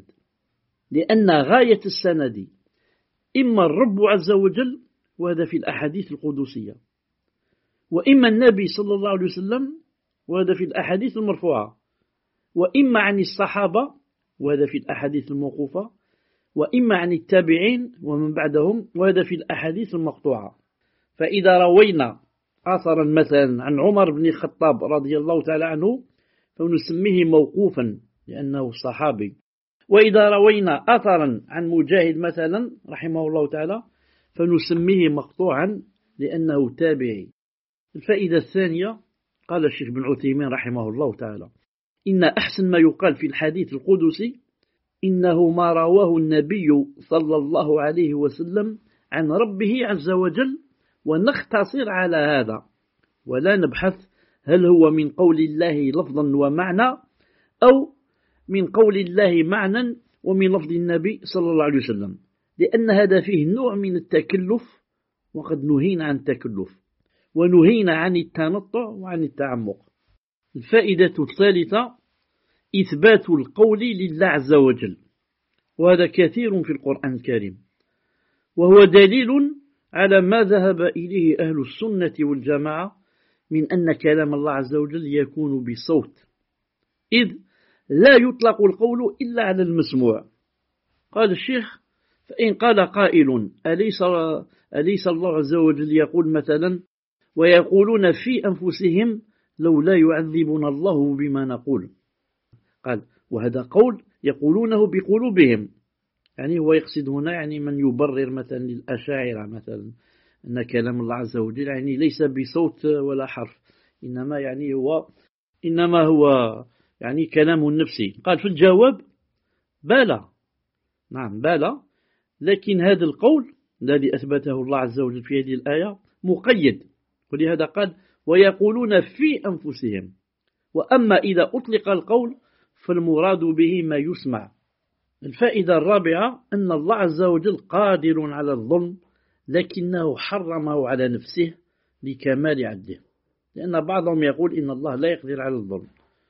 لأن غاية السند إما الرب عز وجل وهذا في الأحاديث القدسية، وإما النبي صلى الله عليه وسلم وهذا في الأحاديث المرفوعة، وإما عن الصحابة وهذا في الأحاديث الموقوفة، وإما عن التابعين ومن بعدهم وهذا في الأحاديث المقطوعة. فإذا روينا أثرا مثلا عن عمر بن الخطاب رضي الله تعالى عنه فنسميه موقوفا لأنه صحابي، وإذا روينا أثرا عن مجاهد مثلا رحمه الله تعالى فنسميه مقطوعا لأنه تابعي. الفائدة الثانية قال الشيخ بن عثيمين رحمه الله تعالى إن أحسن ما يقال في الحديث القدسي إنه ما رواه النبي صلى الله عليه وسلم عن ربه عز وجل، ونختصر على هذا ولا نبحث هل هو من قول الله لفظا ومعنى أو من قول الله معنى ومن لفظ النبي صلى الله عليه وسلم، لأن هذا فيه نوع من التكلف وقد نهينا عن التكلف، ونهينا عن التنطع وعن التعمق. الفائدة الثالثة إثبات القول لله عز وجل، وهذا كثير في القرآن الكريم، وهو دليل على ما ذهب إليه أهل السنة والجماعة من أن كلام الله عز وجل يكون بصوت، إذ لا يطلق القول إلا على المسموع. قال الشيخ: فإن قال قائل: أليس الله عز وجل يقول مثلا: ويقولون في أنفسهم لولا يعذبنا الله بما نقول؟ قال: وهذا قول يقولونه بقلوبهم، يعني هو يقصد هنا يعني من يبرر مثلا للأشاعرة مثلا أن كلام الله عز وجل يعني ليس بصوت ولا حرف، إنما هو يعني كلام نفسي. قال في الجواب: بلى، نعم بلى، لكن هذا القول الذي أثبته الله عز وجل في هذه الآية مقيد، ولهذا قال: ويقولون في أنفسهم. وأما إذا أطلق القول فالمراد به ما يسمع. الفائدة الرابعة أن الله عز وجل قادر على الظلم، لكنه حرمه على نفسه لكمال عدله، لأن بعضهم يقول إن الله لا يقدر على الظلم.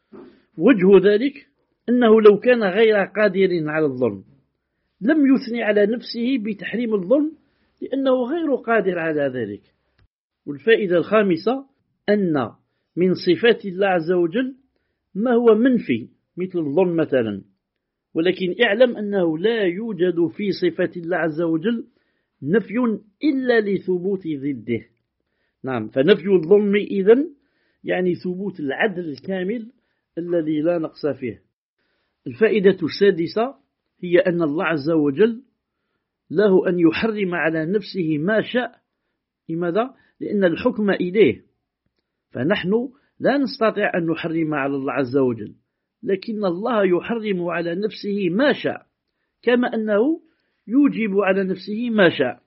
وجه ذلك أنه لو كان غير قادر على الظلم لم يثني على نفسه بتحريم الظلم، لأنه غير قادر على ذلك. والفائدة الخامسة أن من صفات الله عز وجل ما هو منفي مثل الظلم مثلا، ولكن اعلم أنه لا يوجد في صفات الله عز وجل نفي إلا لثبوت ضده. نعم، فنفي الظلم إذن يعني ثبوت العدل الكامل الذي لا نقص فيه. الفائدة السادسة هي أن الله عز وجل له أن يحرم على نفسه ما شاء. لماذا؟ لأن الحكم إليه، فنحن لا نستطيع أن نحرم على الله عز وجل، لكن الله يحرم على نفسه ما شاء، كما أنه يوجب على نفسه ما شاء.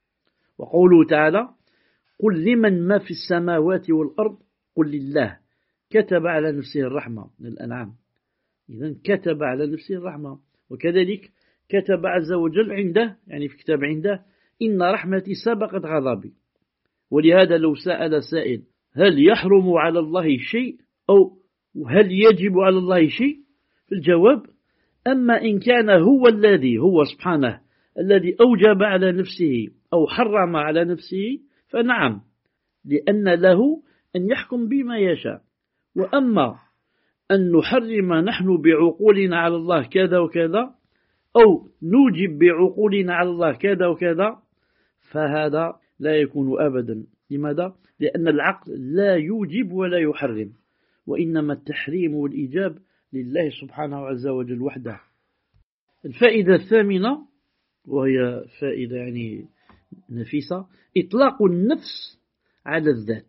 وقوله تعالى: قل لمن ما في السماوات والأرض قل لله كتب على نفسه الرحمة، من الأنعام. إذن كتب على نفسه الرحمة. وكذلك كتب عز وجل عنده، يعني في كتاب عنده: إن رحمتي سبقت غضبي. ولهذا لو سأل سائل: هل يحرم على الله شيء أو هل يجب على الله شيء؟ في الجواب: أما إن كان هو سبحانه الذي أوجب على نفسه أو حرم على نفسه فنعم، لأن له أن يحكم بما يشاء. وأما أن نحرم نحن بعقولنا على الله كذا وكذا، أو نوجب بعقولنا على الله كذا وكذا، فهذا لا يكون أبدا. لماذا؟ لأن العقل لا يوجب ولا يحرم، وإنما التحريم والإيجاب لله سبحانه عز وجل وحده. الفائدة الثامنة، وهي فائدة يعني نفيسة: إطلاق النفس على الذات،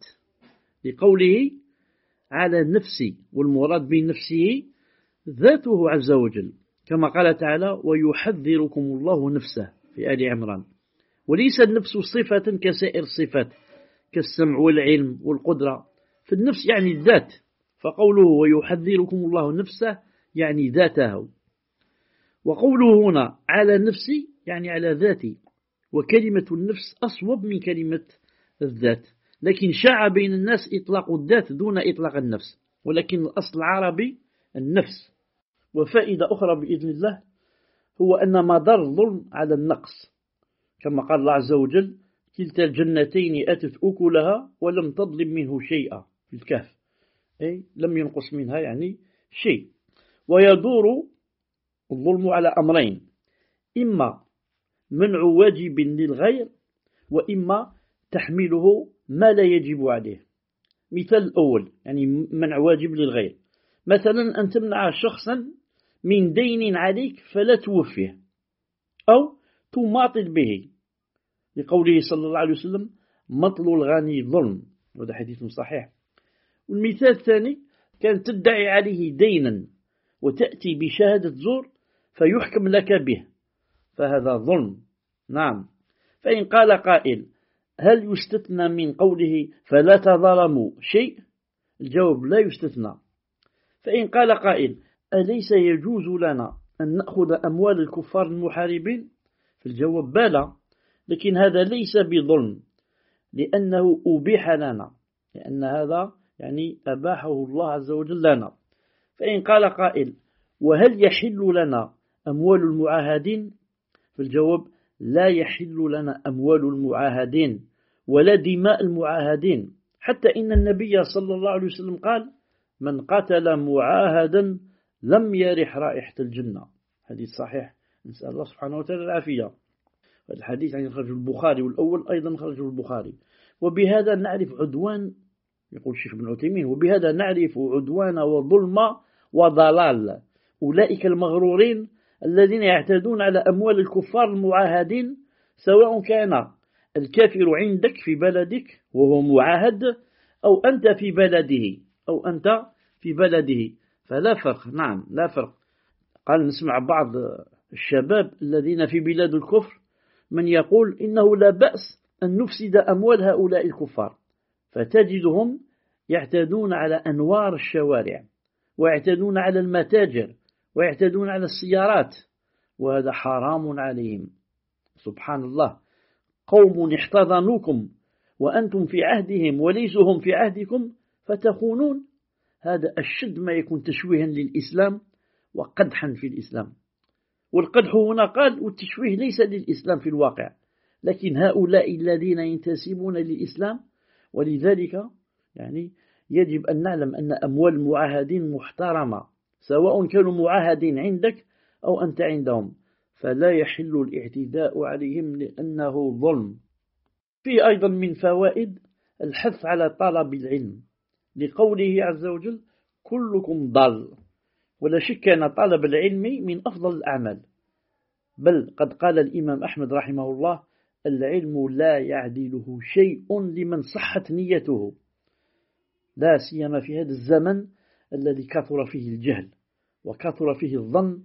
لقوله على نفسي، والمراد بنفسه ذاته عز وجل، كما قال تعالى: ويحذركم الله نفسه في آل عمران. وليس النفس صفة كسائر الصفات كالسمع والعلم والقدرة، فالنفس يعني الذات، فقوله ويحذركم الله نفسه يعني ذاته. وقوله هنا على نفسي يعني على ذاتي، وكلمة النفس أصوب من كلمة الذات، لكن شاع بين الناس إطلاق الذات دون إطلاق النفس، ولكن الأصل العربي النفس. وفائدة أخرى بإذن الله هو أن مدار الظلم على النقص، كما قال الله عز وجل: كلتا الجنتين أتت أكلها ولم تظلم منه شيئا، في الكهف، أي لم ينقص منها يعني شيء. ويدور الظلم على أمرين: إما منع واجب للغير، وإما تحميله ما لا يجب عليه. مثال الأول يعني منع واجب للغير، مثلا أن تمنع شخصا من دين عليك فلا توفيه أو تماطل به، لقوله صلى الله عليه وسلم: مطل الغني ظلم، وهذا حديث صحيح. والمثال الثاني: كان تدعي عليه دينا وتأتي بشهادة زور فيحكم لك به، فهذا ظلم. نعم. فإن قال قائل: هل يستثنى من قوله فلا تظلموا شيء؟ الجواب: لا يستثنى. فإن قال قائل: أليس يجوز لنا أن نأخذ أموال الكفار المحاربين؟ فالجواب: بلى، لكن هذا ليس بظلم، لأنه أبيح لنا، لأن هذا يعني أباحه الله عز وجل لنا. فإن قال قائل: وهل يحل لنا أموال المعاهدين؟ فالجواب: لا يحل لنا أموال المعاهدين ولا دماء المعاهدين، حتى إن النبي صلى الله عليه وسلم قال: من قتل معاهدا لم يرح رائحة الجنة. حديث صحيح، نسأل الله سبحانه وتعالى العافية. الحديث عن خرج البخاري، والأول أيضا خرج البخاري. وبهذا نعرف عدوان، يقول الشيخ ابن عثيمين، وبهذا نعرف عدوان وظلم وضلال أولئك المغرورين الذين يعتدون على أموال الكفار المعاهدين، سواء كان الكافر عندك في بلدك وهو معاهد، أو أنت في بلده فلا فرق. نعم، لا فرق. قال: نسمع بعض الشباب الذين في بلاد الكفر من يقول إنه لا بأس أن نفسد أموال هؤلاء الكفار، فتجدهم يعتدون على أنوار الشوارع، ويعتدون على المتاجر، ويعتدون على السيارات، وهذا حرام عليهم. سبحان الله، قوم احتضنوكم وأنتم في عهدهم وليسوا هم في عهدكم فتخونون. هذا أشد ما يكون تشويها للإسلام وقدحا في الإسلام. والقدح هنا قال، والتشويه ليس للإسلام في الواقع، لكن هؤلاء الذين ينتسبون للإسلام. ولذلك يعني يجب أن نعلم أن أموال المعاهدين محترمة، سواء كانوا معاهدين عندك أو أنت عندهم، فلا يحل الاعتداء عليهم لأنه ظلم. في أيضا من فوائد الحث على طلب العلم، لقوله عز وجل: كلكم ضال. ولا شك أن طلب العلم من أفضل الأعمال، بل قد قال الإمام أحمد رحمه الله: العلم لا يعدله شيء لمن صحت نيته، لا سيما في هذا الزمن الذي كثر فيه الجهل وكثر فيه الظن،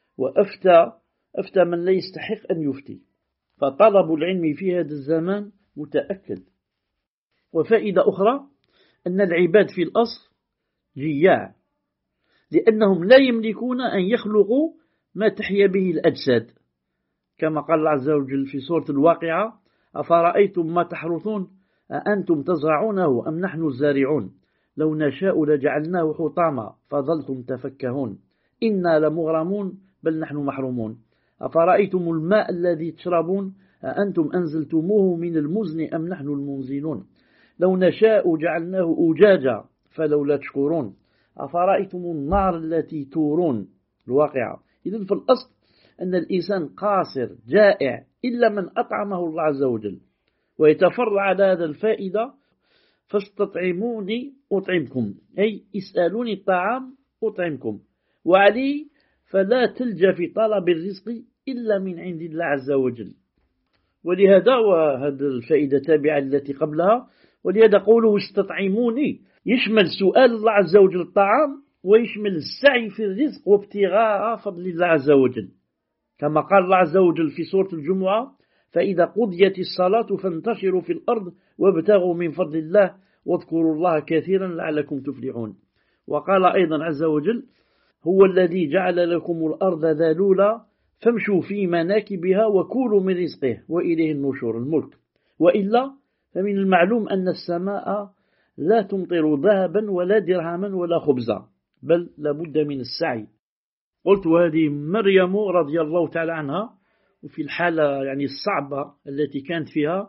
وأفتى من لا يستحق أن يفتي. فطلب العلم في هذا الزمان متأكد. وفائدة أخرى أن العباد في الأصل جياع، لأنهم لا يملكون أن يخلقوا ما تحيا به الأجساد، كما قال الله عز وجل في سورة الواقعة: أفرأيتم ما تحرثون أأنتم تزرعونه أم نحن الزارعون لو نشاء لجعلناه حطاما فظلتم تفكهون إنا لمغرمون بل نحن محرومون أفرأيتم الماء الذي تشربون أأنتم أنزلتموه من المزن أم نحن المنزلون لو نشاء جعلناه أجاجا فلولا تشكرون أفرأيتم النار التي تورون. الواقعة. إذن في الأصل أن الإنسان قاصر جائع إلا من أطعمه الله عز وجل. ويتفرع على هذا الفائدة: فاستطعموني أطعمكم، أي اسألوني الطعام أطعمكم، وعليه فلا تلجأ في طلب الرزق إلا من عند الله عز وجل. ولهذا، وهذه الفائدة تابعة التي قبلها، ولهذا قوله استطعموني يشمل سؤال الله عز وجل الطعام، ويشمل السعي في الرزق وابتغاء فضل الله عز وجل، كما قال الله عز وجل في سورة الجمعة: فإذا قضيت الصلاة فانتشروا في الأرض وابتغوا من فضل الله واذكروا الله كثيرا لعلكم تفلحون. وقال أيضا عز وجل: هو الذي جعل لكم الأرض ذلولا فامشوا في مناكبها وكلوا من رزقه وإليه النشور. الملك. وإلا فمن المعلوم أن السماء لا تمطر ذهبا ولا درهما ولا خبزا، بل لابد من السعي. قلت: وهذه مريم رضي الله تعالى عنها، وفي الحالة يعني الصعبة التي كانت فيها،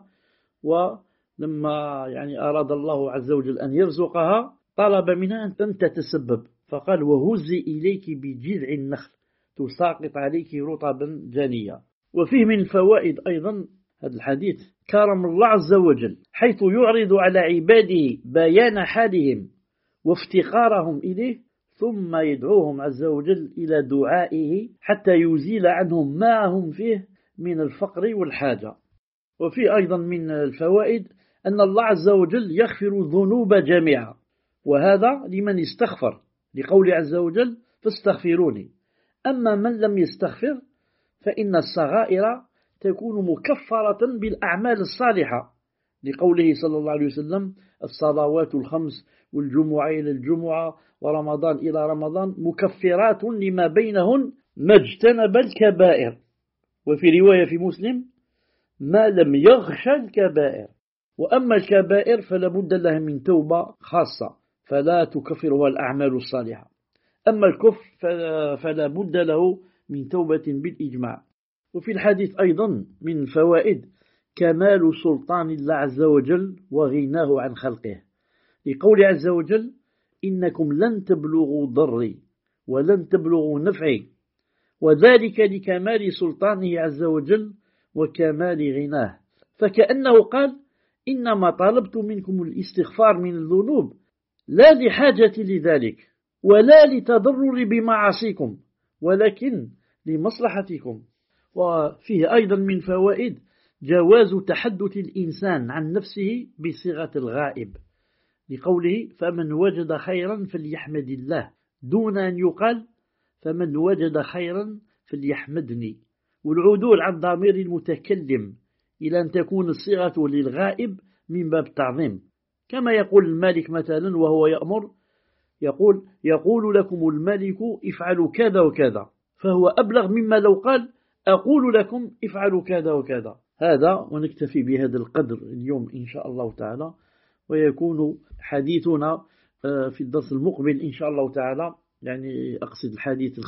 ولما يعني أراد الله عز وجل أن يرزقها طلب منها أن تتسبب، فقال: وهزي إليك بجذع النخل تساقط عليك رطبا جانيا. وفيه من الفوائد أيضا هذا الحديث كرم الله عز وجل، حيث يعرض على عباده بيان حالهم وافتقارهم إليه، ثم يدعوهم عز وجل إلى دعائه حتى يزيل عنهم ما هم فيه من الفقر والحاجة. وفي أيضا من الفوائد أن الله عز وجل يغفر الذنوب جميعا، وهذا لمن استغفر، لقول عز وجل: فاستغفروني. أما من لم يستغفر فإن الصغائر تكون مكفرة بالأعمال الصالحة، لقوله صلى الله عليه وسلم: الصلوات الخمس والجمعة إلى الجمعة ورمضان إلى رمضان مكفرات لما بينهن ما اجتنب الكبائر. وفي رواية في مسلم: ما لم يغش الكبائر. وأما الكبائر فلا بد لها من توبة خاصة فلا تكفرها الأعمال الصالحة. أما الكفر فلا بد له من توبة بالإجماع. وفي الحديث أيضا من فوائد كمال سلطان الله عز وجل وغناه عن خلقه، لقول عز وجل إنكم لن تبلغوا ضري ولن تبلغوا نفعي، وذلك لكمال سلطانه عز وجل وكمال غناه. فكأنه قال إنما طلبت منكم الاستغفار من الذنوب لا لحاجة لذلك ولا لتضرر بمعاصيكم ولكن لمصلحتكم. وفيه أيضا من فوائد جواز تحدث الإنسان عن نفسه بصيغة الغائب، لقوله فمن وجد خيرا فليحمد الله، دون أن يقال فمن وجد خيرا فليحمدني، والعدول عن ضمير المتكلم إلى أن تكون الصيغة للغائب من باب التعظيم، كما يقول الملك مثلا وهو يأمر يقول لكم الملك افعلوا كذا وكذا، فهو أبلغ مما لو قال أقول لكم افعلوا كذا وكذا. هذا، ونكتفي بهذا القدر اليوم إن شاء الله تعالى، ويكون حديثنا في الدرس المقبل إن شاء الله تعالى، يعني أقصد الحديث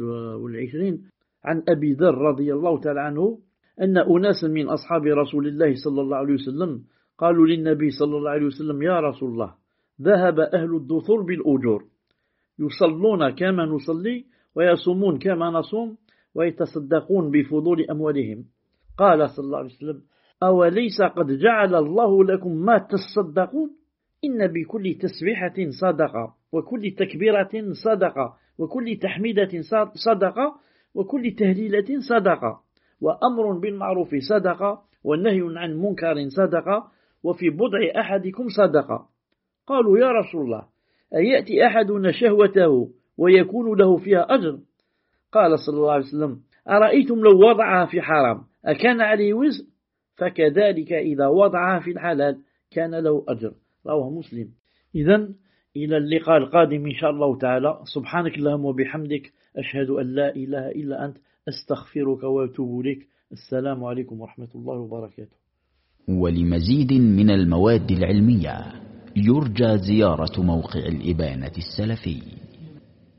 25 عن أبي ذر رضي الله تعالى عنه أن أناسا من أصحاب رسول الله صلى الله عليه وسلم قالوا للنبي صلى الله عليه وسلم يا رسول الله ذهب أهل الدثور بالأجور، يصلون كما نصلي ويصومون كما نصوم ويتصدقون بفضول أموالهم. قال صلى الله عليه وسلم أوليس قد جعل الله لكم ما تصدقون؟ إن بكل تسبيحة صدقة وكل تكبيرة صدقة وكل تحميدة صدقة وكل تهليلة صدقة، وأمر بالمعروف صدقة والنهي عن منكر صدقة وفي بضع أحدكم صدقة. قالوا يا رسول الله أيأتي أحدنا شهوته ويكون له فيها أجر؟ قال صلى الله عليه وسلم أرأيتم لو وضعها في حرام أكان عليه وزر؟ فكذلك إذا وضعها في الحلال كان له أجر. رواه مسلم. إذن إلى اللقاء القادم إن شاء الله تعالى. سبحانك اللهم وبحمدك أشهد أن لا إله إلا أنت أستغفرك وأتوب إليك. السلام عليكم ورحمة الله وبركاته. ولمزيد من المواد العلمية يرجى زيارة موقع الإبانة السلفي.